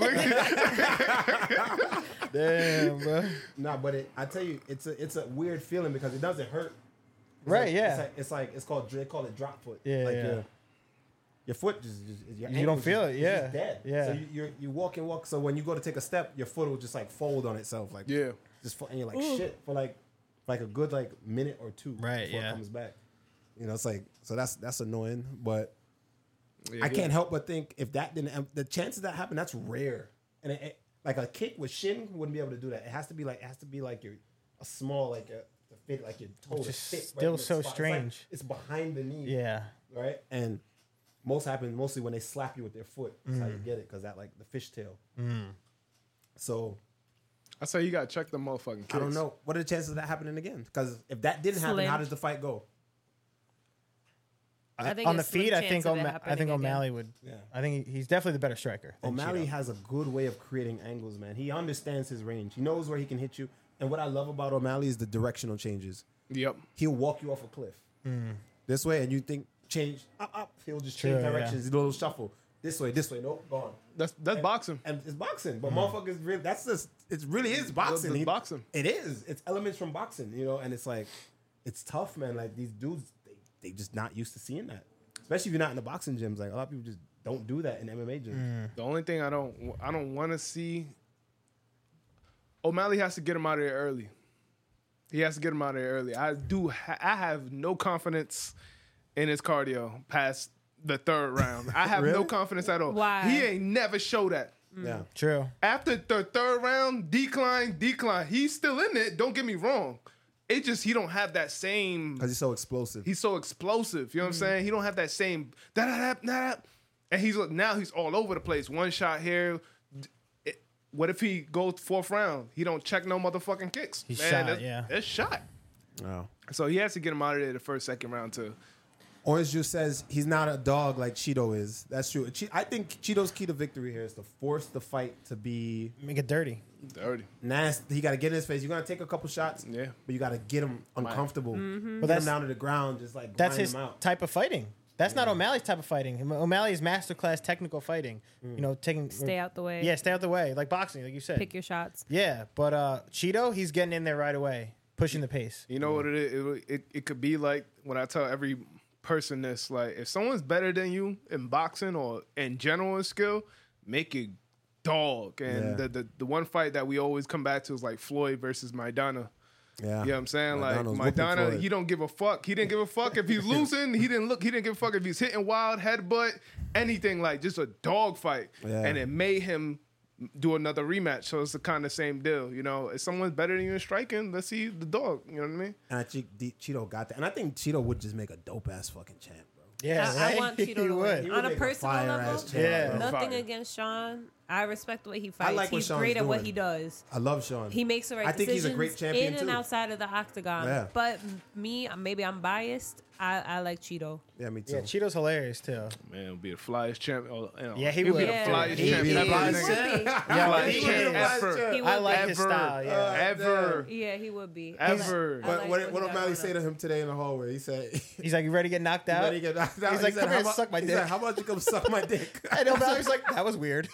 Damn, bro. Nah, but it, I tell you, it's a it's a weird feeling because it doesn't hurt. It's Right, like- yeah. It's like, it's like it's called they call it drop foot. Yeah, like yeah. Your, your foot just, just your You don't ankle's feel just- it, it's yeah. just dead. Yeah. So you you're, you walk and walk. So when you go to take a step, your foot will just like fold on itself. Like Yeah. just fo- and you're like shit for like like a good like minute or two Right, before yeah. it comes back. You know, it's like so that's that's annoying, but Yeah, I yeah. can't help but think if that didn't um, the chances that happen, that's rare. And it, it- like a kick with shin wouldn't be able to do that. It has to be like it has to be like your a small like a to fit like your toe Which to is fit. still in the so spot. It's like- strange. It's, behind the knee, Yeah. right? And most happen mostly when they slap you with their foot. That's Mm. how you get it because that like the fishtail. So I say you gotta check the motherfucking kicks. I don't know what are the chances of that happening again. Because if that didn't happen, Slim. how does the fight go? I think On the it's slim feet, I chance think of it O'Ma- I happening think again. O'Malley would. Yeah. I think he- he's definitely the better striker. than O'Malley Cheeto. has a good way of creating angles, man. He understands his range. He knows where he can hit you. And what I love about O'Malley is the directional changes. Yep. He'll walk you off a cliff this way, and you think change up, up. He'll just True, change yeah. directions. Do a little shuffle this way, this way. Nope, gone. That's that's boxing. And it's boxing, but motherfuckers, really, that's just it. Really is boxing. It's He- boxing. It is. It's elements from boxing, you know. And it's like, it's tough, man. Like these dudes, they they just not used to seeing that. Especially if you're not in the boxing gyms. Like a lot of people just don't do that in M M A gyms. The only thing I don't I don't want to see. O'Malley has to get him out of there early. He has to get him out of there early. I do. Ha- I have no confidence in his cardio past the third round. I have no Really? confidence at all. Why? He ain't never show that. Yeah. True. After the third round, decline, decline. He's still in it. Don't get me wrong. It just he don't have that same. Because he's so explosive. He's so explosive. You know what I'm saying? He don't have that same da da da da. da. And he's now he's all over the place. One shot here. It- what if he goes fourth round? He don't check no motherfucking kicks. He's Man, shot, that's, yeah. that's shot. Wow. So he has to get him out of there the first, second round too. Orange Juice says he's not a dog like Cheeto is. That's true. Che- I think Cheeto's key to victory here is to force the fight to be Make it dirty. Dirty. nasty. He got to get in his face. You're gonna take a couple shots, Yeah. but you got to get him uncomfortable. But Get him that's down to the ground, just like that's grind his him out. type of fighting. That's not O'Malley's type of fighting. O'Malley's masterclass technical fighting. You know, taking Stay out the way. Yeah, stay out the way, like boxing, like you said. Pick your shots. Yeah, but uh, Cheeto, he's getting in there right away, pushing the pace. You know what it is? It, it it could be like when I tell every person this, like if someone's better than you in boxing or in general in skill, make it dog. And Yeah. the, the the one fight that we always come back to is like Floyd versus Maidana. Yeah, You know what I'm saying? Like Maidana was whooping Maidana, Floyd. he don't give a fuck. He didn't give a fuck if he's losing. He didn't look. He didn't give a fuck if he's hitting wild, headbutt, anything, like just a dog fight. Yeah. And it made him do another rematch. So it's the kind of same deal. You know, if someone's better than you in striking, let's see the dog. You know what I mean? And I think D- Cheeto got that, and I think Cheeto would just make a dope ass fucking champ, bro. Yeah, I, I right? want He Cheeto to would. win. He On would a make a personal fire-ass level, champ, Yeah. bro. nothing Fire. against Sean. I respect the way he fights. like what He's Sean's great at what doing. he does. I love Sean. He makes the right I think he's decisions a great champion, in and too. outside of the octagon. Yeah. But me, maybe I'm biased. I, I like Cheeto. yeah, me too. Yeah, Cheeto's hilarious too. Man, it'll be the flyest champ. Oh, you know, Yeah, he he'll would. be the Yeah. flyest He- champ he- ever. he- nigga. He would Yeah, Flyest he champ is. ever. He I would like ever, his style. Yeah, Uh, ever. be. Yeah, he would be. Ever. I What, like what, what what he got O'Malley going say on. to him today in the hallway? He said, he's like, "You ready to get knocked out?" ready to get knocked out? He's He like, said, "Come here, "How about- suck my he dick." said, how about you come suck my dick? And O'Malley's like, "That was weird."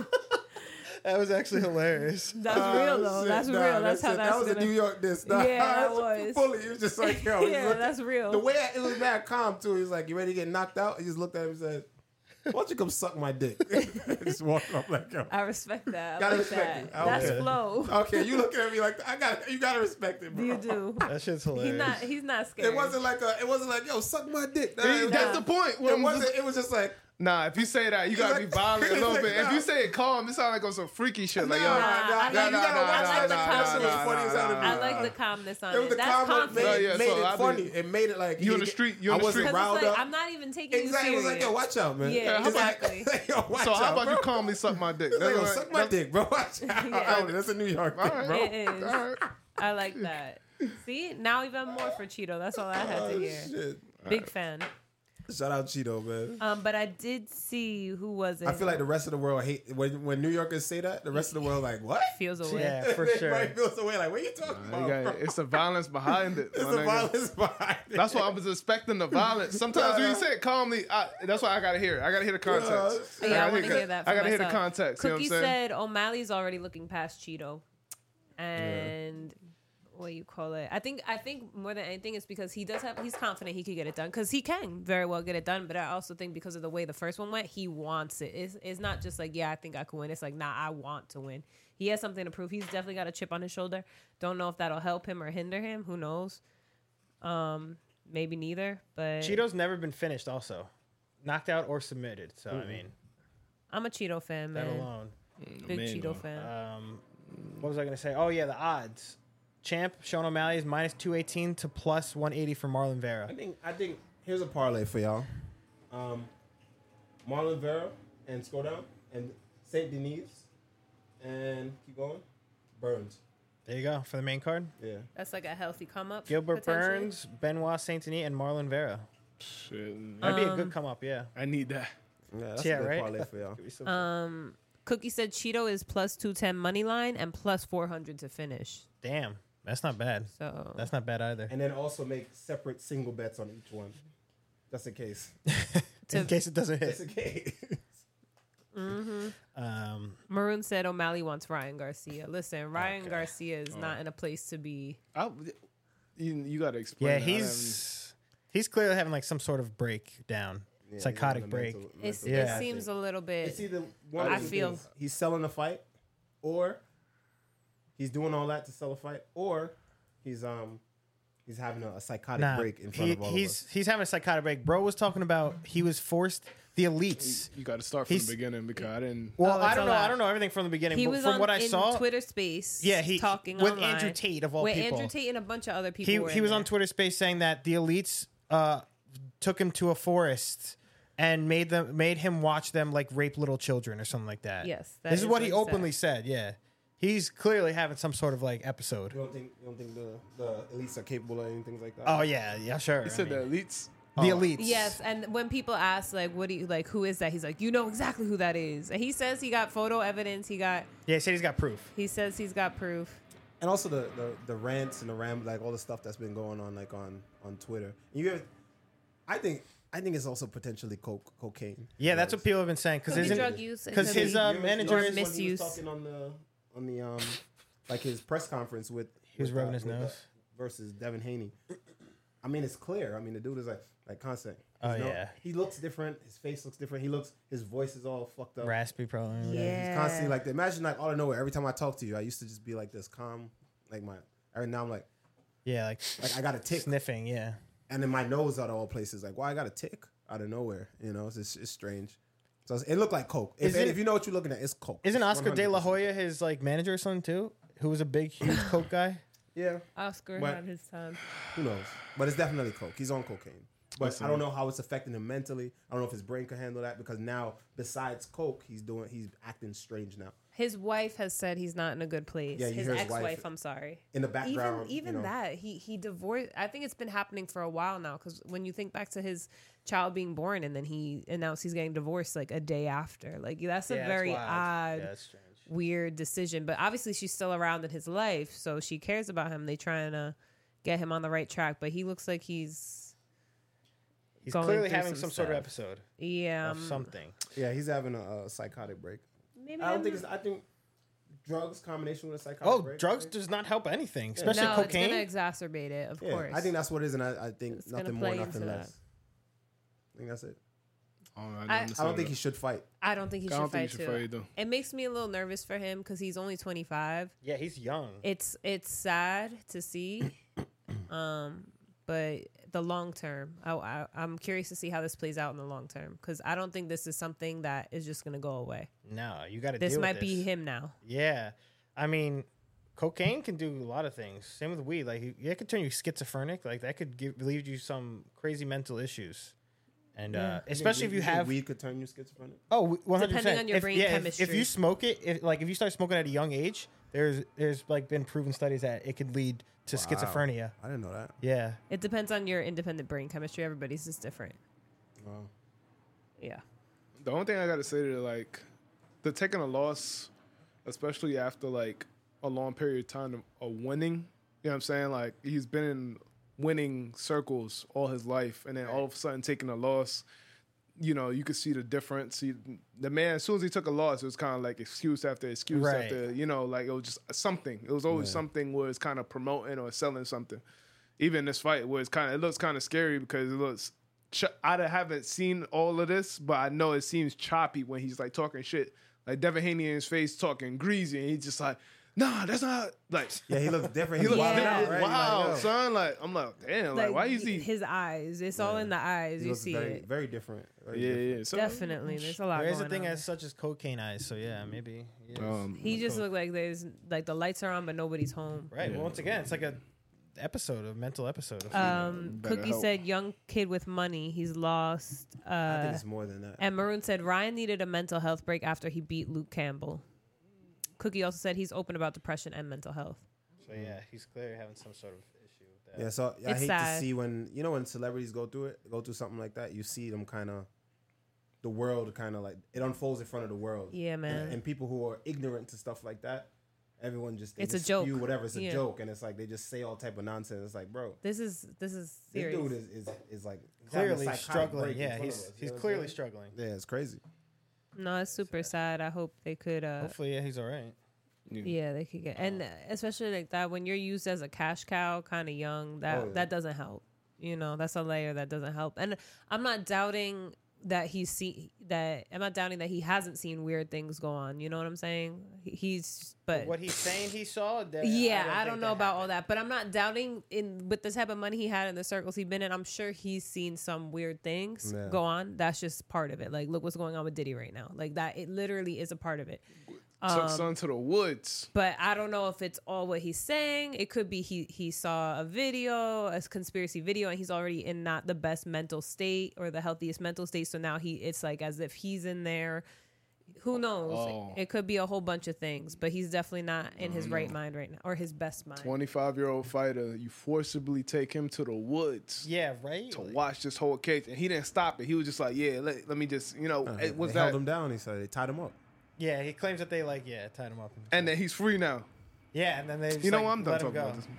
That was actually hilarious. That's Oh, real though. shit, That's nah, real. That's how it. that's That was gonna. a New York diss. Nah, Yeah, that that's was. Fully, he was just like, yo. he Yeah, looked- that's real. The way I, it was mad calm too. He was like, "You ready to get knocked out?" He just looked at him and said, "Why don't you come suck my dick?" Just walked up like, yo. I respect that. I Gotta like respect that. it. That's Okay. flow. Okay, you looking at me like that. I got you. Gotta respect it, bro. You do. That shit's hilarious. He's not. He's not scared. It wasn't like a. It wasn't like, yo, suck my dick. Nah, He- it was That's just- the point. It When wasn't. It was just like. Nah, if you say that, you gotta be like- violent a little like, bit. If nah. you say it calm, it sounds like on some freaky shit. Like, yo, Nah, I nah, like- nah, I you like gotta the- watch I that. like the That calmness. shit was funny as hell to me. I like the calmness on It was it. the That's calm that confident. made, Yeah, yeah, made so it I be- funny. It made it like You he in the get- street- you in I the wasn't street. Because riled it's like, up. I'm not even taking Exactly. It you was serious. like, yo, watch out, man. Yeah, It's exactly. Like, yo, watch so how out, about bro. you calmly suck my dick? It's like, yo, That's- suck my that's- dick, bro. Watch out. Yeah. That's a New York thing, All right. bro. It is. All right. I like that. See, now even more for Cheeto. That's all I had to Oh, hear. shit. Big fan. Shout out Cheeto, man. Um, but I did see who was it. I feel like the rest of the world hate when when New Yorkers say that. The rest of the world like what? feels away. Yeah, for sure. Everybody feels away. Like what are you talking You about? got- bro? it's the violence behind it. It's my the nigga. violence behind it. That's why I was expecting the violence. Sometimes when you say it calmly, I, that's why I gotta hear it. I gotta hear the context. Yeah, Yeah, I gotta want to hear that. For I gotta hear myself. the context. Cookie you know what I'm saying? said O'Malley's already looking past Cheeto, and what you call it? I think I think more than anything it's because he does have he's confident he could get it done because he can very well get it done. But I also think because of the way the first one went, he wants it. It's, it's not just like yeah, I think I could win. It's like nah, I want to win. He has something to prove. He's definitely got a chip on his shoulder. Don't know if that'll help him or hinder him. Who knows? Um, maybe neither. But Cheeto's never been finished. Also, knocked out or submitted. So I mean, I'm a Cheeto fan, that man. alone. Big Man, Cheeto no. fan. Um, what was I gonna say? Oh yeah, the odds. Champ Sean O'Malley is minus two eighteen to plus one eighty for Marlon Vera. I think I think here's a parlay for y'all. Um, Marlon Vera and Scodown and Saint Denis and keep going. Burns. There you go for the main card. Yeah. That's like a healthy come up. Gilbert potentially. Burns, Benoit Saint Denis, and Marlon Vera. Shit, That'd be a Um, good come up. Yeah. I need that. Yeah, that's Yeah, a good right? parlay for y'all. Could be so- Um, Cookie said Cheeto is plus two ten money line and plus four hundred to finish. Damn, that's not bad. So That's not bad either. And then also make separate single bets on each one. Just in case. In To- case it doesn't Just hit. in case. Um, Maroon said O'Malley wants Ryan Garcia. Listen, Ryan Okay. Garcia is not in a place to be. I, you, you gotta explain. yeah, that. he's he's clearly having like some sort of breakdown, Yeah, psychotic he's on a break. mental- It's, mental- Yeah. It seems a little bit. It's either one I of two feel- things. He's selling a fight, or he's doing all that to sell a fight, or he's um he's having a, a psychotic Nah, break in front he, of all he's of us. he's having a psychotic break. Bro was talking about he was forced the elites. You gotta start from He's- the beginning because I didn't. Well, Oh, I it's don't a know. I lot. don't know everything from the beginning. he but was from on what I in saw, Twitter Space. yeah, he talking with online. Andrew Tate of all with people. Andrew Tate and a bunch of other people. he were he in was on there. Twitter Space saying that the elites uh, took him to a forest and made them made him watch them like rape little children or something like that. Yes, that this is is what what he he openly said. Yeah, he's clearly having some sort of like episode. You don't think you don't think the, the elites are capable of anything like that? Oh yeah, yeah, sure. He I said mean, the elites. The elites. Yes, and when people ask like, "What do you like? Who is that?" He's like, "You know exactly who that is." And he says he got photo evidence. He got. Yeah, he said he's got proof. He says he's got proof. And also the, the the rants and the ram, like all the stuff that's been going on, like on on Twitter. You, have, I think, I think it's also potentially coke, cocaine. Yeah, that's what people have been saying. Because Could be isn't drug use. because Could his be- uh, You ever- manager you is ever when misuse. He was talking on the on the um like his press conference with. He was with, uh, rubbing his with, uh, nose. versus Devin Haney. I mean, it's clear. I mean, the dude is like like constant. Oh, He's no- yeah. he looks different. His face looks different. He looks. His voice is all fucked up. raspy, probably. Yeah. He's constantly like that. Imagine like out of nowhere. Every time I talk to you, I used to just be like this calm, like my. Right now I'm like Yeah, like like I got a tick, sniffing. Yeah. and then my nose out of all places. Like, why I got a tick out of nowhere? You know, it's it's, it's strange. So it's, it looked like coke. If, Is it- if you know what you're looking at, it's coke. Isn't It's Oscar De La one hundred percent. Hoya his like manager or something too? Who was a big, huge coke guy? Yeah, Oscar But- had his time. who knows? But it's definitely coke. He's on cocaine. But Listen. I don't know how it's affecting him mentally. I don't know if his brain can handle that because now, besides coke, he's doing he's acting strange now. His wife has said he's not in a good place. Yeah, you his hear his ex-wife, wife I'm sorry. In the background, Even even you know, that he he divorced. I think it's been happening for a while now. Because when you think back to his child being born and then he announced he's getting divorced like a day after, like that's a very odd, Yeah, that's strange. weird decision. But obviously she's still around in his life, so she cares about him. They trying to get him on the right track, but he looks like he's He's going clearly through having some some sort of stuff. episode yeah. of um, something. yeah, he's having a, a psychotic break. Maybe I don't I'm- think it's. I think drugs combination with a psychotic Oh, break. drugs does not help anything, especially no, cocaine. it's gonna exacerbate it, of Yeah, course. I think that's what it is, and I, I think It's gonna nothing more, play nothing into less. that. I think that's it. Oh, I, don't I- understand I don't think that. he should fight. I don't think he I should don't think fight he should too. fight either. It makes me a little nervous for him because he's only twenty-five. Yeah, he's young. It's it's sad to see, um, but the long term, I, I I'm curious to see how this plays out in the long term because I don't think this is something that is just gonna go away. No, you got to. This deal might with be this. him now. Yeah, I mean, cocaine can do a lot of things. Same with weed. Like, it could turn you schizophrenic. Like, that could give, lead you some crazy mental issues. And uh, especially if you think have weed could turn you schizophrenic. oh, one hundred percent. Depending on your if, brain yeah, if- If, chemistry. you smoke it, if, like if you start smoking at a young age, there's there's like been proven studies that it could lead to schizophrenia. I didn't know that. Yeah, It depends on your independent brain chemistry. Everybody's is different. Wow. Yeah. The only thing I gotta say to like the taking a loss, especially after like a long period of time of, of winning. You know what I'm saying? Like he's been in winning circles all his life, and then all of a sudden taking a loss. You know, you could see the difference. He, the man, as soon as he took a loss, it was kind of like excuse after excuse Right. after. You know, like it was just something. It was always Yeah. something where it's kind of promoting or selling something. Even this fight, where it's kind of it looks kind of scary because it looks. Ch- I haven't seen all of this, but I know it seems choppy when he's like talking shit. Like Devin Haney in his face talking greasy, and he's just like, "Nah, that's not like." Yeah, he looks different. He He's looks Yeah. wilding different. out, right? Wow, He's like, yo. son. Like I'm like, damn. Like, why is he? His eyes. It's all Yeah. in the eyes. He you looks see very, it. very different. Very Yeah, different. yeah. So, Definitely. There's a lot there is a going thing on. as such as cocaine eyes. So yeah, maybe. he is. Um, He just looked like there's like the lights are on, but nobody's home. right. yeah. Well, once again, it's like a episode, a mental episode. Of Um, Better Cookie help. said, "Young kid with money. He's lost." I Uh, think it's more than that. and Maroon said, "Ryan needed a mental health break after he beat Luke Campbell." Cookie also said he's open about depression and mental health. so yeah, he's clearly having some sort of issue with that. Yeah, so I It's hate sad. to see when you know when celebrities go through it, go through something like that. You see them kind of, the world kind of like it unfolds in front of the world. Yeah, man. And, and people who are ignorant to stuff like that, everyone just they It's a just joke. spew whatever. It's a Yeah. joke, and it's like they just say all type of nonsense. It's like, bro, This is this is this serious. dude is is, is like he's having a Clearly psychotic struggling. break in Yeah, front of he's us, you he's know what I'm clearly saying? struggling. Yeah, it's crazy. No, it's super sad. I hope they could. Uh, Hopefully, yeah, he's all right. yeah, they could get, and especially like that when you're used as a cash cow, kind of young. That Oh, yeah. that doesn't help. You know, that's a layer that doesn't help. And I'm not doubting that he's see that. I'm not doubting that he hasn't seen weird things go on. You know what I'm saying? He- He's but. What he's saying he saw. That, Yeah, I think don't know that about all happened. that, but I'm not doubting in with the type of money he had in the circles he's been in. I'm sure he's seen some weird things Yeah. go on. That's just part of it. Like, look what's going on with Diddy right now. Like that, it literally is a part of it. took son to the woods. But I don't know if it's all what he's saying. It could be he he saw a video, a conspiracy video, and he's already in not the best mental state or the healthiest mental state. So now he it's like as if he's in there. Who knows? Oh. It could be a whole bunch of things, but he's definitely not in his right mind right now, or his best mind. twenty-five-year-old fighter, you forcibly take him to the woods Yeah, right. to Like, watch this whole case, and he didn't stop it. He was just like, "Yeah, let, let me just, you know, Uh, it was they that?" held him down. He said they tied him up. yeah, he claims that they like yeah tied him up. And then he's free now. yeah, and then they just, You know like, what? I'm done let him talking go. about this.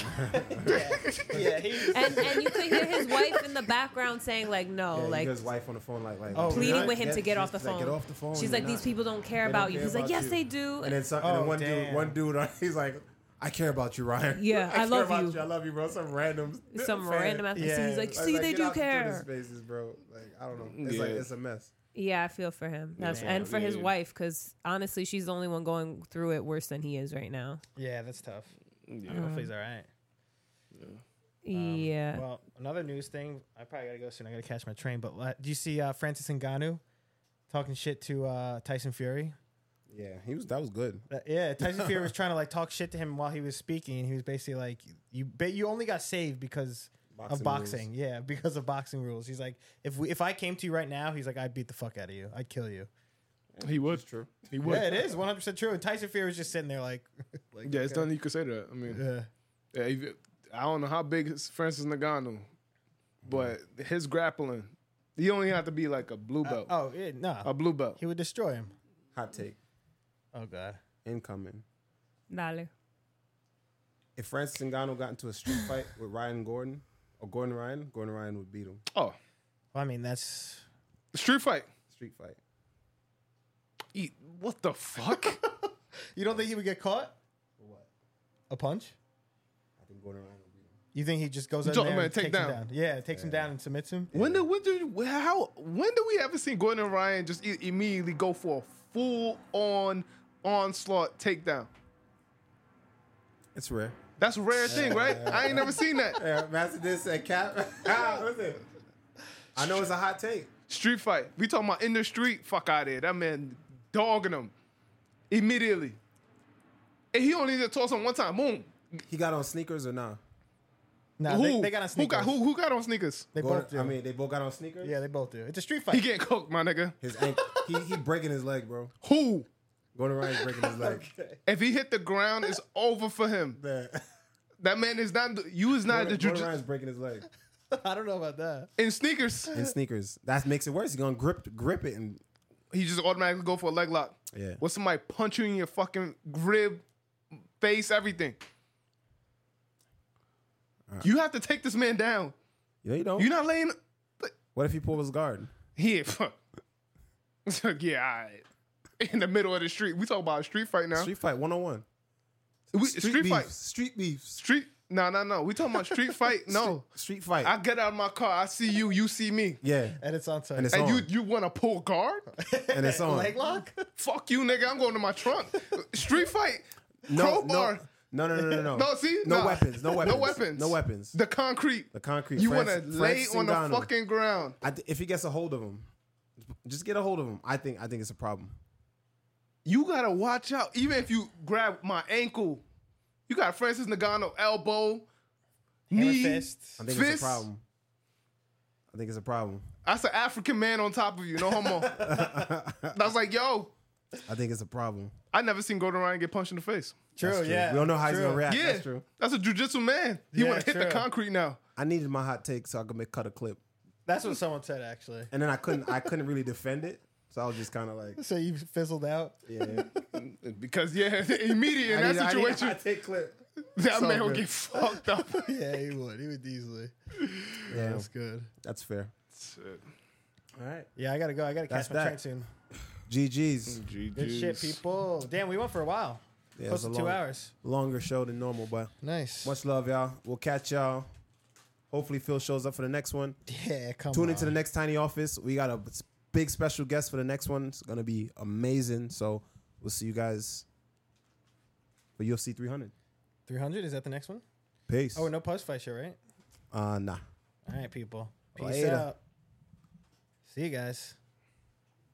yeah, yeah, he. And and you could hear his wife in the background saying like, no, Yeah, like he got his wife on the phone, like, like Oh, pleading really? with him to get off the she's like, phone. Get off the phone. She's They're like, these not- people don't care they about don't you. care He's like, about yes, you. they do. And then, some, Oh, and then one damn. dude, one dude, uh, he's like, I care about you, Ryan. Yeah, I care love about you. I love you, bro. Some random, Some fan. random ass. Yeah. He's like, I was see, like, they get do out the Twitter care. Spaces, bro. Like, I don't know. It's like Yeah. it's a mess. Yeah, I feel for him. That's, Yeah. and for his Yeah. wife, because honestly, she's the only one going through it worse than he is right now. Yeah, that's tough. Yeah. Hopefully he's all right. Um, yeah. Well, another news thing. I probably gotta go soon. I gotta catch my train. But uh, do you see uh, Francis Ngannou talking shit to uh, Tyson Fury? Yeah, he was. That was good. Uh, yeah, Tyson Fury was trying to like talk shit to him while he was speaking, and he was basically like, "You, ba- you only got saved because Boxing of boxing. Yeah, because of boxing rules." He's like, "If we, if I came to you right now, he's like, I'd beat the fuck out of you. I'd kill you." He would. True. He would. Yeah, it is one hundred percent true. And Tyson Fury was just sitting there like, like Yeah, it's okay. nothing you could say to that. I mean, Yeah. yeah, if- I don't know how big is Francis Ngannou, but his grappling, he only have to be like a blue belt, Oh, yeah, no, a blue belt. he would destroy him. Hot take. Oh god. Incoming. Dale. If Francis Ngannou got into a street fight with Ryan Gordon or Gordon Ryan, Gordon Ryan would beat him. Oh, Well, I mean, that's street fight. Street fight. Eat, what the fuck? you don't think he would get caught? What? A punch? I think Gordon Ryan would beat him. You think he just goes You in talking there and about take takes him down? down? Yeah, takes him down and submits him. When did when did you, how when did we ever see Gordon Ryan just i- immediately go for a full on onslaught takedown? It's rare. That's a rare thing, right? I ain't never seen that. Yeah, Master did say cap. Listen, I know it's a hot take. Street fight. We talking about in the street. Fuck out of here. That man dogging him immediately. And he only did toss him one time. Boom. He got on sneakers or nah? No, who, they, they got on who sneakers. got who, who got on sneakers? They Gordon- both do. I mean, they both got on sneakers. yeah, they both do. It's a street He fight. getting cooked, my nigga. His ankle, he he breaking his leg, bro. Who? Gordon Ryan's breaking his leg. If he hit the ground, it's over for him. Yeah. That man is not. You is not Gordon, the Gordon jiu- Ryan's breaking his leg I don't know about that. in sneakers. in sneakers. That makes it worse. He's gonna grip grip it and He just automatically go for a leg lock. yeah. With somebody punch you in your fucking rib, face, everything. You have to take this man down. You know you don't. You're not laying. What if he pulls his guard? Here. Yeah, all right. In the middle of the street. We talk about a street fight now. Street fight one on one. We, street beef. fight. Street beef. Street. No, no, no. We talking about street fight. No. Street fight. I get out of my car. I see you. You see me. yeah. And it's on time. And it's And on. you you want to pull guard? and it's on. Leg lock? Fuck you, nigga. I'm going to my trunk. Street fight. no, Crowbar. no, no, no, no, no, no. No, see? No Nah. weapons. No weapons. No weapons. No weapons. The concrete. The concrete. You want to Francis- lay Francis on the Ngannou. fucking ground. I th- if he gets a hold of him, just get a hold of him. I think I think it's a problem. You gotta watch out. Even if you grab my ankle, you got Francis Ngannou elbow, Hammer knee. fist. I think Fist. it's a problem. I think it's a problem. That's an African man on top of you. No homo. That's like, yo, I think it's a problem. I never seen Gordon Ryan get punched in the face. True, That's true. yeah. We don't know how he's True. gonna react. Yeah, That's true. that's a jujitsu man. He Yeah, want to hit the true. concrete now. I needed my hot take so I could make cut a clip, That's what someone said, actually. and then I couldn't. I couldn't really defend it, so I was just kind of like, So you fizzled out? yeah. Because yeah, immediate in I that need, I need a situation, hot take clip. that so man will good. get fucked up. Yeah, he would. He would easily. Yeah, That's good. that's fair. All right. Yeah, I gotta go. I gotta That's catch my that. train soon. G G's. Good shit, people. Damn, we went for a while. Yeah, Close it's to a two long- hours. Longer show than normal, but Nice. much love, y'all. We'll catch y'all. Hopefully, Phil shows up for the next one. Yeah, come Tune on. into the next Tiny Office. We got a big special guest for the next one. It's gonna be amazing. So we'll see you guys for U F C three hundred. three hundred, is that the next one? Peace. Oh, no post fight show, right? Uh, nah. All right, people. Peace Later. out. See you guys.